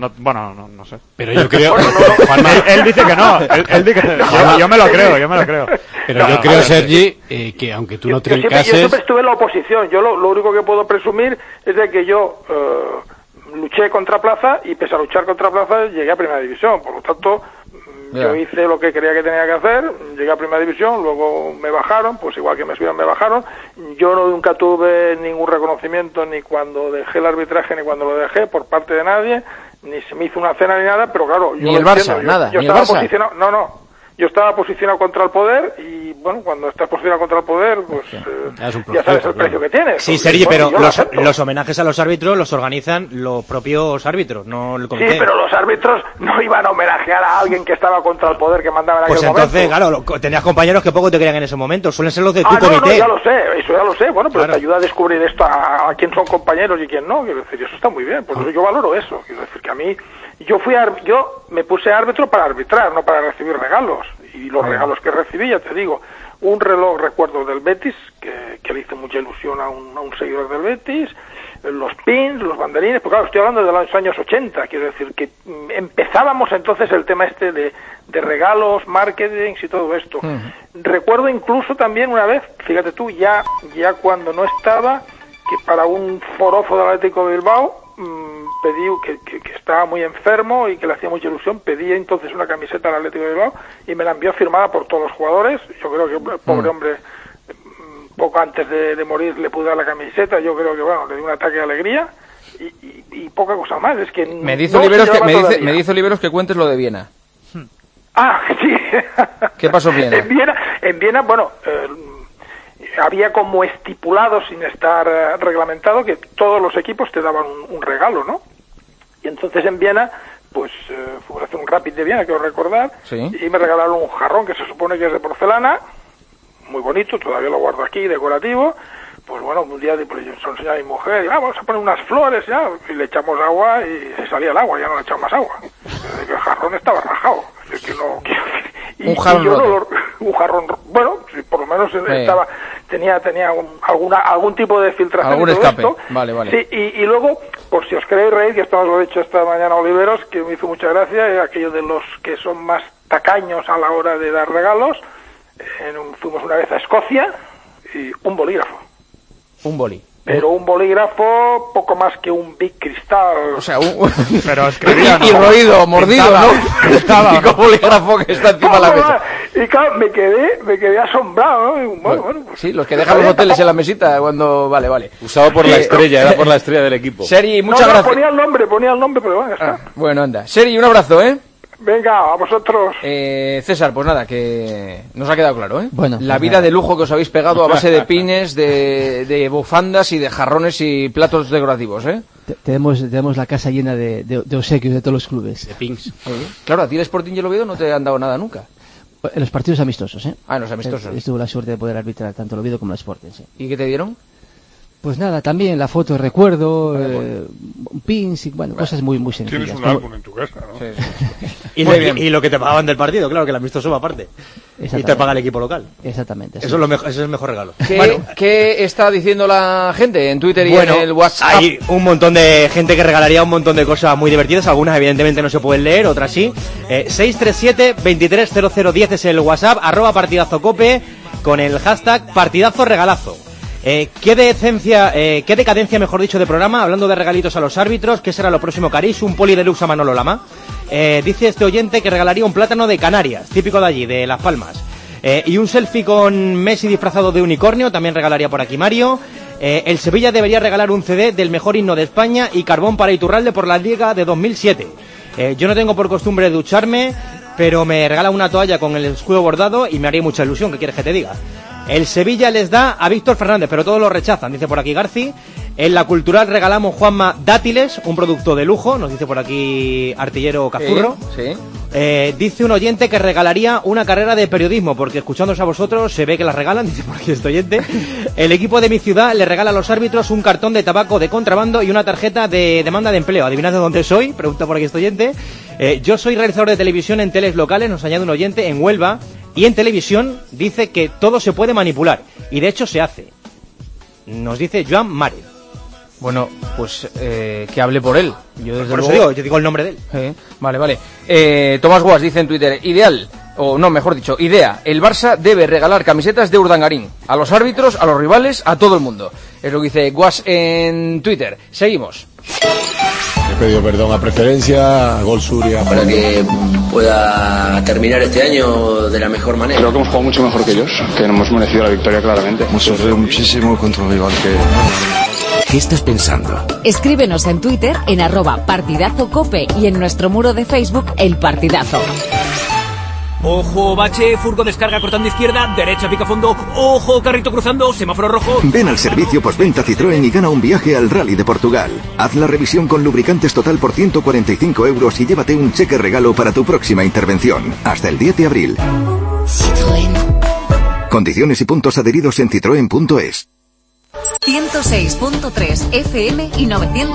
no sé. Pero yo creo... Él dice que no. Él dice que yo me lo creo. Pero yo creo, Sergi, que aunque tú no trincases... Yo siempre estuve en la oposición. Yo lo único que puedo presumir es de que yo luché contra Plaza y pese a luchar contra Plaza llegué a Primera División. Por lo tanto, yo hice lo que creía que tenía que hacer, llegué a Primera División, luego me bajaron, pues igual que me subieron me bajaron. Yo nunca tuve ningún reconocimiento ni cuando dejé el arbitraje ni cuando lo dejé por parte de nadie, ni se me hizo una cena ni nada, pero claro, yo ni el Barça, nada, yo ni el estaba Barça. posicionado, yo estaba posicionado contra el poder y, bueno, cuando estás posicionado contra el poder, pues ya sabes el precio que tienes. Sí, Sergi, pero los homenajes a los árbitros los organizan los propios árbitros, no el comité. Sí, pero los árbitros no iban a homenajear a alguien que estaba contra el poder que mandaba en aquel momento. Pues entonces, claro, tenías compañeros que poco te querían en ese momento, suelen ser los de tu comité. No, ya lo sé, bueno, pero te ayuda a descubrir esto, a quién son compañeros y quién no, quiero decir, eso está muy bien, porque yo valoro eso, quiero decir que a mí, yo me puse árbitro para arbitrar, no para recibir regalos, y los regalos que recibí, ya te digo, un reloj, recuerdo, del Betis, que le hizo mucha ilusión a un seguidor del Betis, los pins, los banderines, porque claro, estoy hablando de los años 80, quiero decir que empezábamos entonces el tema este de regalos, marketing y todo esto. Recuerdo incluso también una vez, fíjate tú, ya cuando no estaba, que para un forofo del Atlético de Bilbao, pedí que estaba muy enfermo y que le hacía mucha ilusión, pedí entonces una camiseta al Atlético de Bilbao y me la envió firmada por todos los jugadores. Yo creo que el pobre hombre, poco antes de morir le pude dar la camiseta, yo creo que bueno, le di un ataque de alegría y poca cosa más. Es que me dice Oliveros que cuentes lo de Viena. Ah, sí. ¿Qué pasó en Viena? En Viena, bueno, había como estipulado, sin estar reglamentado, que todos los equipos te daban un regalo, ¿no? Y entonces en Viena, pues fue a hacer un Rapid de Viena, quiero recordar, y me regalaron un jarrón que se supone que es de porcelana, muy bonito, todavía lo guardo aquí, decorativo. Pues bueno, un día pues, yo se lo enseñé a mi mujer, y vamos a poner unas flores, ya, y le echamos agua y se salía el agua, ya no le echamos más agua. El jarrón estaba rajado. Es que no, un jarrón un jarrón, bueno, sí, por lo menos tenía algún tipo de filtración. Algún escape, esto. Vale. Sí, y luego, por si os queréis reír, que esto os lo he dicho esta mañana Oliveros, que me hizo mucha gracia, aquello de los que son más tacaños a la hora de dar regalos. Fuimos una vez a Escocia y un bolígrafo. Un boli. Pero un bolígrafo poco más que un Big Cristal. O sea, pero escribía, y roído, mordido, ¿no? El típico bolígrafo que está encima de la mesa. Y claro, me quedé asombrado, ¿no? Bueno, pues, sí, los que dejan los hoteles en la mesita cuando... Vale. Usado por la estrella, era por la estrella del equipo. Sergi, muchas gracias. Ponía el nombre, pero bueno, ya está. Bueno, anda. Sergi, un abrazo, ¿eh? Venga, a vosotros. César, pues nada, que nos ha quedado claro, ¿eh? Bueno, la vida de lujo que os habéis pegado a base de pines, de bufandas y de jarrones y platos decorativos, ¿eh? Tenemos la casa llena de obsequios de todos los clubes. De pins. Claro, a ti el Sporting y el Oviedo no te han dado nada nunca. En los partidos amistosos, ¿eh? Ah, en los amistosos. Tuve la suerte de poder arbitrar tanto el Oviedo como el Sporting, sí. ¿Y qué te dieron? Pues nada, también la foto de recuerdo, pins y cosas muy sencillas. Tienes un álbum en tu casa, ¿no? Sí. Y lo que te pagaban del partido, claro, que el amistoso va aparte. Y te paga el equipo local. Exactamente. Eso es el mejor regalo. ¿Qué está diciendo la gente en Twitter y en el WhatsApp? Hay un montón de gente que regalaría un montón de cosas muy divertidas. Algunas evidentemente no se pueden leer, otras sí. 637-230010 es el WhatsApp, @partidazocope con el hashtag partidazo regalazo. ¿Qué decadencia, mejor dicho, de programa? Hablando de regalitos a los árbitros, ¿qué será lo próximo que haréis? Un poli deluxe a Manolo Lama. Dice este oyente que regalaría un plátano de Canarias, típico de allí, de Las Palmas. Y un selfie con Messi disfrazado de unicornio, también regalaría por aquí Mario. El Sevilla debería regalar un CD del mejor himno de España y carbón para Iturralde por la Liga de 2007. Yo no tengo por costumbre ducharme, pero me regala una toalla con el escudo bordado y me haría mucha ilusión, ¿qué quieres que te diga? El Sevilla les da a Víctor Fernández, pero todos lo rechazan, dice por aquí Garci. En la Cultural regalamos, Juanma, dátiles, un producto de lujo, nos dice por aquí Artillero Cazurro. Sí. Dice un oyente que regalaría una carrera de periodismo, porque escuchándose a vosotros se ve que las regalan, dice por aquí este oyente. El equipo de mi ciudad le regala a los árbitros un cartón de tabaco de contrabando y una tarjeta de demanda de empleo. ¿Adivinad de dónde soy? Pregunta por aquí este oyente. Yo soy realizador de televisión en teles locales, nos añade un oyente, en Huelva, y en televisión dice que todo se puede manipular, y de hecho se hace. Nos dice Joan Mare. Bueno, pues que hable por él. Yo desde por luego... eso digo, yo digo el nombre de él. Vale. Tomás Guas dice en Twitter, idea, el Barça debe regalar camisetas de Urdangarín a los árbitros, a los rivales, a todo el mundo. Es lo que dice Guas en Twitter. Seguimos. He pedido perdón a Preferencia, a Gol Suria. Para que pueda terminar este año de la mejor manera. Creo que hemos jugado mucho mejor que ellos, que hemos merecido la victoria claramente. Hemos sufrido muchísimo contra un rival que... ¿Qué estás pensando? Escríbenos en Twitter en @partidazocope y en nuestro muro de Facebook El Partidazo. Ojo, bache, furgo descarga cortando izquierda, derecha pica fondo, ojo, carrito cruzando, semáforo rojo. Ven al servicio postventa Citroën y gana un viaje al Rally de Portugal. Haz la revisión con lubricantes total por 145 € y llévate un cheque regalo para tu próxima intervención. Hasta el 10 de abril. Citroën. Condiciones y puntos adheridos en citroen.es. 106.3 FM y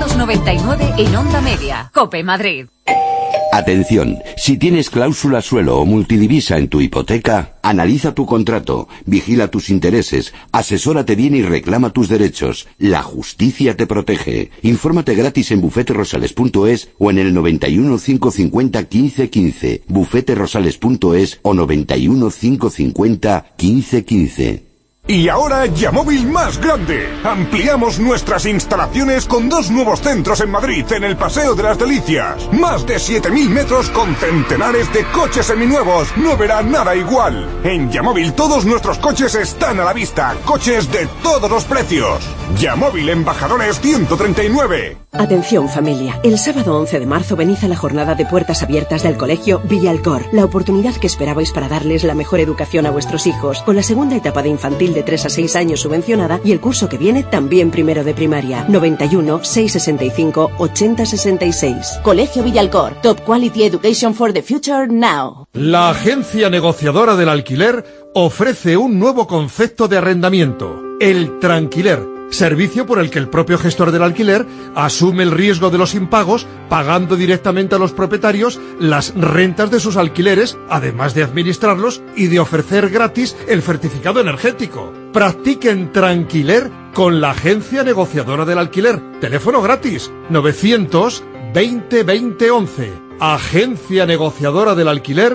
999 en Onda Media. COPE Madrid. Atención, si tienes cláusula suelo o multidivisa en tu hipoteca, analiza tu contrato, vigila tus intereses, asesórate bien y reclama tus derechos. La justicia te protege. Infórmate gratis en bufeterosales.es o en el 91 550 15 15, bufeterosales.es o 91 550 15 15. Y ahora Yamóvil más grande. Ampliamos nuestras instalaciones con 2 nuevos centros en Madrid, en el Paseo de las Delicias. Más de 7.000 metros con centenares de coches seminuevos. No verá nada igual. En Yamóvil todos nuestros coches están a la vista. Coches de todos los precios. Yamóvil Embajadores 139. Atención familia, el sábado 11 de marzo venid a la jornada de puertas abiertas del colegio Villalcor, la oportunidad que esperabais para darles la mejor educación a vuestros hijos, con la segunda etapa de infantil de 3 a 6 años subvencionada y el curso que viene también primero de primaria. 91 665 80 66. Colegio Villalcor, Top Quality Education for the Future Now. La agencia negociadora del alquiler ofrece un nuevo concepto de arrendamiento, el tranquiler. Servicio por el que el propio gestor del alquiler asume el riesgo de los impagos, pagando directamente a los propietarios las rentas de sus alquileres, además de administrarlos y de ofrecer gratis el certificado energético. Practiquen tranquiler con la agencia negociadora del alquiler. Teléfono gratis 900 20 20 11. Agencia negociadora del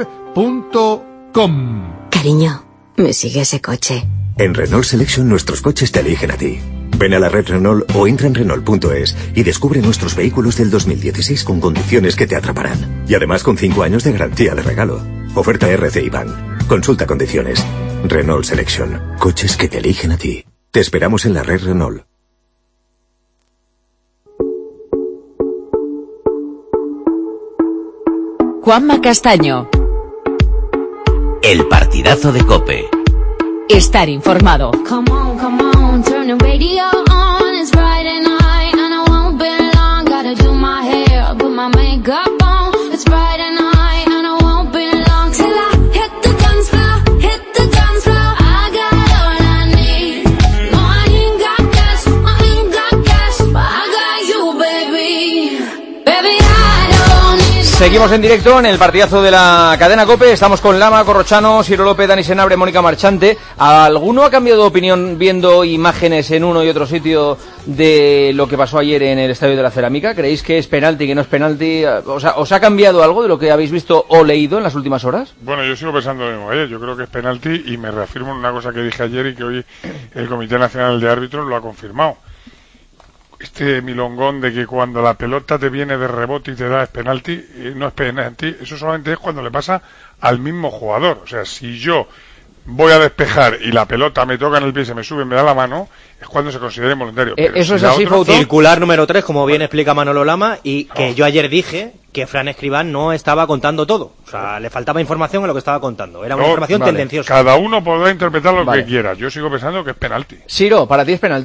alquiler.com. Cariño, me sigue ese coche. En Renault Selection nuestros coches te eligen a ti. Ven a la red Renault o entra en Renault.es y descubre nuestros vehículos del 2016 con condiciones que te atraparán. Y además con 5 años de garantía de regalo. Oferta RC Ban. Consulta condiciones. Renault Selection. Coches que te eligen a ti. Te esperamos en la red Renault. Juanma Castaño. El partidazo de COPE. Estar informado. Come on, turn the radio on. It's Friday night and I won't be long. Gotta do my hair, put my makeup on. It's Friday night and I won't be long till I hit the dance floor, hit the dance floor. I got all I need. No, I ain't got cash, but I got you, baby. Baby, I don't need. Seguimos en directo en el partidazo de la cadena COPE. Estamos con Lama, Corrochano, Ciro López, Dani Senabre, Mónica Marchante. ¿Alguno ha cambiado de opinión viendo imágenes en uno y otro sitio de lo que pasó ayer en el Estadio de la Cerámica? ¿Creéis que es penalti, que no es penalti? ¿Os ha cambiado algo de lo que habéis visto o leído en las últimas horas? Bueno, yo sigo pensando lo mismo. Yo creo que es penalti y me reafirmo en una cosa que dije ayer y que hoy el Comité Nacional de Árbitros lo ha confirmado. Este milongón de que cuando la pelota te viene de rebote y te da es penalti, no es penalti, eso solamente es cuando le pasa al mismo jugador. O sea, si yo voy a despejar y la pelota me toca en el pie, se me sube y me da la mano, es cuando se considera involuntario. Eso es así, Fauto. Circular número 3, como bien explica Manolo Lama, y que yo ayer dije que Fran Escribán no estaba contando todo. O sea, le faltaba información en lo que estaba contando. Era una información tendenciosa. Cada uno podrá interpretar lo que quiera. Yo sigo pensando que es penalti. Siro, ¿para ti es penalti?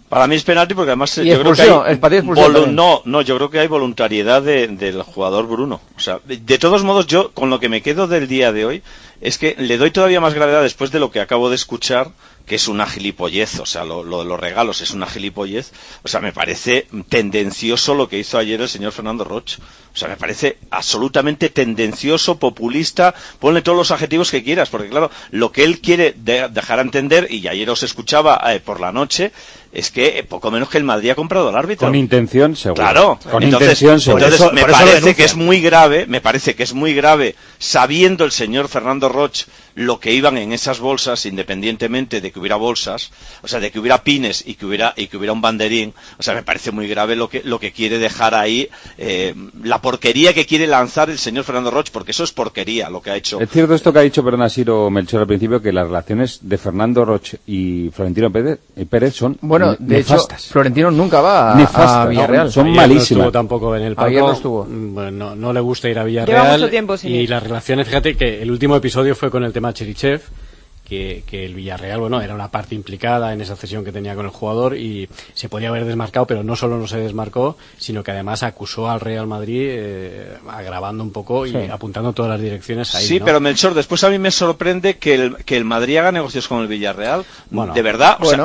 Para mí es penalti porque además y yo creo que hay yo creo que hay voluntariedad del jugador Bruno. O sea, de todos modos yo con lo que me quedo del día de hoy es que le doy todavía más gravedad después de lo que acabo de escuchar, que es una gilipollez, o sea, lo de los regalos es una gilipollez. O sea, me parece tendencioso lo que hizo ayer el señor Fernando Roch. O sea, me parece absolutamente tendencioso, populista, ponle todos los adjetivos que quieras, porque claro, lo que él quiere dejar a entender, y ayer os escuchaba por la noche, es que poco menos que el Madrid ha comprado al árbitro. Con intención, seguro. Claro. Con intención, seguro. Entonces me parece que es muy grave, sabiendo el señor Fernando Roch lo que iban en esas bolsas, independientemente de que hubiera bolsas, o sea, de que hubiera pines y que hubiera un banderín. O sea, me parece muy grave lo que quiere dejar ahí, la porquería que quiere lanzar el señor Fernando Roch, porque eso es porquería lo que ha hecho. Es cierto esto que ha dicho Siro Melchor al principio, que las relaciones de Fernando Roch y Florentino Pérez son de nefastas. hecho, Florentino nunca va a Villarreal. Son Ayer malísimas. No estuvo tampoco en el palco. Ayer no estuvo. Bueno, no le gusta ir a Villarreal. Lleva mucho tiempo sin ir. Las relaciones, fíjate que el último episodio fue con el tema Cherichev, que el Villarreal, bueno, era una parte implicada en esa cesión que tenía con el jugador y se podía haber desmarcado, pero no solo no se desmarcó, sino que además acusó al Real Madrid agravando un poco y apuntando todas las direcciones ahí. Sí, ¿no? pero Melchor, después a mí me sorprende que el Madrid haga negocios con el Villarreal. Bueno, de verdad, o sea,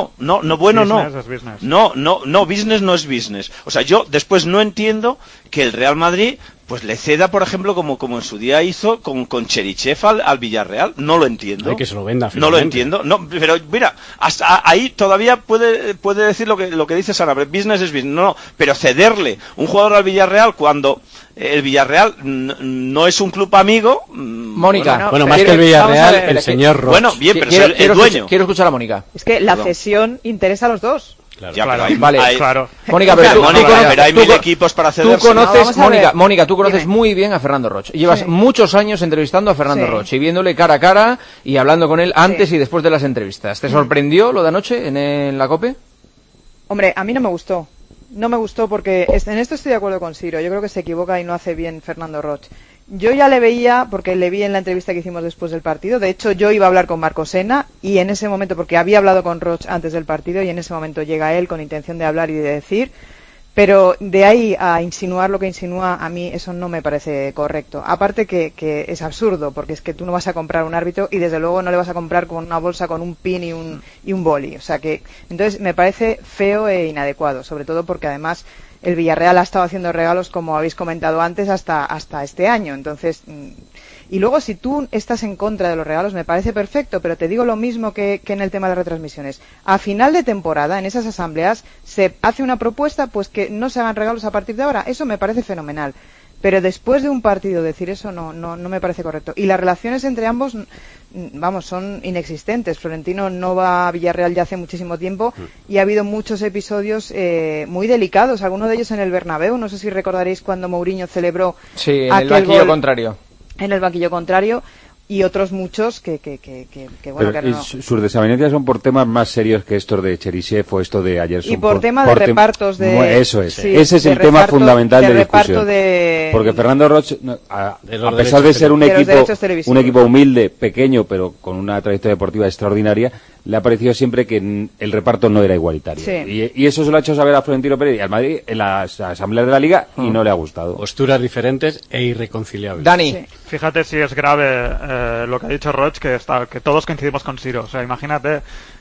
business no es business. O sea, yo después no entiendo que el Real Madrid pues le ceda, por ejemplo, como en su día hizo con Cherichev al Villarreal. No lo entiendo. Hay que se lo venda, no lo entiendo. No, pero mira, hasta ahí todavía puede decir lo que dice Sara, pero business es business. No, pero cederle un jugador al Villarreal cuando el Villarreal no es un club amigo. Mónica. Bueno, más que el Villarreal, el señor Roch. Bueno, bien, pero es el dueño. Quiero escuchar a Mónica. Es que la cesión interesa a los dos. Claro, claro. Mónica, pero hay mil equipos para ceder. Tú conoces, Mónica, tú conoces muy bien a Fernando Roch. Llevas muchos años entrevistando a Fernando Roch y viéndole cara a cara y hablando con él antes y después de las entrevistas. ¿Te sorprendió lo de anoche en la COPE? Hombre, a mí no me gustó. No me gustó porque en esto estoy de acuerdo con Siro. Yo creo que se equivoca y no hace bien Fernando Roch. Yo ya le veía, porque le vi en la entrevista que hicimos después del partido. De hecho, yo iba a hablar con Marco Sena y en ese momento, porque había hablado con Roch antes del partido y en ese momento llega él con intención de hablar y de decir, pero de ahí a insinuar lo que insinúa, a mí eso no me parece correcto. Aparte que es absurdo, porque es que tú no vas a comprar un árbitro y desde luego no le vas a comprar con una bolsa con un pin y un boli. O sea que, entonces me parece feo e inadecuado, sobre todo porque además el Villarreal ha estado haciendo regalos, como habéis comentado antes, hasta este año. Entonces, y luego si tú estás en contra de los regalos, me parece perfecto, pero te digo lo mismo que en el tema de las retransmisiones. A final de temporada, en esas asambleas, se hace una propuesta, pues que no se hagan regalos a partir de ahora. Eso me parece fenomenal. Pero después de un partido decir eso no me parece correcto. Y las relaciones entre ambos, vamos, son inexistentes. Florentino no va a Villarreal ya hace muchísimo tiempo y ha habido muchos episodios muy delicados. Algunos de ellos en el Bernabéu. No sé si recordaréis cuando Mourinho celebró en el banquillo contrario. En el banquillo contrario. Y otros muchos que bueno, pero, que no. Sus desavenencias son por temas más serios que estos de Cherichev o esto de ayer. Y por tema de repartos de... Eso es. Sí, ese es el tema fundamental de discusión. De... Porque Fernando Roch, a pesar de ser un equipo humilde, pequeño, pero con una trayectoria deportiva extraordinaria, le ha parecido siempre que el reparto no era igualitario. Sí. Y eso se lo ha hecho saber a Florentino Pérez y al Madrid en las asambleas de la Liga y no le ha gustado. Posturas diferentes e irreconciliables. Dani. Sí. Fíjate si es grave lo que ha dicho Roch, que todos coincidimos con Siro. O sea, imagínate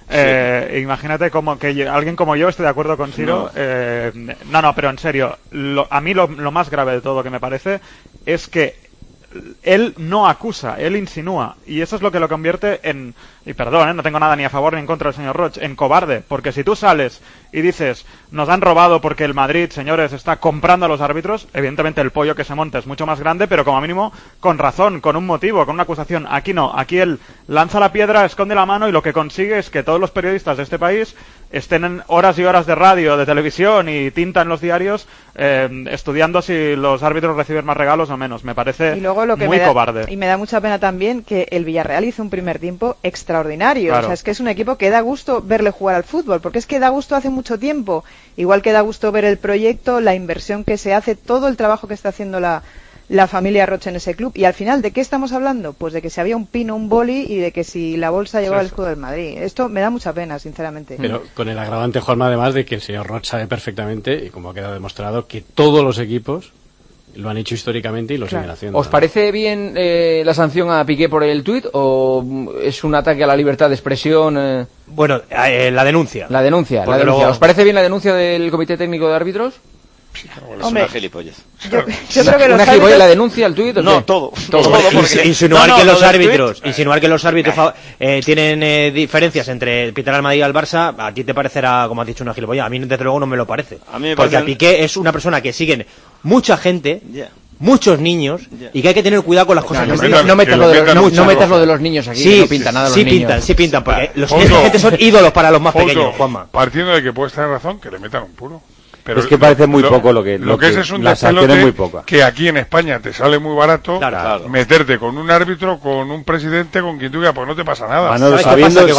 como que alguien como yo esté de acuerdo con Siro. No, pero en serio, a mí lo más grave de todo que me parece es que él no acusa, él insinúa, y eso es lo que lo convierte en, y perdón, no tengo nada ni a favor ni en contra del señor Roch, en cobarde, porque si tú sales y dices, nos han robado porque el Madrid, señores, está comprando a los árbitros, evidentemente el pollo que se monta es mucho más grande, pero como mínimo con razón, con un motivo, con una acusación. Aquí no, aquí él lanza la piedra, esconde la mano y lo que consigue es que todos los periodistas de este país estén en horas y horas de radio, de televisión y tinta en los diarios estudiando si los árbitros reciben más regalos o menos. Me parece muy cobarde. Y me da mucha pena también que el Villarreal hizo un primer tiempo extraordinario. Claro. O sea, es que es un equipo que da gusto verle jugar al fútbol, porque es que da gusto hace mucho tiempo. Igual que da gusto ver el proyecto, la inversión que se hace, todo el trabajo que está haciendo la la familia Roche en ese club. Y al final, ¿de qué estamos hablando? Pues de que si había un pino, un boli y de que si la bolsa llevaba el escudo del Madrid. Esto me da mucha pena, sinceramente. Pero con el agravante, Juanma, además de que el señor Roche sabe perfectamente, y como ha quedado demostrado, que todos los equipos lo han hecho históricamente y lo siguen haciendo. ¿Os parece bien la sanción a Piqué por el tuit o es un ataque a la libertad de expresión? Bueno, la denuncia. La denuncia. Luego... ¿Os parece bien la denuncia del Comité Técnico de Árbitros? Es una gilipollez. Yo creo que ¿Una gilipollez la denuncia, el tuit? No, todo. Insinuar que los árbitros tienen diferencias entre pitar al Madrid y al Barça, a ti te parecerá, como has dicho, una gilipollez. A mí, desde luego, no me lo parece. Porque a Piqué es una persona que siguen mucha gente, muchos niños, y que hay que tener cuidado con las cosas. No metas lo de los niños aquí, que no pinta nada los niños. Sí pintan, porque los niños son ídolos para los más pequeños, Juanma. Partiendo de que puedes tener razón, que le metan un puro. Pero es que parece muy poco lo que es un despelote muy poca. Que aquí en España te sale muy barato meterte con un árbitro, con un presidente, con quien tú quieras, pues no te pasa nada. Sabiendo lo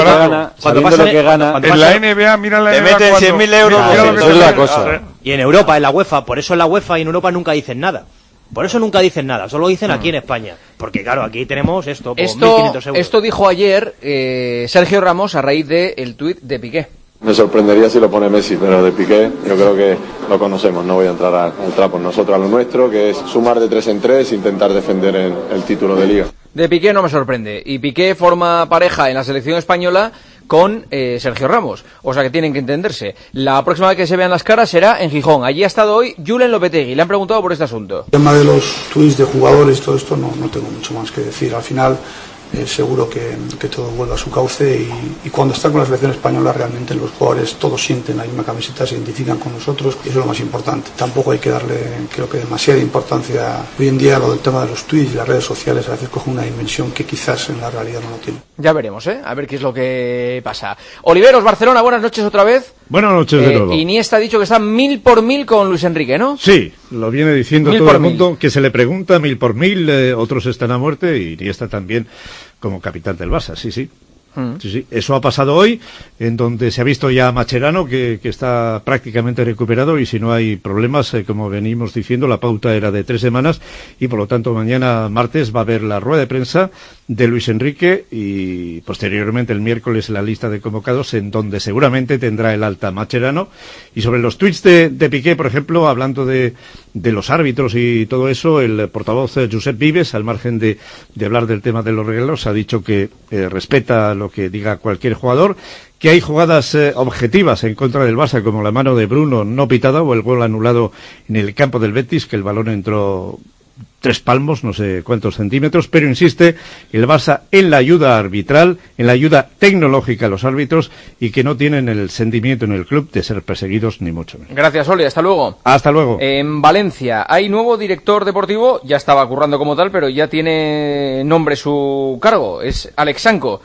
que gana. En la NBA, mira la NBA. Te meten 100.000 euros. Eso es la cosa. Y en Europa, en la UEFA, por eso en la UEFA y en Europa nunca dicen nada. Por eso nunca dicen nada, solo dicen aquí en España. Porque claro, aquí tenemos esto, por 1.500 euros. Esto dijo ayer Sergio Ramos a raíz del tuit de Piqué. Me sorprendería si lo pone Messi, pero de Piqué yo creo que lo conocemos, no voy a entrar al trapo. Nosotros a lo nuestro, que es sumar de 3 en 3 e intentar defender el título de Liga. De Piqué no me sorprende, y Piqué forma pareja en la selección española con Sergio Ramos, o sea que tienen que entenderse. La próxima vez que se vean las caras será en Gijón. Allí ha estado hoy Julen Lopetegui, le han preguntado por este asunto. El tema de los tweets de jugadores, todo esto no tengo mucho más que decir. Al final seguro que todo vuelve a su cauce y cuando están con la selección española realmente los jugadores todos sienten la misma camiseta, se identifican con nosotros y eso es lo más importante. Tampoco hay que darle, creo que demasiada importancia hoy en día. Lo del tema de los tweets y las redes sociales a veces coge una dimensión que quizás en la realidad no lo tiene. Ya veremos, a ver qué es lo que pasa. Oliveros, Barcelona, buenas noches otra vez. Buenas noches de nuevo. Iniesta ha dicho que está 1000 por 1000 con Luis Enrique, ¿no? Sí, lo viene diciendo todo el mundo, que se le pregunta 1000 por 1000, otros están a muerte y Iniesta también como capitán del Barça, sí. Sí. Eso ha pasado hoy, en donde se ha visto ya a Mascherano que está prácticamente recuperado y si no hay problemas, como venimos diciendo, la pauta era de 3 semanas y por lo tanto mañana martes va a haber la rueda de prensa de Luis Enrique y posteriormente el miércoles la lista de convocados en donde seguramente tendrá el alta Mascherano. Y sobre los tweets de Piqué, por ejemplo, hablando de los árbitros y todo eso, el portavoz Josep Vives, al margen de hablar del tema de los regalos, ha dicho que respeta lo que diga cualquier jugador, que hay jugadas objetivas en contra del Barça, como la mano de Bruno no pitada o el gol anulado en el campo del Betis, que el balón entró 3 palmos, no sé cuántos centímetros, pero insiste el Barça en la ayuda arbitral, en la ayuda tecnológica a los árbitros y que no tienen el sentimiento en el club de ser perseguidos ni mucho menos. Gracias, Oli, hasta luego. Hasta luego. En Valencia hay nuevo director deportivo, ya estaba currando como tal, pero ya tiene nombre su cargo, es Alex Sanco.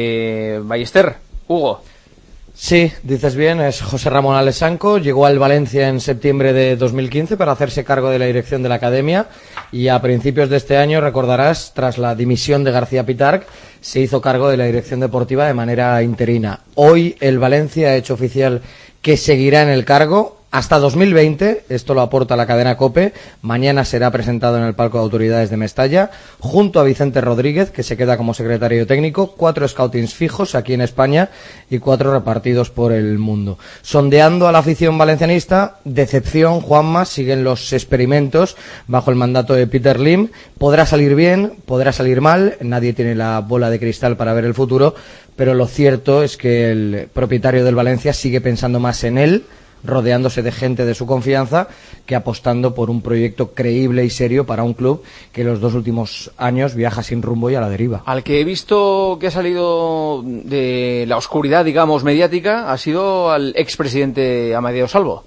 Ballester, Hugo. Sí, dices bien, es José Ramón Alessanco, llegó al Valencia en septiembre de 2015 para hacerse cargo de la dirección de la academia y a principios de este año, recordarás, tras la dimisión de García Pitarch, se hizo cargo de la dirección deportiva de manera interina. Hoy el Valencia ha hecho oficial que seguirá en el cargo hasta 2020, esto lo aporta la cadena COPE, mañana será presentado en el palco de autoridades de Mestalla, junto a Vicente Rodríguez, que se queda como secretario técnico, 4 scoutings fijos aquí en España y 4 repartidos por el mundo. Sondeando a la afición valencianista, decepción, Juanma, siguen los experimentos bajo el mandato de Peter Lim, podrá salir bien, podrá salir mal, nadie tiene la bola de cristal para ver el futuro, pero lo cierto es que el propietario del Valencia sigue pensando más en él, rodeándose de gente de su confianza, que apostando por un proyecto creíble y serio para un club que en los 2 últimos años viaja sin rumbo y a la deriva. Al que he visto que ha salido de la oscuridad, digamos, mediática, ha sido al expresidente Amadeo Salvo.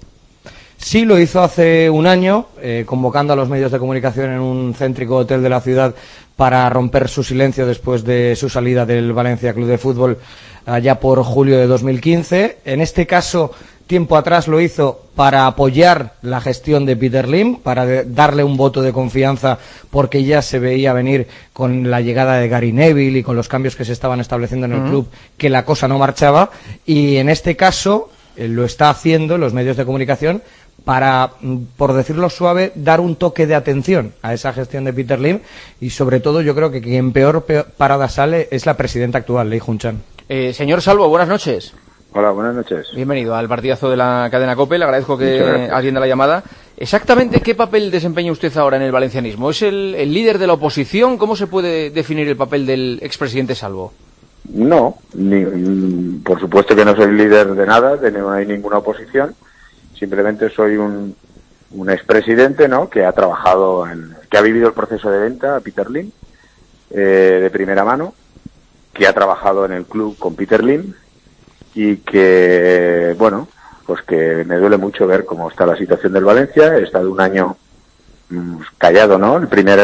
Sí, lo hizo hace un año, convocando a los medios de comunicación en un céntrico hotel de la ciudad para romper su silencio después de su salida del Valencia Club de Fútbol allá por julio de 2015. En este caso, tiempo atrás lo hizo para apoyar la gestión de Peter Lim, para darle un voto de confianza porque ya se veía venir con la llegada de Gary Neville y con los cambios que se estaban estableciendo en el club que la cosa no marchaba, y en este caso lo está haciendo los medios de comunicación para, por decirlo suave, dar un toque de atención a esa gestión de Peter Lim, y sobre todo yo creo que quien peor parada sale es la presidenta actual, Lee Jun-chan. Señor Salvo, buenas noches. Hola, buenas noches. Bienvenido al partidazo de la cadena COPE, le agradezco que atienda la llamada. Exactamente, ¿qué papel desempeña usted ahora en el valencianismo? ¿Es el líder de la oposición? ¿Cómo se puede definir el papel del expresidente Salvo? No, por supuesto que no soy líder de nada, no hay ninguna oposición. Simplemente soy un expresidente, ¿no?, que ha trabajado, que ha vivido el proceso de venta a Peter Lim de primera mano, que ha trabajado en el club con Peter Lim y que, bueno, pues que me duele mucho ver cómo está la situación del Valencia. He estado un año callado, ¿no?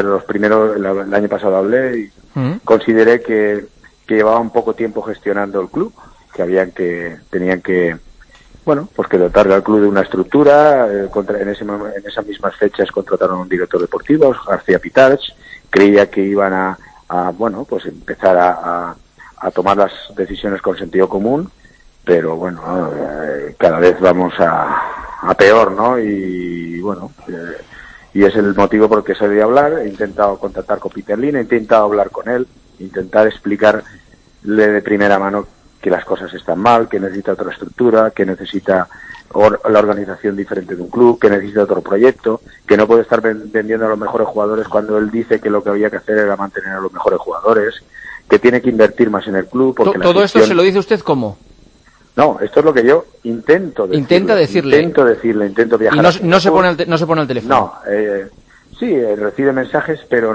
El año pasado hablé y consideré que llevaba un poco tiempo gestionando el club, que tenían que, bueno, pues que dotarle al club de una estructura. En esas mismas fechas contrataron a un director deportivo, García Pitarch. Creía que iban a bueno, pues empezar a tomar las decisiones con sentido común, pero bueno, cada vez vamos a peor, ¿no? Y bueno, y es el motivo por el que se debe hablar. He intentado contactar con Peter Lim, he intentado hablar con él, intentar explicarle de primera mano que las cosas están mal, que necesita otra estructura, que necesita la organización diferente de un club, que necesita otro proyecto, que no puede estar vendiendo a los mejores jugadores cuando él dice que lo que había que hacer era mantener a los mejores jugadores, que tiene que invertir más en el club. Porque ¿Todo esto se lo dice usted cómo? No, esto es lo que yo intento decirle. Intento viajar. ¿Y no se pone al teléfono? No, sí, recibe mensajes, pero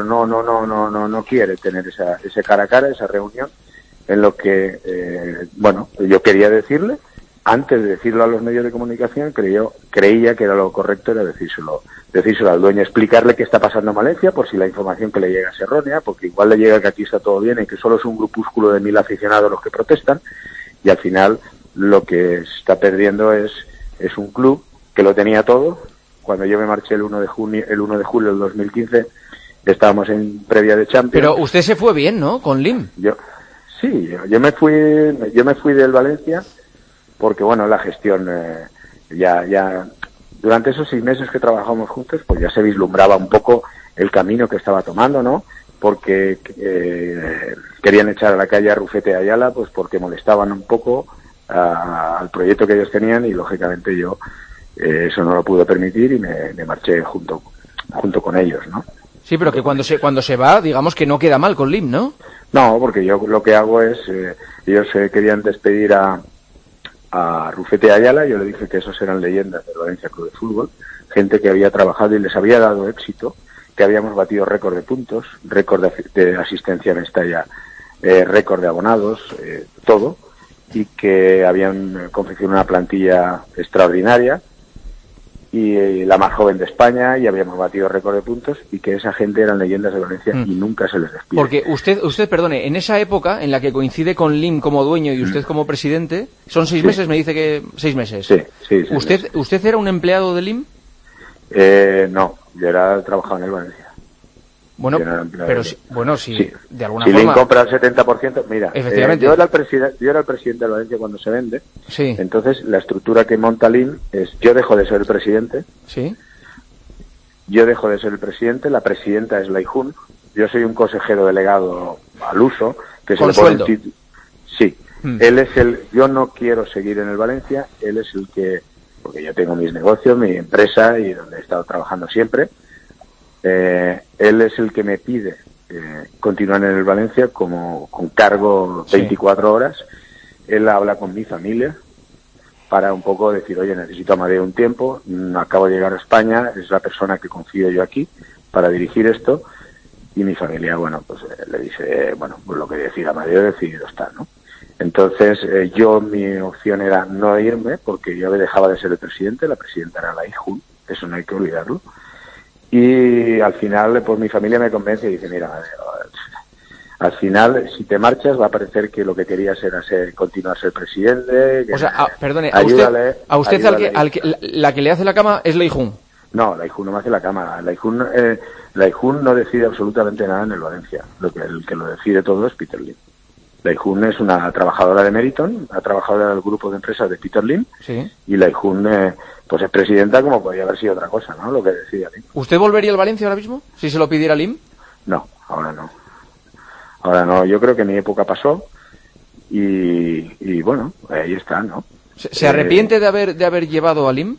no quiere tener ese cara a cara, esa reunión, en lo que, bueno, yo quería decirle. Antes de decirlo a los medios de comunicación, creía que era lo correcto era decírselo al dueño, explicarle qué está pasando en Valencia, por si la información que le llega es errónea, porque igual le llega que aquí está todo bien y que solo es un grupúsculo de 1000 aficionados los que protestan, y al final lo que se está perdiendo es un club que lo tenía todo. Cuando yo me marché el 1 de julio del 2015, estábamos en previa de Champions. Pero usted se fue bien, ¿no?, con Lim. Yo me fui del Valencia porque, bueno, la gestión ya durante esos 6 meses que trabajamos juntos, pues ya se vislumbraba un poco el camino que estaba tomando, ¿no? Porque querían echar a la calle a Rufete Ayala, pues porque molestaban un poco al proyecto que ellos tenían, y lógicamente yo eso no lo pude permitir y me marché junto con ellos, ¿no? Sí, pero que cuando se va, digamos que no queda mal con Lim, ¿no? No, porque yo lo que hago es, ellos querían despedir a Rufete Ayala. Yo le dije que esos eran leyendas del Valencia Club de Fútbol, gente que había trabajado y les había dado éxito, que habíamos batido récord de puntos, récord de asistencia en Mestalla, récord de abonados, todo, y que habían confeccionado una plantilla extraordinaria y la más joven de España, y habíamos batido récord de puntos, y que esa gente eran leyendas de Valencia y nunca se les despide. Porque usted, perdone, en esa época en la que coincide con Lim como dueño y usted como presidente, son 6 meses, me dice que 6 meses. Sí. ¿Usted era un empleado de Lim? No, yo trabajaba en el Valencia. Bueno, pero sí, de alguna si forma... Si Lim compra el 70%, mira, efectivamente. Yo era el presidente del Valencia cuando se vende. Sí. Entonces, la estructura que monta Lim es: yo dejo de ser el presidente. Sí. Yo dejo de ser el presidente, la presidenta es Leijun. Yo soy un consejero delegado al uso, que ¿con se le pone sueldo? Sí. Él es yo no quiero seguir en el Valencia, él es el que, porque yo tengo mis negocios, mi empresa y donde he estado trabajando siempre. Él es el que me pide continuar en el Valencia con cargo 24 horas. Él habla con mi familia para un poco decir: oye, necesito a Amadeo un tiempo, acabo de llegar a España, es la persona que confío yo aquí para dirigir esto. Y mi familia, bueno, pues le dice, bueno, pues lo que decida Amadeo, decidido está, ¿no? Entonces, mi opción era no irme, porque yo dejaba de ser el presidente, la presidenta era Leijun, eso no hay que olvidarlo. Y al final, pues mi familia me convence y dice: mira, al final, si te marchas, va a parecer que lo que querías era continuar ser presidente. O sea, perdone, a usted la que le hace la cama es Leijun. No, Leijun no me hace la cama. Leijun no decide absolutamente nada en el Valencia. El que lo decide todo es Peter Lim. Laijun es una trabajadora de Meriton, una trabajadora del grupo de empresas de Peter Lim, sí. Y Laijun pues es presidenta, como podría haber sido otra cosa, ¿no? Lo que decía Lim. ¿Usted volvería al Valencia ahora mismo, si se lo pidiera Lim? No, ahora no. Ahora no, yo creo que mi época pasó y bueno, ahí está, ¿no? ¿Se arrepiente de haber llevado a Lim?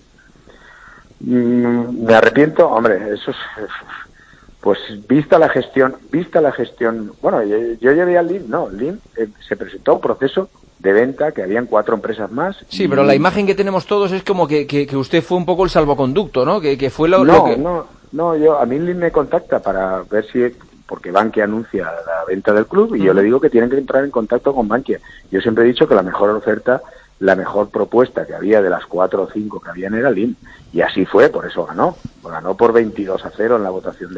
Me arrepiento, hombre, eso es... Pues vista la gestión, bueno, yo llevé al Lim, se presentó un proceso de venta, que habían 4 empresas más. Sí, pero la imagen que tenemos todos es como que usted fue un poco el salvoconducto, ¿no? Que fue lo que... A mí Lim me contacta para ver si... Porque Bankia anuncia la venta del club y yo le digo que tienen que entrar en contacto con Bankia. Yo siempre he dicho que la mejor oferta, la mejor propuesta que había de las 4 o 5 que habían era Lim. Y así fue, por eso ganó. Ganó por 22-0 en la votación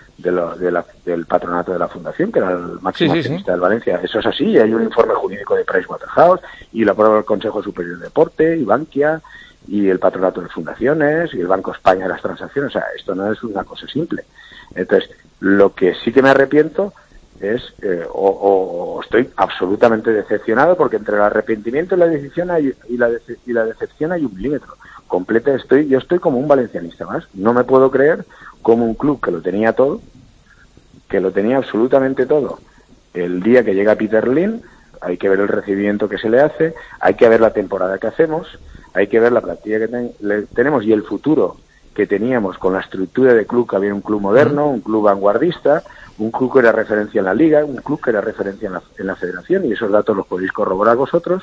del patronato de la fundación, que era el máximo accionista del Valencia. Eso es así, y hay un informe jurídico de Pricewaterhouse, y lo aprueba el Consejo Superior de Deporte, y Bankia, y el patronato de fundaciones, y el Banco España de las transacciones. O sea, esto no es una cosa simple. Entonces, lo que sí que me arrepiento es, o estoy absolutamente decepcionado, porque entre el arrepentimiento y la decisión y la decepción hay un milímetro. Yo estoy como un valencianista más. No me puedo creer como un club que lo tenía todo, que lo tenía absolutamente todo. El día que llega Peter Lim, hay que ver el recibimiento que se le hace, hay que ver la temporada que hacemos, hay que ver la plantilla que tenemos y el futuro que teníamos con la estructura de club, que había un club moderno, un club vanguardista, un club que era referencia en la liga, un club que era referencia en la federación, y esos datos los podéis corroborar vosotros.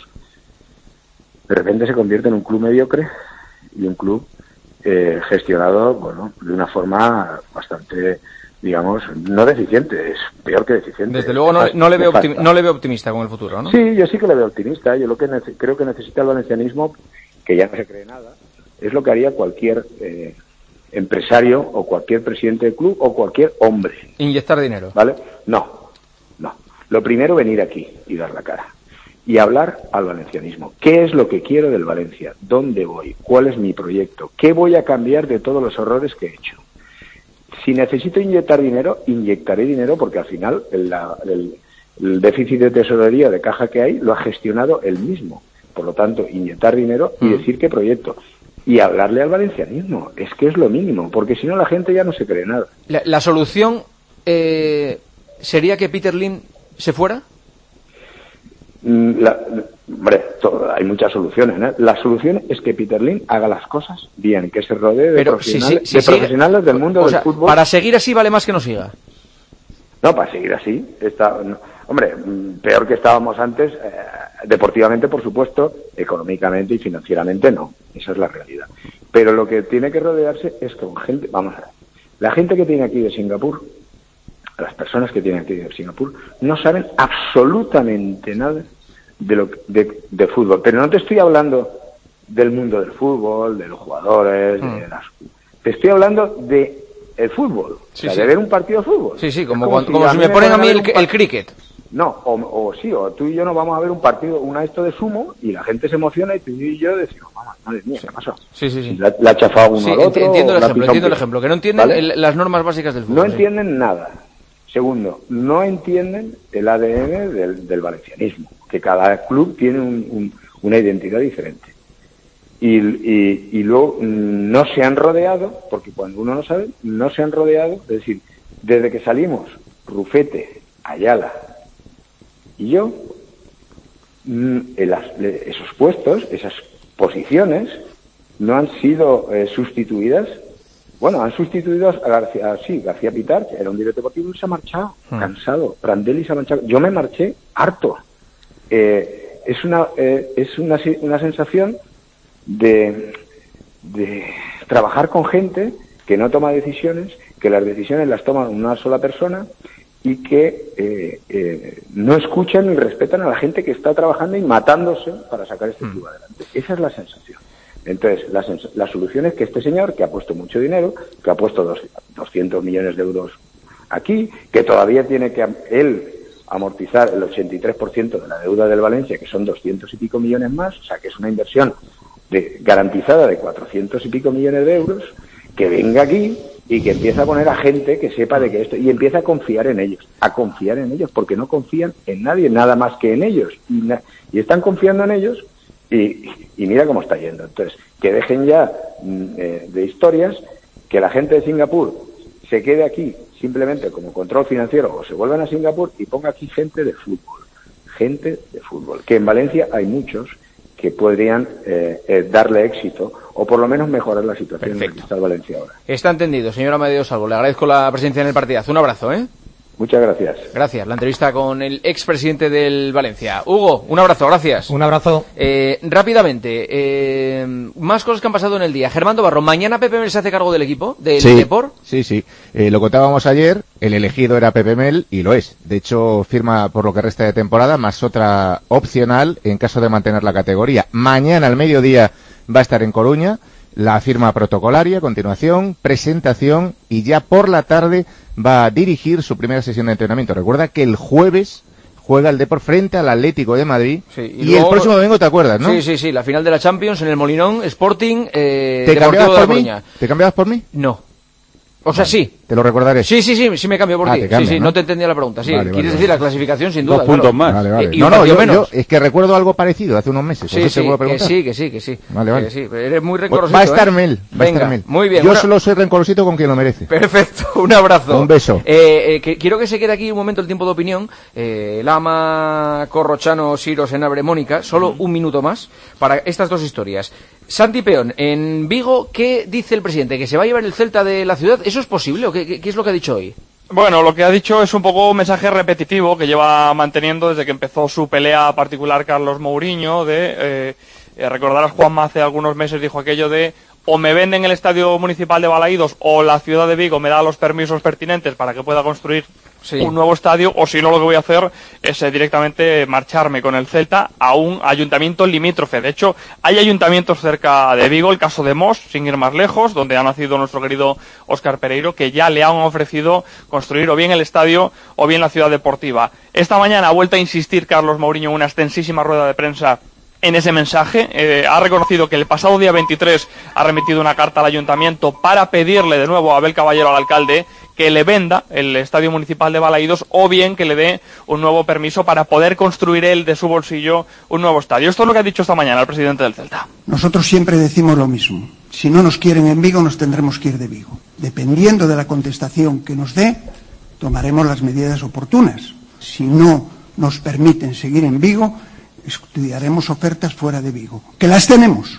De repente se convierte en un club mediocre y un club gestionado, bueno, de una forma bastante, digamos, no deficiente, es peor que deficiente. Desde luego no le veo optimista con el futuro, ¿no? Sí, yo sí que le veo optimista. Yo lo que creo que necesita el valencianismo, que ya no se cree nada, es lo que haría cualquier empresario o cualquier presidente de club o cualquier hombre. ¿Inyectar dinero? ¿Vale? No. Lo primero, venir aquí y dar la cara. Y hablar al valencianismo. ¿Qué es lo que quiero del Valencia? ¿Dónde voy? ¿Cuál es mi proyecto? ¿Qué voy a cambiar de todos los errores que he hecho? Si necesito inyectar dinero, inyectaré dinero, porque al final el déficit de tesorería de caja que hay lo ha gestionado él mismo. Por lo tanto, inyectar dinero y decir qué proyecto. Y hablarle al valencianismo. Es que es lo mínimo, porque si no la gente ya no se cree nada. ¿La solución sería que Peter Lim se fuera? Hay muchas soluciones, ¿no? La solución es que Peter Lim haga las cosas bien, que se rodee de profesionales del mundo del fútbol. Para seguir así vale más que no siga. No, para seguir así peor que estábamos antes, deportivamente por supuesto, económicamente y financieramente no, esa es la realidad. Pero lo que tiene que rodearse es con gente, vamos a ver, la gente que tiene aquí de Singapur, las personas que tienen aquí de Singapur, no saben absolutamente nada de fútbol. Pero no te estoy hablando del mundo del fútbol, de los jugadores, te estoy hablando de el fútbol, de ver un partido de fútbol. Sí, como si me ponen a mí el cricket. No, o tú y yo nos vamos a ver un partido, esto de sumo, y la gente se emociona y tú y yo decimos, madre mía, ¿qué pasó? Sí. La ha chafado uno al otro. Entiendo el ejemplo, que no entienden las normas básicas del fútbol. No entienden nada. Segundo, no entienden el ADN del valencianismo, que cada club tiene una identidad diferente. Y luego no se han rodeado, porque cuando uno no sabe, no se han rodeado, es decir, desde que salimos, Rufete, Ayala y yo, esos puestos, esas posiciones, no han sido sustituidas. Bueno, han sustituido a García Pitar, que era un director deportivo, y se ha marchado, cansado. Prandelli se ha marchado. Yo me marché harto. Es una sensación de trabajar con gente que no toma decisiones, que las decisiones las toma una sola persona y que no escuchan ni respetan a la gente que está trabajando y matándose para sacar este club adelante. Esa es la sensación. Entonces, la solución es que este señor, que ha puesto mucho dinero, que ha puesto 200 millones de euros aquí, que todavía tiene que él amortizar el 83% de la deuda del Valencia, que son 200 y pico millones más, o sea, que es una inversión garantizada de 400 y pico millones de euros, que venga aquí y que empiece a poner a gente que sepa de que esto, y empiece a confiar en ellos, porque no confían en nadie, nada más que en ellos, y están confiando en ellos, y mira cómo está yendo. Entonces, que dejen ya de historias, que la gente de Singapur se quede aquí simplemente como control financiero, o se vuelvan a Singapur y ponga aquí gente de fútbol, que en Valencia hay muchos que podrían darle éxito o por lo menos mejorar la situación en la que está Valencia ahora. Está entendido, señor Amadeo Salvo. Le agradezco la presencia en el partidazo. Un abrazo, ¿eh? Muchas gracias. Gracias. La entrevista con el expresidente del Valencia. Hugo, un abrazo, gracias. Un abrazo. Rápidamente, más cosas que han pasado en el día. Germán Barro, ¿mañana Pepe Mel se hace cargo del equipo, del Depor? Sí. Lo contábamos ayer, el elegido era Pepe Mel y lo es. De hecho, firma por lo que resta de temporada, más otra opcional en caso de mantener la categoría. Mañana al mediodía va a estar en Coruña. La firma protocolaria, a continuación, presentación y ya por la tarde va a dirigir su primera sesión de entrenamiento. Recuerda que el jueves juega el Depor frente al Atlético de Madrid y luego, el próximo domingo, ¿te acuerdas, no? Sí, la final de la Champions en el Molinón, Sporting, ¿Te cambiabas por mí? ¿Te cambiabas por mí? No. O sea, sí. Te lo recordaré. Sí, me cambio por ti. Cambia, ¿no? No te entendía la pregunta. Sí, vale, quieres decir la clasificación sin duda. 2 puntos más. Vale. Yo es que recuerdo algo parecido hace unos meses. Sí, que sí. Vale. Que sí. Eres muy rencorosito. Va a estar Mel. Muy bien. Yo solo soy rencorosito con quien lo merece. Perfecto. Un abrazo. Un beso. Quiero que se quede aquí un momento el tiempo de opinión. Lama, Corrochano, Siro, Senabre, Mónica. Solo un minuto más para estas dos historias. Santi Peón, en Vigo, ¿qué dice el presidente? ¿Que se va a llevar el Celta de la ciudad? ¿Eso es posible o qué es lo que ha dicho hoy? Bueno, lo que ha dicho es un poco un mensaje repetitivo que lleva manteniendo desde que empezó su pelea particular Carlos Mourinho recordarás, Juanma, hace algunos meses dijo aquello de o me venden el estadio municipal de Balaídos o la ciudad de Vigo me da los permisos pertinentes para que pueda construir un nuevo estadio, o si no lo que voy a hacer es directamente marcharme con el Celta a un ayuntamiento limítrofe. De hecho, hay ayuntamientos cerca de Vigo, el caso de Mos, sin ir más lejos, donde ha nacido nuestro querido Óscar Pereiro, que ya le han ofrecido construir o bien el estadio o bien la ciudad deportiva. Esta mañana ha vuelto a insistir Carlos Mourinho en una extensísima rueda de prensa en ese mensaje. Ha reconocido que el pasado día 23 ha remitido una carta al ayuntamiento para pedirle de nuevo a Abel Caballero, al alcalde, que le venda el estadio municipal de Balaídos o bien que le dé un nuevo permiso para poder construir él de su bolsillo un nuevo estadio. Esto es lo que ha dicho esta mañana el presidente del Celta. Nosotros siempre decimos lo mismo. Si no nos quieren en Vigo, nos tendremos que ir de Vigo. Dependiendo de la contestación que nos dé, tomaremos las medidas oportunas. Si no nos permiten seguir en Vigo, estudiaremos ofertas fuera de Vigo. ¡Que las tenemos!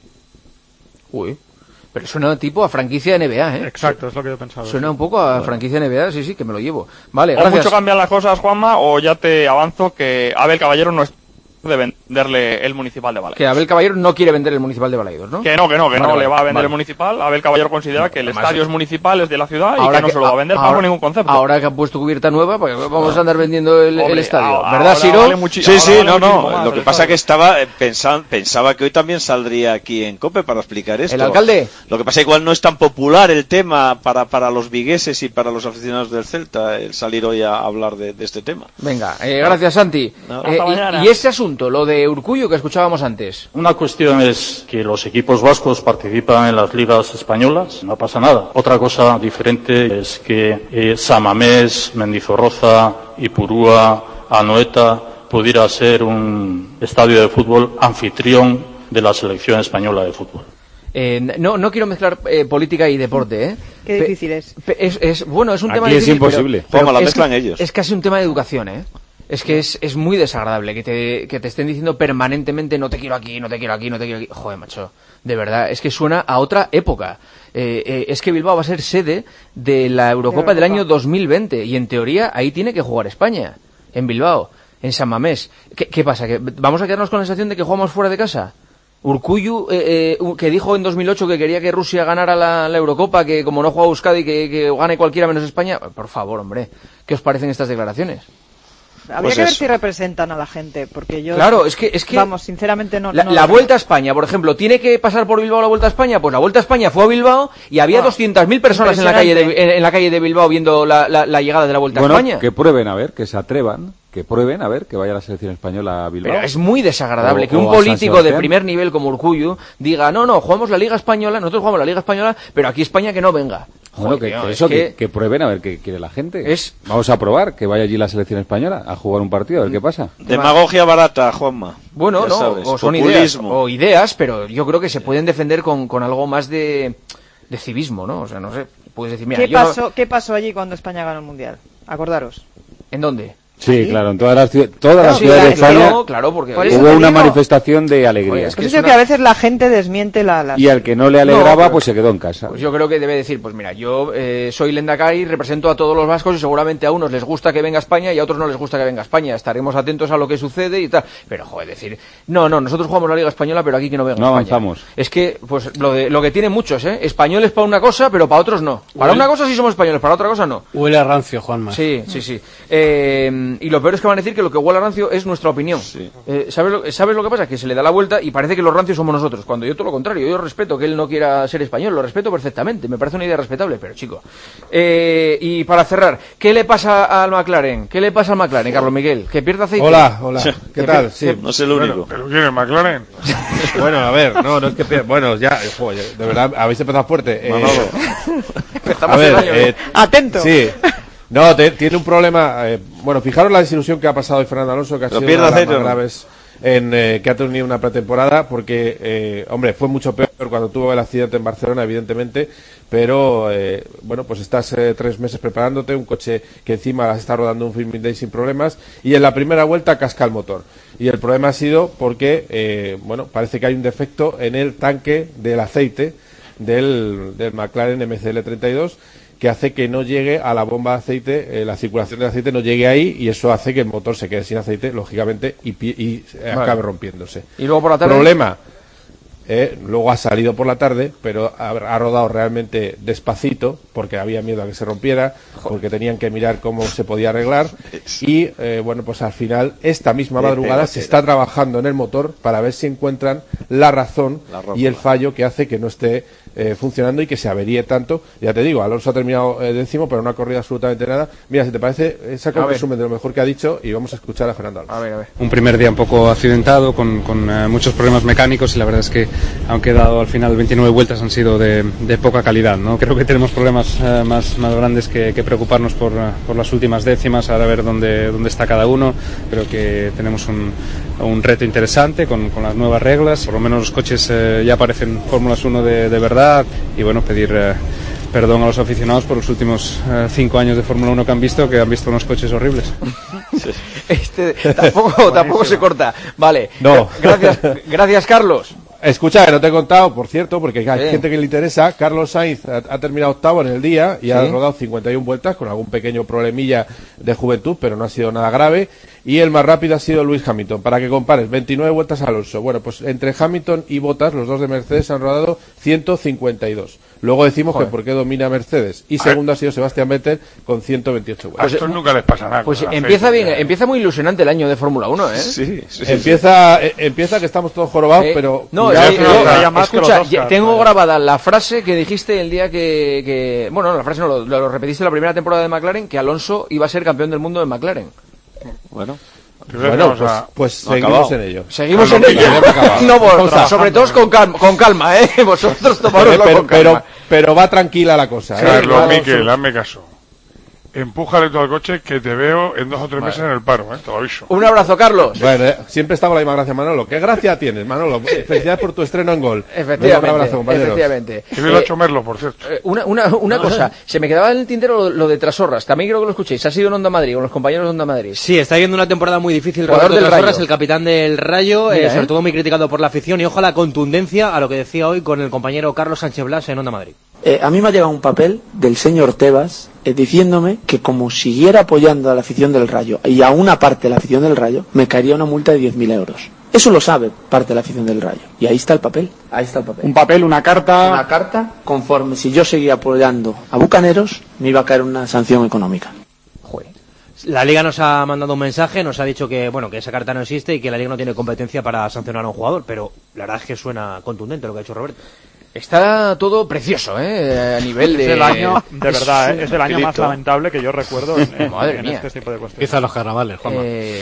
Uy, pero suena tipo a franquicia de NBA, ¿eh? Exacto, es lo que yo pensaba. Suena un poco a franquicia de NBA, sí, que me lo llevo. Vale, o gracias. Mucho cambian las cosas, Juanma, o ya te avanzo que Abel Caballero no es de venderle el municipal de Balaídos. Que Abel Caballero no quiere vender el municipal de Balaídos, ¿no? Que no le va a vender el municipal. Abel Caballero considera que el estadio es municipal, es de la ciudad y que no se lo va a vender bajo ningún concepto. Ahora que han puesto cubierta nueva, pues vamos a andar vendiendo el estadio, ¿verdad, Siro? Lo que pasa que pensaba que hoy también saldría aquí en COPE para explicar esto. ¿El alcalde? Lo que pasa igual no es tan popular el tema para los vigueses y para los aficionados del Celta el salir hoy a hablar de este tema. Venga, gracias, Santi. Y ese asunto, lo de Urkullu que escuchábamos antes. Una cuestión es que los equipos vascos participan en las ligas españolas, no pasa nada. Otra cosa diferente es que San Mamés, Mendizorroza, Ipurúa, Anoeta pudiera ser un estadio de fútbol anfitrión de la selección española de fútbol. No quiero mezclar política y deporte, ¿eh? Qué difícil es. Es un Aquí tema difícil. Es imposible. Pero la mezclan ellos. Es casi un tema de educación, ¿eh? Es que es muy desagradable que te estén diciendo permanentemente no te quiero aquí, no te quiero aquí, no te quiero aquí. Joder, macho, de verdad, es que suena a otra época. Es que Bilbao va a ser sede de la Eurocopa del año 2020 y en teoría ahí tiene que jugar España, en Bilbao, en San Mamés. ¿Qué pasa? ¿Que vamos a quedarnos con la sensación de que jugamos fuera de casa? Urkullu, que dijo en 2008 que quería que Rusia ganara la Eurocopa, que como no juega Euskadi, que gane cualquiera menos España. Por favor, hombre, ¿qué os parecen estas declaraciones? Habría que ver si representan a la gente, porque yo... Claro, es que vamos, sinceramente no... La Vuelta a España, por ejemplo, ¿tiene que pasar por Bilbao la Vuelta a España? Pues la Vuelta a España fue a Bilbao y había 200.000 personas en la calle de Bilbao viendo la llegada de la Vuelta a España. Que prueben, a ver, que se atrevan, que prueben, a ver, que vaya la selección española a Bilbao. Pero es muy desagradable que un político de primer nivel como Urkullu diga, no, jugamos la Liga Española, nosotros jugamos la Liga Española, pero aquí España que no venga. Bueno, que prueben a ver qué quiere la gente. Vamos a probar que vaya allí la selección española a jugar un partido, a ver qué pasa. Demagogia barata, Juanma. Bueno, o son ideas, pero yo creo que se pueden defender con algo más de civismo, ¿no? O sea, no sé, puedes decir, mira, ¿Qué pasó allí cuando España ganó el Mundial? Acordaros. ¿En dónde? Sí, claro, en todas las ciudades de España porque hubo una manifestación de alegría. Es que a veces la gente desmiente la... Y al que no le alegraba, pues se quedó en casa. Pues yo creo que debe decir, pues mira, yo soy Lehendakari, represento a todos los vascos y seguramente a unos les gusta que venga España y a otros no les gusta que venga España. Estaremos atentos a lo que sucede y tal. Pero, joder, decir, no, nosotros jugamos la Liga Española, pero aquí que no venga España. No avanzamos. Es que, pues, lo que tienen muchos, españoles para una cosa, pero para otros no. Para una cosa sí somos españoles, para otra cosa no. Huele a rancio, Juanma. Sí. Y lo peor es que van a decir que lo que huele a rancio es nuestra opinión. Sí. ¿Sabes lo que pasa? Que se le da la vuelta y parece que los rancios somos nosotros, cuando yo todo lo contrario. Yo respeto que él no quiera ser español, lo respeto perfectamente, me parece una idea respetable, pero chico. Y para cerrar, ¿qué le pasa al McLaren? Carlos Miguel? ¿Que pierde aceite? Hola, ¿qué tal? Sí. No es el único. ¿Pero quién es McLaren? Bueno, a ver, no es que pierda. Bueno, ya, joder, de verdad, habéis empezado fuerte. Empezamos el año. Atento. Sí. No, tiene un problema. Bueno, fijaros la desilusión que ha pasado hoy Fernando Alonso, que ha sido una de las más graves que ha tenido una pretemporada, porque, hombre, fue mucho peor cuando tuvo el accidente en Barcelona, evidentemente, pero, bueno, pues estás 3 meses preparándote, un coche que encima está rodando un filming day sin problemas, y en la primera vuelta casca el motor. Y el problema ha sido porque, bueno, parece que hay un defecto en el tanque del aceite del McLaren MCL32, que hace que no llegue a la bomba de aceite, la circulación del aceite no llegue ahí, y eso hace que el motor se quede sin aceite, lógicamente, y acabe rompiéndose. ¿Y luego por la tarde? Problema, luego ha salido por la tarde, pero ha rodado realmente despacito, porque había miedo a que se rompiera, porque tenían que mirar cómo se podía arreglar, y bueno, pues al final, esta misma madrugada, se está trabajando en el motor para ver si encuentran la razón y el fallo que hace que no esté funcionando y que se averíe tanto. Ya te digo, Alonso ha terminado 10º, pero no ha corrido absolutamente nada. Mira, si te parece, saca un resumen de lo mejor que ha dicho y vamos a escuchar a Fernando Alonso. A ver. Un primer día un poco accidentado, con muchos problemas mecánicos, y la verdad es que, aunque he dado al final 29 vueltas, han sido de poca calidad, ¿no? Creo que tenemos problemas más grandes que preocuparnos por las últimas décimas, ahora a ver dónde está cada uno. Creo que tenemos un reto interesante con las nuevas reglas. Por lo menos los coches ya parecen Fórmulas 1 de verdad, y bueno, pedir perdón a los aficionados por los últimos 5 años de Fórmula 1 que han visto unos coches horribles. Tampoco se corta. Vale. No. Gracias, Carlos. Escucha, que no te he contado, por cierto, porque hay gente que le interesa. Carlos Sainz ha terminado octavo en el día y ha rodado 51 vueltas con algún pequeño problemilla de juventud, pero no ha sido nada grave. Y el más rápido ha sido Lewis Hamilton. Para que compares, 29 vueltas a Alonso. Bueno, pues entre Hamilton y Bottas, los dos de Mercedes, han rodado 152. Luego decimos que por qué domina Mercedes. Y segundo ha sido Sebastián Vettel con 128 vueltas. A estos nunca les pasa nada. Pues empieza bien, empieza muy ilusionante el año de Fórmula 1, ¿eh? Sí. Empieza que estamos todos jorobados, pero... No, escucha, tengo grabada la frase que dijiste el día que bueno, la frase no, lo repetiste la primera temporada de McLaren, que Alonso iba a ser campeón del mundo de McLaren. Bueno, pues seguimos en ello. Seguimos en ello. No vosotros, sobre todo con calma, ¿eh? Vosotros tomaroslo con calma. Pero va tranquila la cosa. Carlos, Miquel, hazme caso. Empújale todo el coche, que te veo en 2 o 3 meses en el paro, te lo aviso. Un abrazo, Carlos. Bueno, siempre estaba la misma gracia, Manolo. ¿Qué gracia tienes, Manolo? Felicidades por tu estreno en Gol. Efectivamente. Un abrazo, compañeros. Efectivamente. Que bien lo ha hecho Merlo, por cierto. Una cosa, se me quedaba en el tintero lo de Trasorras. También creo que lo escuchéis. Ha sido en Onda Madrid, con los compañeros de Onda Madrid. Sí, está viendo una temporada muy difícil. Jugador del Trasorras, Rayo. el capitán del Rayo, sobre todo muy criticado por la afición. Y ojo a la contundencia a lo que decía hoy con el compañero Carlos Sánchez Blas en Onda Madrid. A mí me ha llegado un papel del señor Tebas diciéndome que como siguiera apoyando a la afición del Rayo y a una parte de la afición del Rayo, me caería una multa de 10.000 euros. Eso lo sabe parte de la afición del Rayo. Y ahí está el papel. Un papel, una carta. Una carta conforme si yo seguía apoyando a Bucaneros, me iba a caer una sanción económica. La Liga nos ha mandado un mensaje, nos ha dicho que bueno, que esa carta no existe y que la Liga no tiene competencia para sancionar a un jugador, pero la verdad es que suena contundente lo que ha hecho Roberto. Está todo precioso, a nivel de... Es el año, de verdad, es el año más lamentable que yo recuerdo en este tipo de cuestiones. Empiezan los carnavales, Juanma.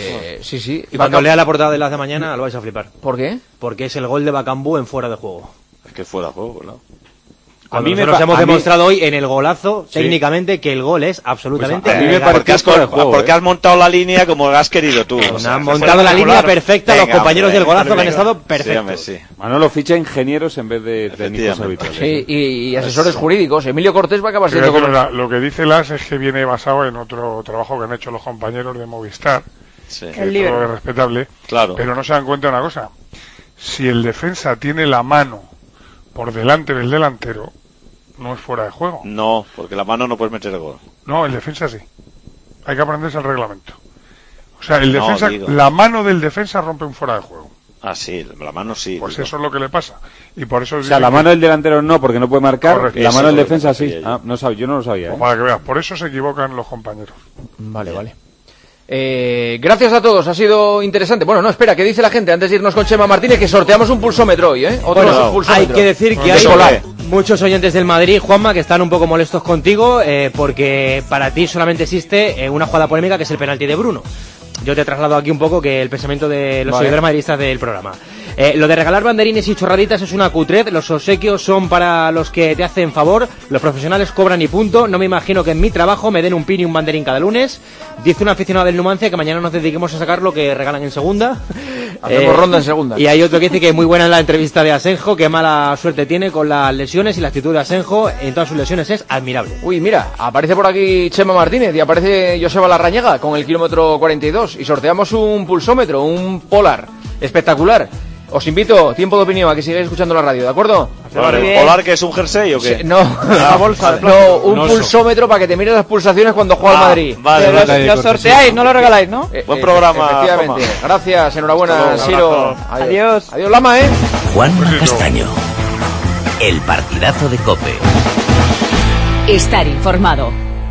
Sí. Y cuando lea la portada de las de mañana lo vais a flipar. ¿Por qué? Porque es el gol de Bakambu en fuera de juego. Es que fuera de juego, ¿no? Cuando nosotros hemos demostrado hoy en el golazo, técnicamente, que el gol es absolutamente... Pues a mí me parece porque has montado la línea como has querido tú. Han montado la línea perfecta, los compañeros del golazo que han estado perfectos. Sí. Manolo ficha ingenieros en vez de técnicos habituales. Sí, y asesores jurídicos. Emilio Cortés va a acabar siendo como... Lo que dice Las es que viene basado en otro trabajo que han hecho los compañeros de Movistar. Sí. Que todo es respetable. Claro. Pero no se dan cuenta de una cosa. Si el defensa tiene la mano por delante del delantero, no es fuera de juego. No, porque la mano no puedes meter el gol. No, el defensa sí. Hay que aprenderse el reglamento. O sea, el defensa, la mano del defensa rompe un fuera de juego. Ah, sí, la mano sí. Pues eso es lo que le pasa. Y por eso... O sea, la mano del delantero no, porque no puede marcar. Correcto. La mano del defensa sí. No sabía, yo no lo sabía. Pues para que veas, por eso se equivocan los compañeros. Vale. Gracias a todos, ha sido interesante. Bueno, no, espera, ¿qué dice la gente? Antes de irnos con Chema Martínez, que sorteamos un pulsómetro hoy, pulsómetro. Hay que decir que hay muchos oyentes del Madrid, Juanma, que están un poco molestos contigo, porque para ti solamente existe una jugada polémica, que es el penalti de Bruno. Yo te traslado aquí un poco que el pensamiento de los seguidores madridistas del programa. Lo de regalar banderines y chorraditas es una cutred. Los obsequios son para los que te hacen favor. Los profesionales cobran y punto. No me imagino que en mi trabajo me den un pin y un banderín cada lunes. Dice un aficionado del Numancia que mañana nos dediquemos a sacar lo que regalan en segunda. Hacemos ronda en segunda. Y hay otro que dice que muy buena en la entrevista de Asenjo, que mala suerte tiene con las lesiones, y la actitud de Asenjo en todas sus lesiones es admirable. Uy, mira, aparece por aquí Chema Martínez y aparece Joseba Larrañaga con el kilómetro 42 y sorteamos un pulsómetro, un Polar espectacular. Os invito, tiempo de opinión, a que sigáis escuchando la radio, ¿de acuerdo? Vale, ¿Polar que es un jersey o qué? No, una bolsa, un pulsómetro para que te mires las pulsaciones cuando juega el Madrid. Vale, lo sorteáis, no lo regaláis, ¿no? Buen programa. Efectivamente. Gracias, enhorabuena, Siro. Adiós. Adiós, Lama, Juanma Castaño. El partidazo de COPE. Estar informado.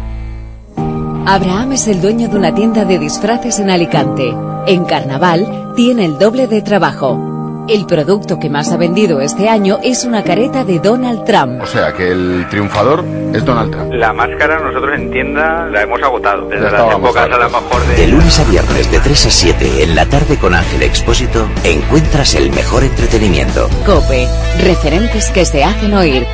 Abraham es el dueño de una tienda de disfraces en Alicante. En Carnaval tiene el doble de trabajo. El producto que más ha vendido este año es una careta de Donald Trump. O sea que el triunfador es Donald Trump. La máscara nosotros en tienda la hemos agotado. Desde las épocas a lo mejor de lunes a viernes de 3 a 7 en la tarde con Ángel Expósito encuentras el mejor entretenimiento. COPE, referentes que se hacen oír.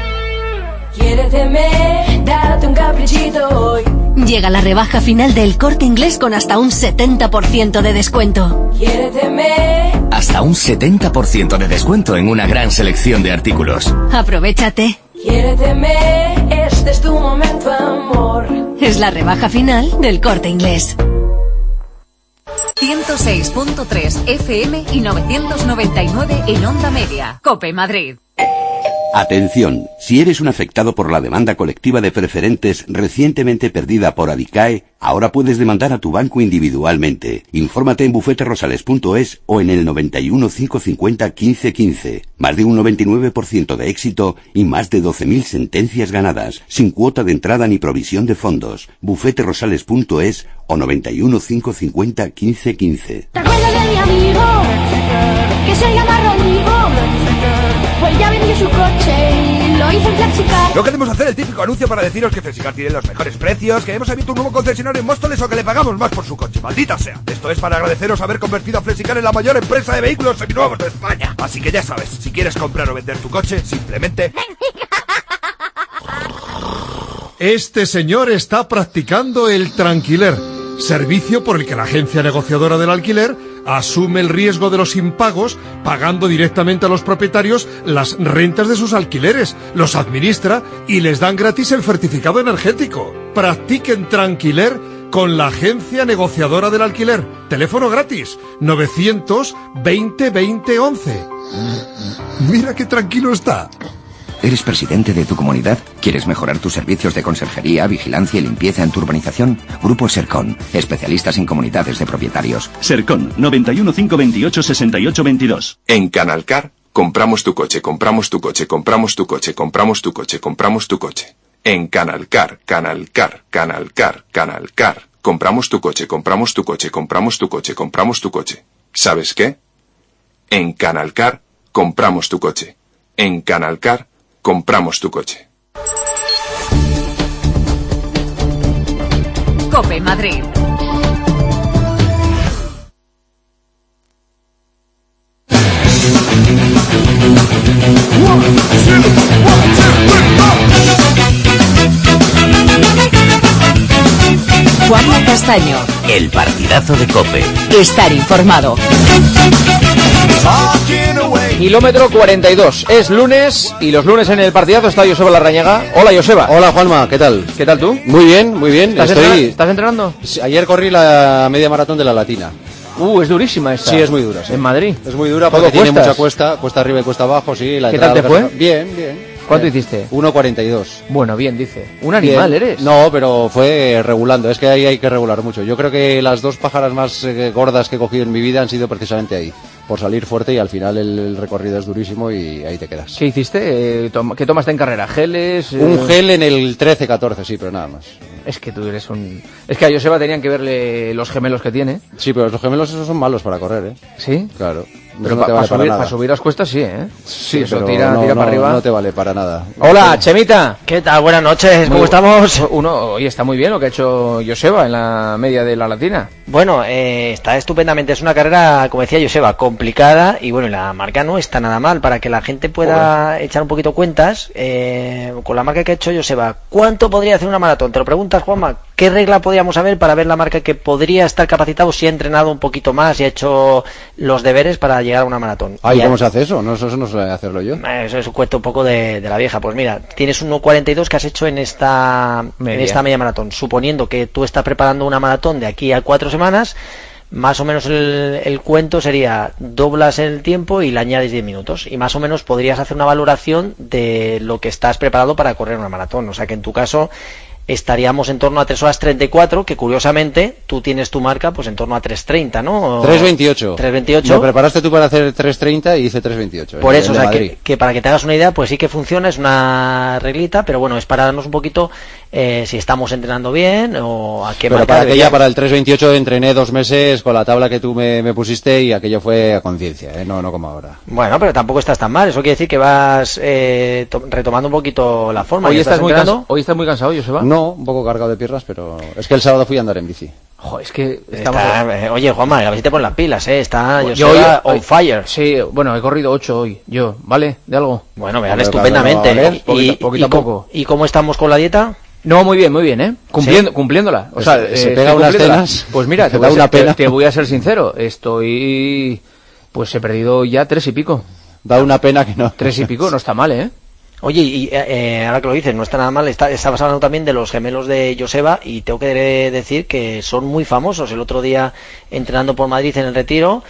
Quiéreteme, date un caprichito hoy. Llega la rebaja final del Corte Inglés con hasta un 70% de descuento. Quiéreteme. Hasta un 70% de descuento en una gran selección de artículos. Aprovéchate. Quiéreteme, este es tu momento, amor. Es la rebaja final del Corte Inglés. 106.3 FM y 999 en Onda Media. COPE Madrid. Atención, si eres un afectado por la demanda colectiva de preferentes recientemente perdida por Adicae, ahora puedes demandar a tu banco individualmente. Infórmate en bufeterosales.es o en el 91 550 1515. Más de un 99% de éxito y más de 12.000 sentencias ganadas, sin cuota de entrada ni provisión de fondos. bufeterosales.es o 91 550 1515. ¿Te acuerdas de mi amigo? Que se llama Rodrigo. Pues ya vendió su coche y lo hizo en Flexicar. No queremos hacer el típico anuncio para deciros que Flexicar tiene los mejores precios, que hemos abierto un nuevo concesionario en Móstoles o que le pagamos más por su coche. ¡Maldita sea! Esto es para agradeceros haber convertido a Flexicar en la mayor empresa de vehículos seminuevos de España. Así que ya sabes, si quieres comprar o vender tu coche, simplemente... Este señor está practicando el tranquiler, servicio por el que la agencia negociadora del alquiler asume el riesgo de los impagos, pagando directamente a los propietarios las rentas de sus alquileres, los administra y les dan gratis el certificado energético. Practiquen tranquiler con la agencia negociadora del alquiler. Teléfono gratis, 920 20 11. Mira qué tranquilo está. ¿Eres presidente de tu comunidad? ¿Quieres mejorar tus servicios de conserjería, vigilancia y limpieza en tu urbanización? Grupo Sercon, especialistas en comunidades de propietarios. Sercon, 91 528 68 22. En Canalcar, compramos tu coche, compramos tu coche, compramos tu coche, compramos tu coche, compramos tu coche. En Canalcar, Canalcar, Canalcar, Canalcar. Compramos tu coche, compramos tu coche, compramos tu coche, compramos tu coche. ¿Sabes qué? En Canalcar, compramos tu coche. En Canalcar compramos tu coche. COPE Madrid. Juanma Castaño. El partidazo de COPE. Estar informado. Kilómetro 42. Es lunes y los lunes en el partidazo está Joseba Larrañaga. Hola, Joseba. Hola, Juanma. ¿Qué tal? ¿Qué tal tú? Muy bien, muy bien. ¿Estás entrenando? Ayer corrí la media maratón de La Latina. Es durísima esta. Sí, es muy dura. Sí. ¿En Madrid? Es muy dura porque tiene mucha cuesta arriba y cuesta abajo, sí. ¿Qué tal te fue? Bien, bien. ¿Cuánto hiciste? 1:42. Bueno, bien, dice. Un animal bien. Eres. No, pero fue regulando. Es que ahí hay que regular mucho. Yo creo que las dos pájaras más gordas que he cogido en mi vida han sido precisamente ahí. Por salir fuerte y al final el recorrido es durísimo y ahí te quedas. ¿Qué hiciste? ¿Qué tomaste en carrera? ¿Geles? Un gel en el 13-14, sí, pero nada más. Es que tú eres un... Es que a Joseba tenían que verle los gemelos que tiene. Sí, pero los gemelos esos son malos para correr, ¿eh? ¿Sí? Claro. Pero no para subir las cuestas sí, ¿eh? Sí, eso pero tira para arriba. No te vale para nada. Hola, Chemita. ¿Qué tal? Buenas noches, ¿cómo estamos? Oye, está muy bien lo que ha hecho Joseba en la media de La Latina. Bueno, está estupendamente. Es una carrera, como decía Joseba, complicada y bueno, la marca no está nada mal. Para que la gente pueda echar un poquito cuentas, con la marca que ha hecho Joseba, ¿cuánto podría hacer una maratón? Te lo preguntas, Juanma. ¿Qué regla podríamos saber para ver la marca que podría estar capacitado si ha entrenado un poquito más y ha hecho los deberes para llegar a una maratón? Ay, ¿cómo se hace eso? No, eso no suele hacerlo yo. Eso es un cuento un poco de la vieja. Pues mira, tienes un 1:42 que has hecho en esta media maratón. Suponiendo que tú estás preparando una maratón de aquí a 4 semanas, más o menos el cuento sería doblas el tiempo y le añades 10 minutos. Y más o menos podrías hacer una valoración de lo que estás preparado para correr una maratón. O sea que en tu caso estaríamos en torno a 3 horas 34, que curiosamente tú tienes tu marca pues en torno a 3:30, ¿no? 3:28. 3:28. Me preparaste tú para hacer 3:30 y hice 3:28. Por eso, o sea, que para que te hagas una idea, pues sí que funciona, es una reglita, pero bueno, es para darnos un poquito si estamos entrenando bien o a qué pero marca. Pero para aquella, para el 3:28 entrené 2 meses con la tabla que tú me pusiste y aquello fue a conciencia, no como ahora. Bueno, pero tampoco estás tan mal, eso quiere decir que vas retomando un poquito la forma. Hoy estás muy cansado, Joseba. No, un poco cargado de piernas, pero es que el sábado fui a andar en bici. Es que oye, Juanma, a ver si te pones las pilas, está yo on fire. Sí, bueno, he corrido 8 hoy, yo, ¿vale? ¿De algo? Bueno, me vale estupendamente. Poquito a poco. ¿Y cómo estamos con la dieta? No, muy bien, ¿eh? Cumpliéndola. O sea, se pega unas cenas. Pues mira, te voy a ser sincero, pues he perdido ya 3 y pico. Da una pena que no. 3 y pico, no está mal, ¿eh? Oye, y ahora que lo dices, no está nada mal, estabas hablando también de los gemelos de Joseba y tengo que decir que son muy famosos. El otro día, entrenando por Madrid en el Retiro,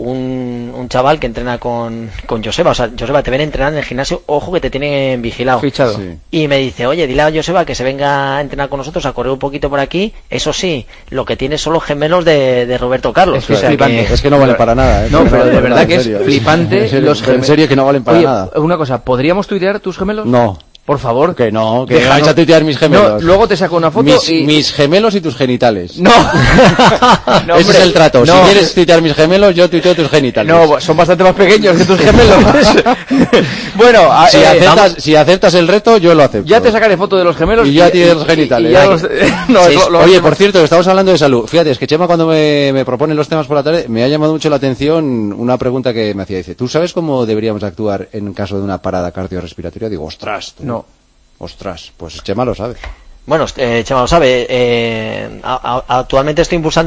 un chaval que entrena con Joseba, o sea, Joseba, te ven entrenar en el gimnasio, ojo que te tienen vigilado. Fichado. Sí. Y me dice, oye, dile a Joseba que se venga a entrenar con nosotros, a correr un poquito por aquí. Eso sí, lo que tiene son los gemelos de Roberto Carlos. Es flipante. Es que no valen para nada, ¿eh? No, pero de verdad que es flipante. En serio que no valen para nada. Una cosa, ¿podríamos tuitear tus gemelos? No. Por favor. Que no, que vais a tuitear mis gemelos. No, luego te saco una foto mis gemelos y tus genitales. No. No, ese es el trato. No. Si quieres tuitear mis gemelos, yo tuiteo tus genitales. No, son bastante más pequeños que tus gemelos. Bueno, si aceptas el reto, yo lo acepto. Ya te sacaré foto de los gemelos. Y ya tienes los genitales. Oye, por cierto, estamos hablando de salud. Fíjate, es que Chema cuando me proponen los temas por la tarde, me ha llamado mucho la atención una pregunta que me hacía. Dice, ¿tú sabes cómo deberíamos actuar en caso de una parada cardiorrespiratoria? Digo, ostras. No. Ostras, pues Chema lo sabe. Bueno, Chema lo sabe. Actualmente estoy impulsando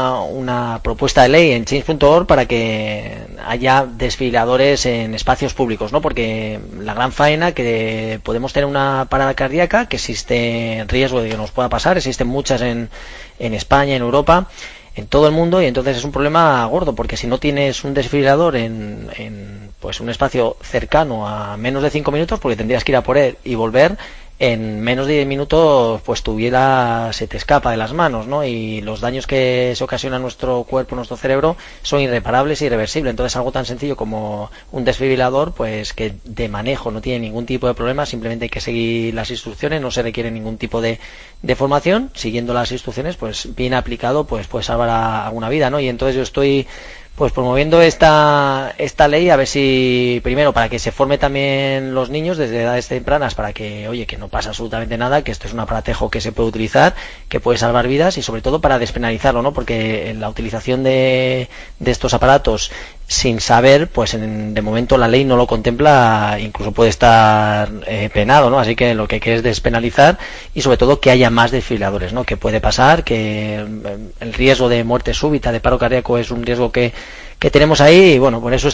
una propuesta de ley en change.org para que haya desfibriladores en espacios públicos, ¿no? Porque la gran faena que podemos tener una parada cardíaca, que existe riesgo de que nos pueda pasar, existen muchas en España, en Europa, en todo el mundo, y entonces es un problema gordo, porque si no tienes un desfibrilador en pues un espacio cercano a menos de 5 minutos, porque tendrías que ir a por él y volver, en menos de 10 minutos pues tu vida se te escapa de las manos, ¿no? Y los daños que se ocasionan a nuestro cuerpo, nuestro cerebro, son irreparables e irreversibles. Entonces algo tan sencillo como un desfibrilador, pues que de manejo no tiene ningún tipo de problema, simplemente hay que seguir las instrucciones, no se requiere ningún tipo de formación, siguiendo las instrucciones, pues bien aplicado, pues puede salvar alguna vida, ¿no? Y entonces yo estoy pues promoviendo esta ley, a ver si, primero, para que se forme también los niños desde edades tempranas, para que, oye, que no pasa absolutamente nada, que esto es un aparatejo que se puede utilizar, que puede salvar vidas, y sobre todo para despenalizarlo, ¿no? Porque la utilización de estos aparatos sin saber, pues de momento la ley no lo contempla, incluso puede estar penado, ¿no? Así que lo que hay que es despenalizar, y sobre todo que haya más desfibriladores, ¿no? Que puede pasar, que el riesgo de muerte súbita, de paro cardíaco, es un riesgo que tenemos ahí, y bueno, por eso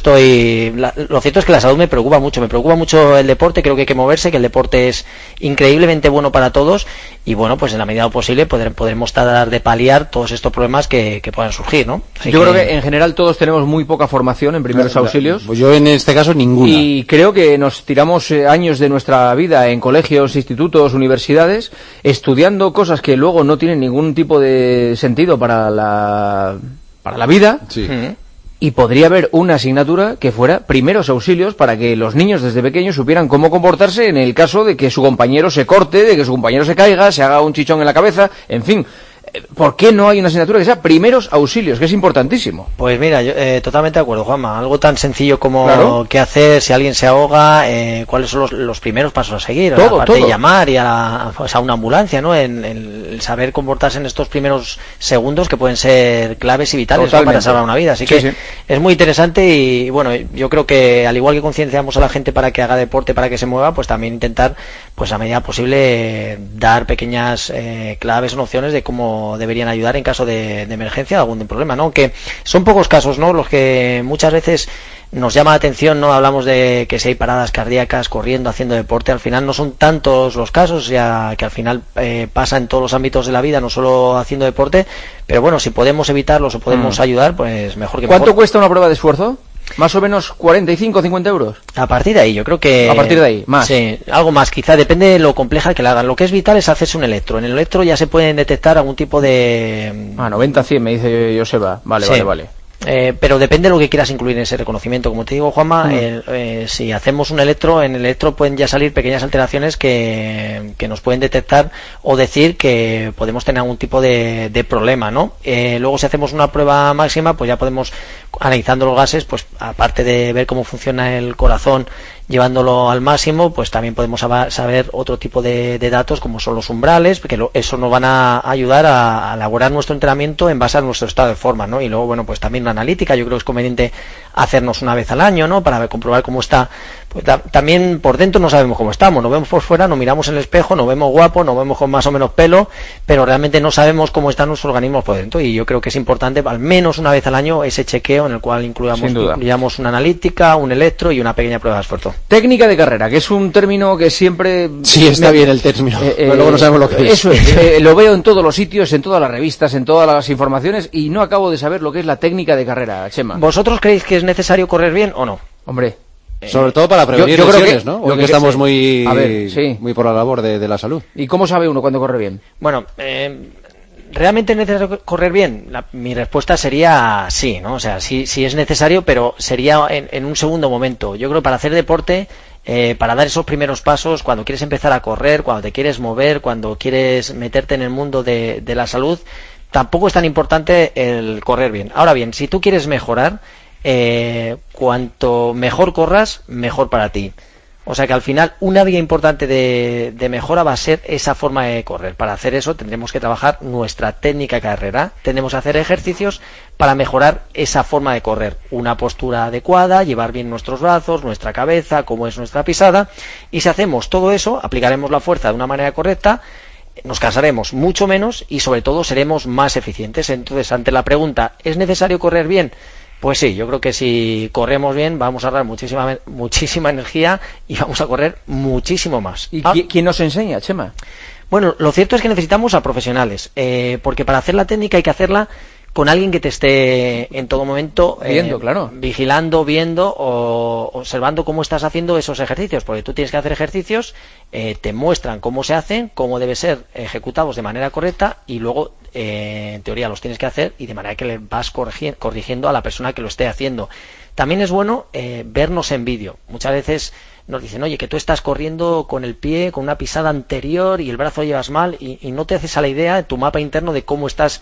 lo cierto es que la salud me preocupa mucho el deporte, creo que hay que moverse, que el deporte es increíblemente bueno para todos, y bueno, pues en la medida de lo posible podremos tratar de paliar todos estos problemas que puedan surgir, ¿no? Yo creo que en general todos tenemos muy poca formación en primeros auxilios. Pues yo en este caso ninguna. Y creo que nos tiramos años de nuestra vida en colegios, institutos, universidades, estudiando cosas que luego no tienen ningún tipo de sentido para la vida. Sí. Y podría haber una asignatura que fuera primeros auxilios, para que los niños desde pequeños supieran cómo comportarse en el caso de que su compañero se corte, de que su compañero se caiga, se haga un chichón en la cabeza, en fin. ¿Por qué no hay una asignatura que sea primeros auxilios, que es importantísimo? Pues mira, yo totalmente de acuerdo, Juanma. Algo tan sencillo como qué hacer si alguien se ahoga, cuáles son los primeros pasos a seguir, aparte de llamar y a una ambulancia, ¿no? En el saber comportarse en estos primeros segundos, que pueden ser claves y vitales, ¿no? Para salvar una vida. Así que es muy interesante, y bueno, yo creo que al igual que concienciamos a la gente para que haga deporte, para que se mueva, pues también intentar, pues a medida posible, dar pequeñas claves o nociones de cómo deberían ayudar en caso de emergencia o algún problema, ¿no? Aunque son pocos casos, ¿no? Los que muchas veces nos llama la atención, ¿no? Hablamos de que si hay paradas cardíacas corriendo, haciendo deporte, al final no son tantos los casos, ya que al final pasa en todos los ámbitos de la vida, no solo haciendo deporte, pero bueno, si podemos evitarlos o podemos ayudar, pues mejor que mejor. ¿Cuánto cuesta una prueba de esfuerzo? Más o menos 45 o 50 euros. A partir de ahí, yo creo que... A partir de ahí, más. Sí, algo más, quizá, depende de lo compleja que la hagan. Lo que es vital es hacerse un electro. En el electro ya se pueden detectar algún tipo de... 90-100, me dice Joseba. Vale. Pero depende de lo que quieras incluir en ese reconocimiento. Como te digo, Juanma, si hacemos un electro, en el electro pueden ya salir pequeñas alteraciones que nos pueden detectar o decir que podemos tener algún tipo de problema, ¿no? Luego, si hacemos una prueba máxima, pues ya podemos, analizando los gases, pues aparte de ver cómo funciona el corazón, llevándolo al máximo, pues también podemos saber otro tipo de datos, como son los umbrales, porque eso nos van a ayudar a elaborar nuestro entrenamiento en base a nuestro estado de forma, ¿no? Y luego, bueno, pues también la analítica, yo creo que es conveniente hacernos una vez al año, ¿no? Para comprobar cómo está. Pues también por dentro no sabemos cómo estamos, nos vemos por fuera, nos miramos en el espejo, nos vemos guapos, nos vemos con más o menos pelo, pero realmente no sabemos cómo están nuestros organismos por dentro, y yo creo que es importante al menos una vez al año ese chequeo en el cual incluyamos una analítica, un electro y una pequeña prueba de esfuerzo. Técnica de carrera, que es un término que siempre... Sí, está bien el término, pero luego no sabemos lo que es. Eso es, lo veo en todos los sitios, en todas las revistas, en todas las informaciones, y no acabo de saber lo que es la técnica de carrera, Chema. ¿Vosotros creéis que es necesario correr bien o no? Hombre... Sobre todo para prevenir lesiones, ¿no? Porque estamos muy por la labor de la salud. ¿Y cómo sabe uno cuándo corre bien? Bueno, ¿realmente es necesario correr bien? Mi respuesta sería sí, ¿no? O sea, sí es necesario, pero sería en un segundo momento. Yo creo que para hacer deporte, para dar esos primeros pasos, cuando quieres empezar a correr, cuando te quieres mover, cuando quieres meterte en el mundo de la salud, tampoco es tan importante el correr bien. Ahora bien, si tú quieres mejorar, cuanto mejor corras, mejor para ti. O sea que al final una vía importante de mejora va a ser esa forma de correr. Para hacer eso tendremos que trabajar nuestra técnica de carrera, tendremos que hacer ejercicios para mejorar esa forma de correr, una postura adecuada, llevar bien nuestros brazos, nuestra cabeza, cómo es nuestra pisada, y si hacemos todo eso, aplicaremos la fuerza de una manera correcta, nos cansaremos mucho menos y sobre todo seremos más eficientes. Entonces, ante la pregunta, ¿es necesario correr bien? Pues sí, yo creo que si corremos bien vamos a ahorrar muchísima energía y vamos a correr muchísimo más. ¿Y quién nos enseña, Chema? Bueno, lo cierto es que necesitamos a profesionales, porque para hacer la técnica hay que hacerla con alguien que te esté en todo momento vigilando, viendo o observando cómo estás haciendo esos ejercicios, porque tú tienes que hacer ejercicios, te muestran cómo se hacen, cómo deben ser ejecutados de manera correcta y luego en teoría los tienes que hacer y de manera que le vas corrigiendo a la persona que lo esté haciendo. También es bueno vernos en vídeo. Muchas veces nos dicen, oye, que tú estás corriendo con el pie, con una pisada anterior y el brazo llevas mal y no te haces a la idea de tu mapa interno de cómo estás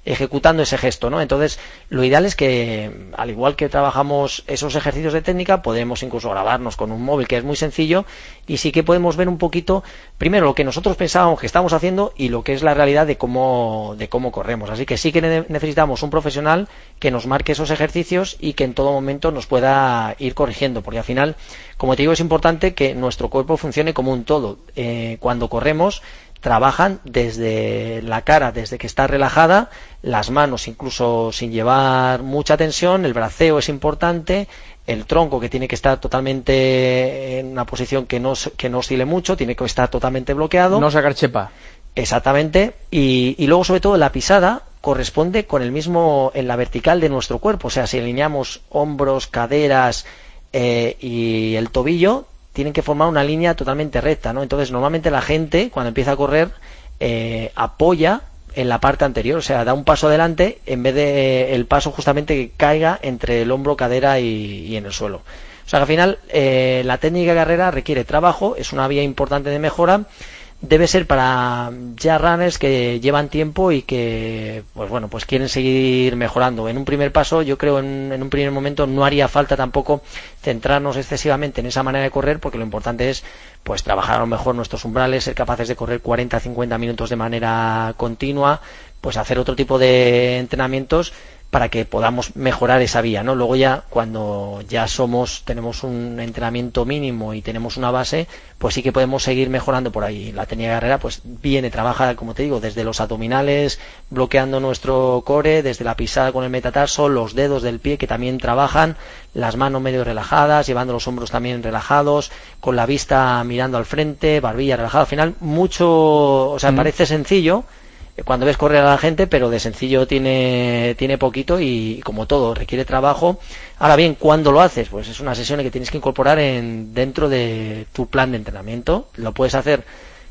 ejecutando ese gesto, ¿no? Entonces, lo ideal es que, al igual que trabajamos esos ejercicios de técnica, podemos incluso grabarnos con un móvil, que es muy sencillo, y sí que podemos ver un poquito, primero, lo que nosotros pensábamos que estamos haciendo y lo que es la realidad de cómo corremos. Así que sí que necesitamos un profesional que nos marque esos ejercicios y que en todo momento nos pueda ir corrigiendo, porque al final, como te digo, es importante que nuestro cuerpo funcione como un todo. Cuando corremos, trabajan desde la cara, desde que está relajada, las manos incluso sin llevar mucha tensión, el braceo es importante, el tronco que tiene que estar totalmente en una posición que no oscile mucho, tiene que estar totalmente bloqueado. No sacar chepa. Exactamente, y luego sobre todo la pisada corresponde con el mismo en la vertical de nuestro cuerpo, o sea, si alineamos hombros, caderas y el tobillo, tienen que formar una línea totalmente recta, ¿no? Entonces, normalmente la gente, cuando empieza a correr, apoya en la parte anterior, o sea, da un paso adelante en vez de el paso justamente que caiga entre el hombro, cadera y en el suelo. O sea, que al final, la técnica de carrera requiere trabajo, es una vía importante de mejora, debe ser para ya runners que llevan tiempo y que pues quieren seguir mejorando. En un primer paso, yo creo en un primer momento no haría falta tampoco centrarnos excesivamente en esa manera de correr, porque lo importante es pues trabajar a lo mejor nuestros umbrales, ser capaces de correr 40-50 minutos de manera continua, pues hacer otro tipo de entrenamientos para que podamos mejorar esa vía, ¿no? Luego ya, cuando ya tenemos un entrenamiento mínimo y tenemos una base, pues sí que podemos seguir mejorando por ahí. La técnica de carrera, pues trabaja, como te digo, desde los abdominales, bloqueando nuestro core, desde la pisada con el metatarso, los dedos del pie que también trabajan, las manos medio relajadas, llevando los hombros también relajados, con la vista mirando al frente, barbilla relajada. Al final, parece sencillo cuando ves correr a la gente, pero de sencillo tiene poquito y como todo requiere trabajo. Ahora bien, ¿cuándo lo haces? Pues es una sesión que tienes que incorporar dentro de tu plan de entrenamiento. Lo puedes hacer.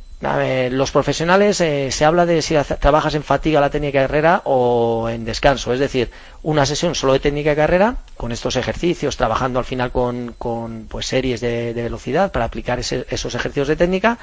Los profesionales se habla de si trabajas en fatiga la técnica de carrera o en descanso, es decir, una sesión solo de técnica de carrera con estos ejercicios, trabajando al final con pues series de velocidad para aplicar esos ejercicios de técnica.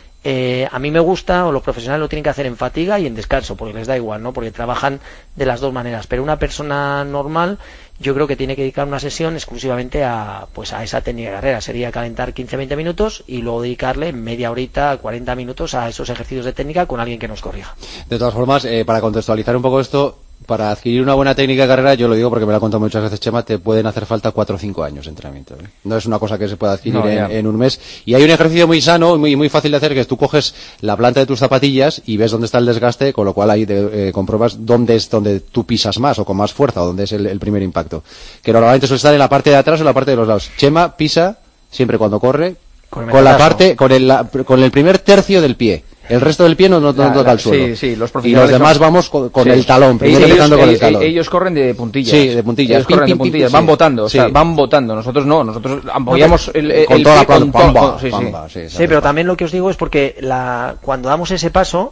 A mí me gusta, o los profesionales lo tienen que hacer en fatiga y en descanso, porque les da igual, ¿no? Porque trabajan de las dos maneras. Pero una persona normal, yo creo que tiene que dedicar una sesión exclusivamente a esa técnica de carrera. Sería calentar 15-20 minutos y luego dedicarle media horita, 40 minutos a esos ejercicios de técnica con alguien que nos corrija. De todas formas, para contextualizar un poco esto, para adquirir una buena técnica de carrera, yo lo digo porque me lo ha contado muchas veces Chema, te pueden hacer falta 4 o 5 años de entrenamiento, ¿eh? No es una cosa que se pueda adquirir en un mes. Y hay un ejercicio muy sano, muy fácil de hacer, que es tú coges la planta de tus zapatillas y ves dónde está el desgaste, con lo cual ahí compruebas dónde es donde tú pisas más o con más fuerza, o dónde es el primer impacto. Que normalmente suele estar en la parte de atrás o en la parte de los lados. Chema pisa siempre cuando corre con el primer tercio del pie. El resto del pie no toca el suelo. Sí, los y los demás vamos con el talón, primero empezando con el talón. Ellos corren de puntillas. Sí, de puntillas. Ellos corren de puntillas, van votando, o sea, van votando. Nosotros no, nosotros apoyamos con toda la pamba. Sí, pero también lo que os digo es porque cuando damos ese paso,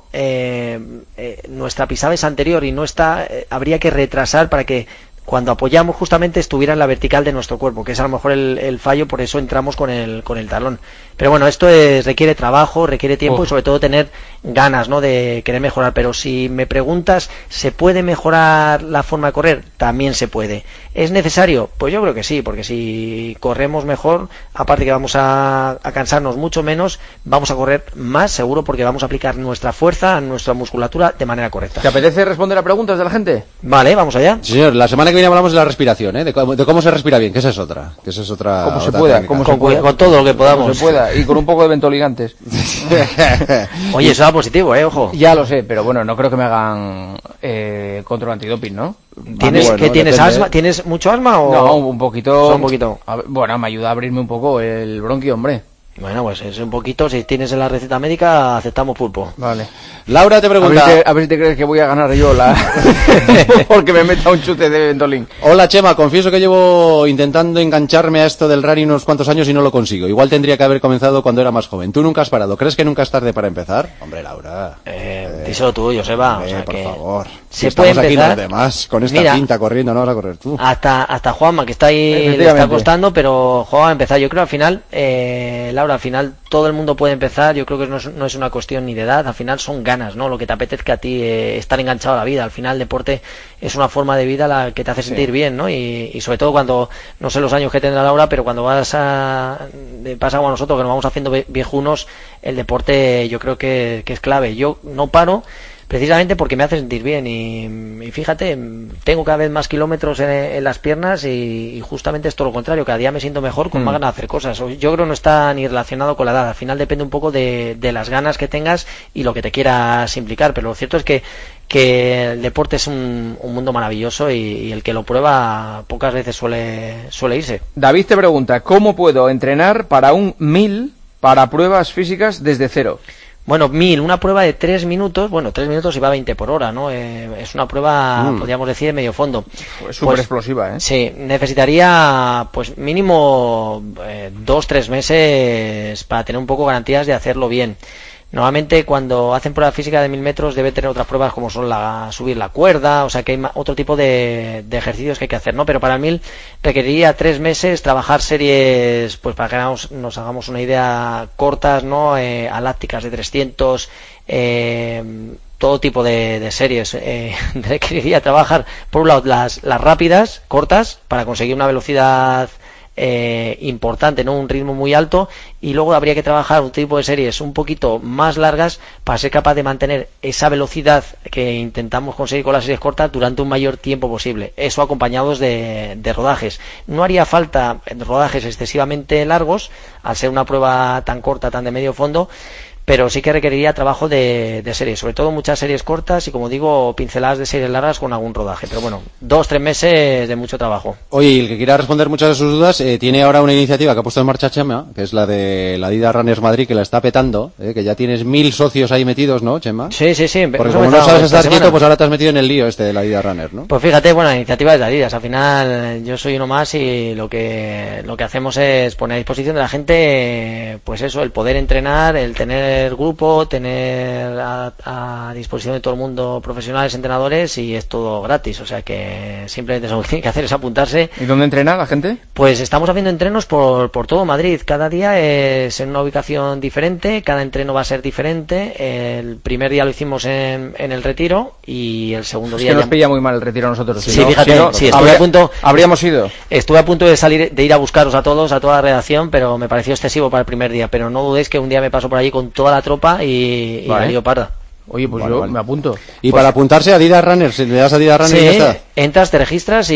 nuestra pisada es anterior y no está, habría que retrasar para que cuando apoyamos justamente estuviera en la vertical de nuestro cuerpo, que es a lo mejor el fallo, por eso entramos con el talón. Pero bueno, esto requiere trabajo, requiere tiempo y sobre todo tener ganas, ¿no?, de querer mejorar. Pero si me preguntas, ¿se puede mejorar la forma de correr? También se puede. ¿Es necesario? Pues yo creo que sí, porque si corremos mejor, aparte que vamos a cansarnos mucho menos, vamos a correr más seguro, porque vamos a aplicar nuestra fuerza, nuestra musculatura de manera correcta. ¿Te apetece responder a preguntas de la gente? Vale, vamos allá. Sí, señor, la semana que viene hablamos de la respiración, de cómo se respira bien, que esa es otra. Como se pueda, con todo lo que podamos. Como se pueda, y con un poco de ventoligantes. Oye, eso da positivo, ojo. Ya lo sé, pero bueno, no creo que me hagan control antidoping, ¿no? ¿Tienes asma? ¿Tienes mucho asma o...? No, un poquito. Solo un poquito. Bueno, me ayuda a abrirme un poco el bronquio, hombre. Bueno, pues es un poquito. Si tienes en la receta médica, aceptamos pulpo. Vale. Laura te pregunta... A ver si te crees que voy a ganar yo porque me meta un chute de Ventolin. Hola, Chema, confieso que llevo intentando engancharme a esto del running unos cuantos años y no lo consigo. Igual tendría que haber comenzado cuando era más joven. ¿Tú nunca has parado? ¿Crees que nunca es tarde para empezar? Hombre, Laura. Díselo tú, Joseba. Por favor. Se puede empezar. Aquí los demás, con esta pinta corriendo, no vas a correr tú. Hasta Juanma, que está ahí, le está costando, pero Juanma, empezar. Yo creo al final, Laura, palabra. Al final todo el mundo puede empezar. Yo creo que no es una cuestión ni de edad. Al final son ganas, ¿no? Lo que te apetezca a ti, estar enganchado a la vida. Al final el deporte es una forma de vida la que te hace sentir bien, ¿no? Y sobre todo cuando, no sé los años que tendrá Laura, pero cuando pasa como a nosotros, que nos vamos haciendo viejunos, el deporte yo creo que es clave. Yo no paro precisamente porque me hace sentir bien y fíjate, tengo cada vez más kilómetros en las piernas y justamente es todo lo contrario, cada día me siento mejor con más ganas de hacer cosas. Yo creo que no está ni relacionado con la edad, al final depende un poco de las ganas que tengas y lo que te quieras implicar, pero lo cierto es que el deporte es un mundo maravilloso y el que lo prueba pocas veces suele irse. David te pregunta, ¿cómo puedo entrenar para un 1000 para pruebas físicas desde cero? Bueno, 1000, una prueba de 3 minutos, 3 minutos y va a 20 por hora, ¿no? Es una prueba, podríamos decir, de medio fondo. Es súper explosiva, ¿eh? Sí, necesitaría, pues mínimo 2-3 meses para tener un poco garantías de hacerlo bien. Normalmente cuando hacen prueba física de 1000 metros debe tener otras pruebas como son subir la cuerda, o sea que hay otro tipo de ejercicios que hay que hacer, ¿no? Pero para 1000 requeriría 3 meses trabajar series, pues para que nos hagamos una idea, cortas, ¿no? Alácticas de 300, todo tipo de series. Requeriría trabajar por un lado las rápidas, cortas, para conseguir una velocidad importante, no un ritmo muy alto, y luego habría que trabajar un tipo de series un poquito más largas para ser capaz de mantener esa velocidad que intentamos conseguir con las series cortas durante un mayor tiempo posible, eso acompañados de rodajes. No haría falta rodajes excesivamente largos al ser una prueba tan corta, tan de medio fondo, pero sí que requeriría trabajo de series, sobre todo muchas series cortas y, como digo, pinceladas de series largas con algún rodaje. Pero bueno, 2-3 meses de mucho trabajo. Oye, y el que quiera responder muchas de sus dudas, tiene ahora una iniciativa que ha puesto en marcha Chema, que es la de la Adidas Runners Madrid, que la está petando, que ya tienes 1000 socios ahí metidos, ¿no, Chema? Sí. Porque como no sabes estar quieto, pues ahora te has metido en el lío de la Adidas Runner, ¿no? Pues fíjate, bueno, la iniciativa es de Adidas. Al final yo soy uno más y lo que hacemos es poner a disposición de la gente, pues eso, el poder entrenar, el tener grupo, tener a disposición de todo el mundo profesionales, entrenadores, y es todo gratis, o sea que simplemente lo que tienen que hacer es apuntarse. ¿Y dónde entrena la gente? Pues estamos haciendo entrenos por todo Madrid, cada día es en una ubicación diferente, cada entreno va a ser diferente. El primer día lo hicimos en el Retiro y el segundo día... Es que nos pilla muy mal el Retiro a nosotros. Sí, fíjate, estuve a punto... Habríamos ido. Estuve a punto de ir a buscaros a todos, a toda la redacción, pero me pareció excesivo para el primer día, pero no dudéis que un día me paso por allí con toda la tropa y la lío parda. Oye, pues vale. Me apunto. Y para apuntarse a Adidas Runners, le das a Adidas Runners y ya está. Entras, te registras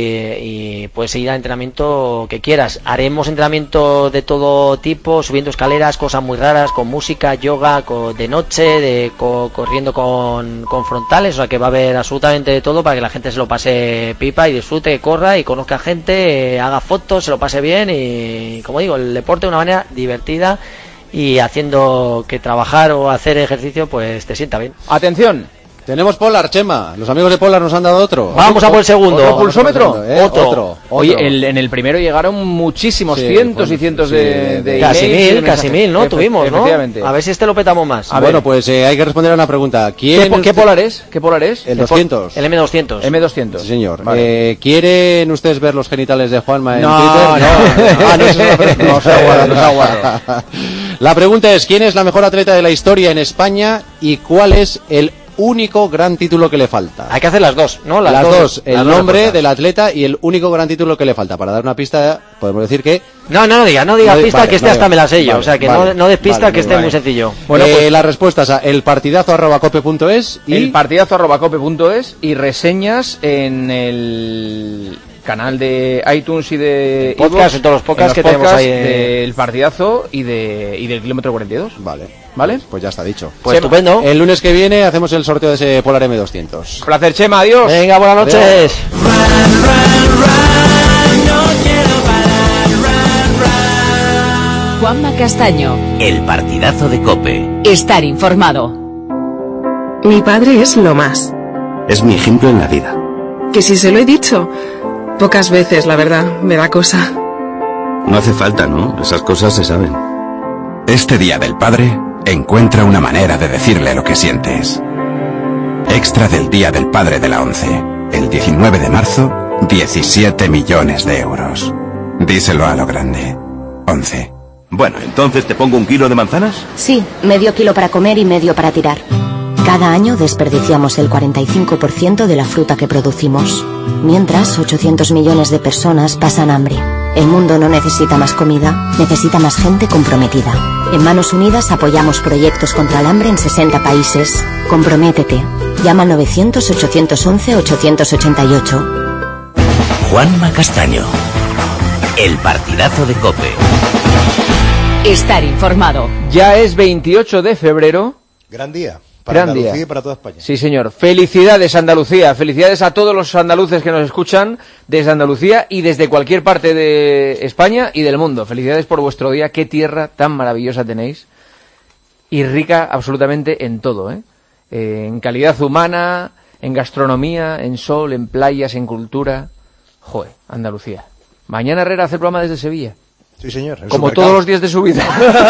y puedes ir al entrenamiento que quieras. Haremos entrenamiento de todo tipo, subiendo escaleras, cosas muy raras, con música, yoga, de noche, corriendo con frontales, o sea que va a haber absolutamente de todo para que la gente se lo pase pipa y disfrute, corra y conozca gente, haga fotos, se lo pase bien y, como digo, el deporte de una manera divertida y haciendo que trabajar o hacer ejercicio pues te sienta bien. Atención, tenemos Polar, Chema. Los amigos de Polar nos han dado otro. Vamos a por el segundo. ¿Otro pulsómetro? Otro. Oye, en el primero llegaron muchísimos, cientos y cientos de casi mil, ¿no? Tuvimos, ¿no? A ver si lo petamos más. Bueno, pues hay que responder a una pregunta. ¿Qué Polar es? ¿Qué Polar es? El 200. El M200. M200. Sí, señor. Vale. ¿Quieren ustedes ver los genitales de Juanma en Twitter? No se aguarda. La pregunta es, ¿quién es la mejor atleta de la historia en España y cuál es el único gran título que le falta? Hay que hacer las dos, ¿no? Las dos, el nombre del atleta y el único gran título que le falta. Para dar una pista, podemos decir que... No diga pista, vale, que hasta me la sé yo. O sea, que no des pista, que esté muy sencillo. Bueno, pues las respuestas a elpartidazo@cope.es y... elpartidazo@cope.es y reseñas en el canal de iTunes y de podcast, en todos los podcasts que tenemos ahí del Partidazo y del kilómetro 42. Vale, pues ya está dicho. Pues Chema, estupendo. El lunes que viene hacemos el sorteo de ese Polar M200. Un placer, Chema, adiós. Venga, buenas noches. Juanma Castaño. El Partidazo de COPE. Estar informado. Mi padre es lo más. Es mi ejemplo en la vida. Que si se lo he dicho. Pocas veces, la verdad, me da cosa. No hace falta, ¿no? Esas cosas se saben. Este Día del Padre, encuentra una manera de decirle lo que sientes. Extra del Día del Padre de la ONCE. El 19 de marzo, 17 millones de euros. Díselo a lo grande. ONCE. Bueno, entonces ¿te pongo 1 kilo de manzanas? Sí, medio kilo para comer y medio para tirar. Cada año desperdiciamos el 45% de la fruta que producimos. Mientras, 800 millones de personas pasan hambre. El mundo no necesita más comida, necesita más gente comprometida. En Manos Unidas apoyamos proyectos contra el hambre en 60 países. Comprométete. Llama al 900-811-888. Juanma Castaño. El partidazo de COPE. Estar informado. Ya es 28 de febrero. Gran día. Para Andalucía y para toda España. Sí, señor. Felicidades, Andalucía. Felicidades a todos los andaluces que nos escuchan desde Andalucía y desde cualquier parte de España y del mundo. Felicidades por vuestro día. Qué tierra tan maravillosa tenéis. Y rica absolutamente en todo, ¿eh? En calidad humana, en gastronomía, en sol, en playas, en cultura. Joder, Andalucía. Mañana Herrera hace el programa desde Sevilla. Sí, señor. Como todos los días de su vida.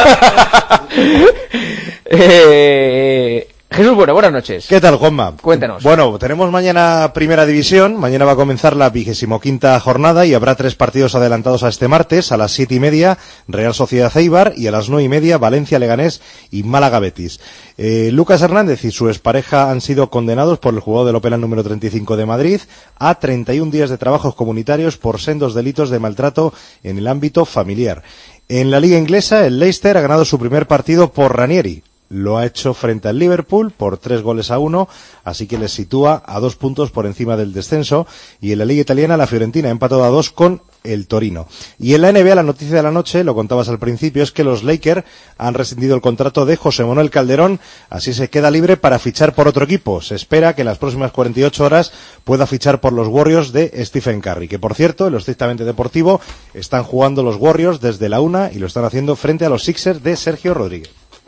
Jesús, buenas noches. ¿Qué tal, Juanma? Cuéntanos. Bueno, tenemos mañana Primera División. Mañana va a comenzar la 25ª jornada y habrá 3 partidos adelantados a este martes. A las 7:30, Real Sociedad Eibar, y a las 9:30, Valencia Leganés y Málaga Betis. Lucas Hernández y su expareja han sido condenados por el juzgado del Opelán número 35 de Madrid a 31 días de trabajos comunitarios por sendos delitos de maltrato en el ámbito familiar. En la liga inglesa, el Leicester ha ganado su primer partido por Ranieri. Lo ha hecho frente al Liverpool por 3-1, así que les sitúa a 2 puntos por encima del descenso. Y en la liga italiana, la Fiorentina ha empatado a 2 con el Torino. Y en la NBA, la noticia de la noche, lo contabas al principio, es que los Lakers han rescindido el contrato de José Manuel Calderón, así se queda libre para fichar por otro equipo. Se espera que en las próximas 48 horas pueda fichar por los Warriors de Stephen Curry, que por cierto, en lo estrictamente deportivo, están jugando los Warriors desde la 1 y lo están haciendo frente a los Sixers de Sergio Rodríguez.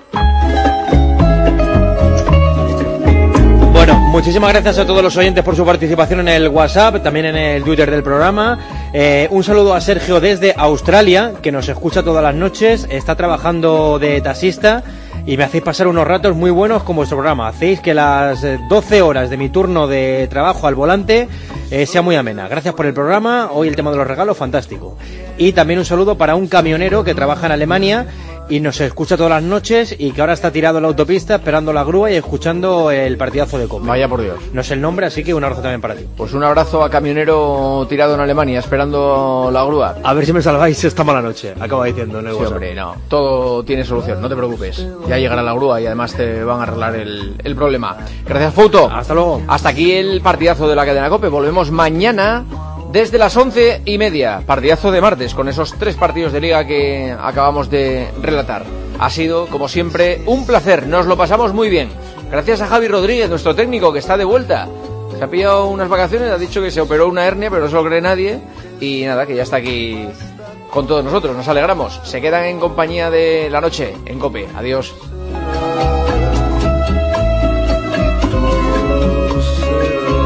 Bueno, muchísimas gracias a todos los oyentes por su participación en el WhatsApp, también en el Twitter del programa. Un saludo a Sergio desde Australia, que nos escucha todas las noches, está trabajando de taxista y me hacéis pasar unos ratos muy buenos con vuestro programa. Hacéis que las 12 horas de mi turno de trabajo al volante sea muy amena. Gracias por el programa, hoy el tema de los regalos, fantástico. Y también un saludo para un camionero que trabaja en Alemania y nos escucha todas las noches y que ahora está tirado en la autopista esperando la grúa y escuchando el partidazo de COPE. Vaya por Dios. No sé el nombre, así que un abrazo también para ti. Pues un abrazo a camionero tirado en Alemania esperando la grúa. A ver si me salváis esta mala noche, acaba diciendo en el WhatsApp. Hombre, no. Todo tiene solución, no te preocupes. Ya llegará la grúa y además te van a arreglar el problema. Gracias, Fouto. Hasta luego. Hasta aquí el partidazo de la cadena COPE. Volvemos mañana desde las 11:30, partidazo de martes, con esos 3 partidos de liga que acabamos de relatar. Ha sido, como siempre, un placer, nos lo pasamos muy bien. Gracias a Javi Rodríguez, nuestro técnico, que está de vuelta. Se ha pillado unas vacaciones, ha dicho que se operó una hernia, pero no se lo cree nadie. Y nada, que ya está aquí con todos nosotros, nos alegramos. Se quedan en compañía de la noche, en COPE. Adiós.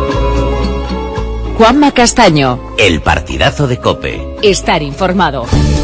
Juanma Castaño. El partidazo de COPE. Estar informado.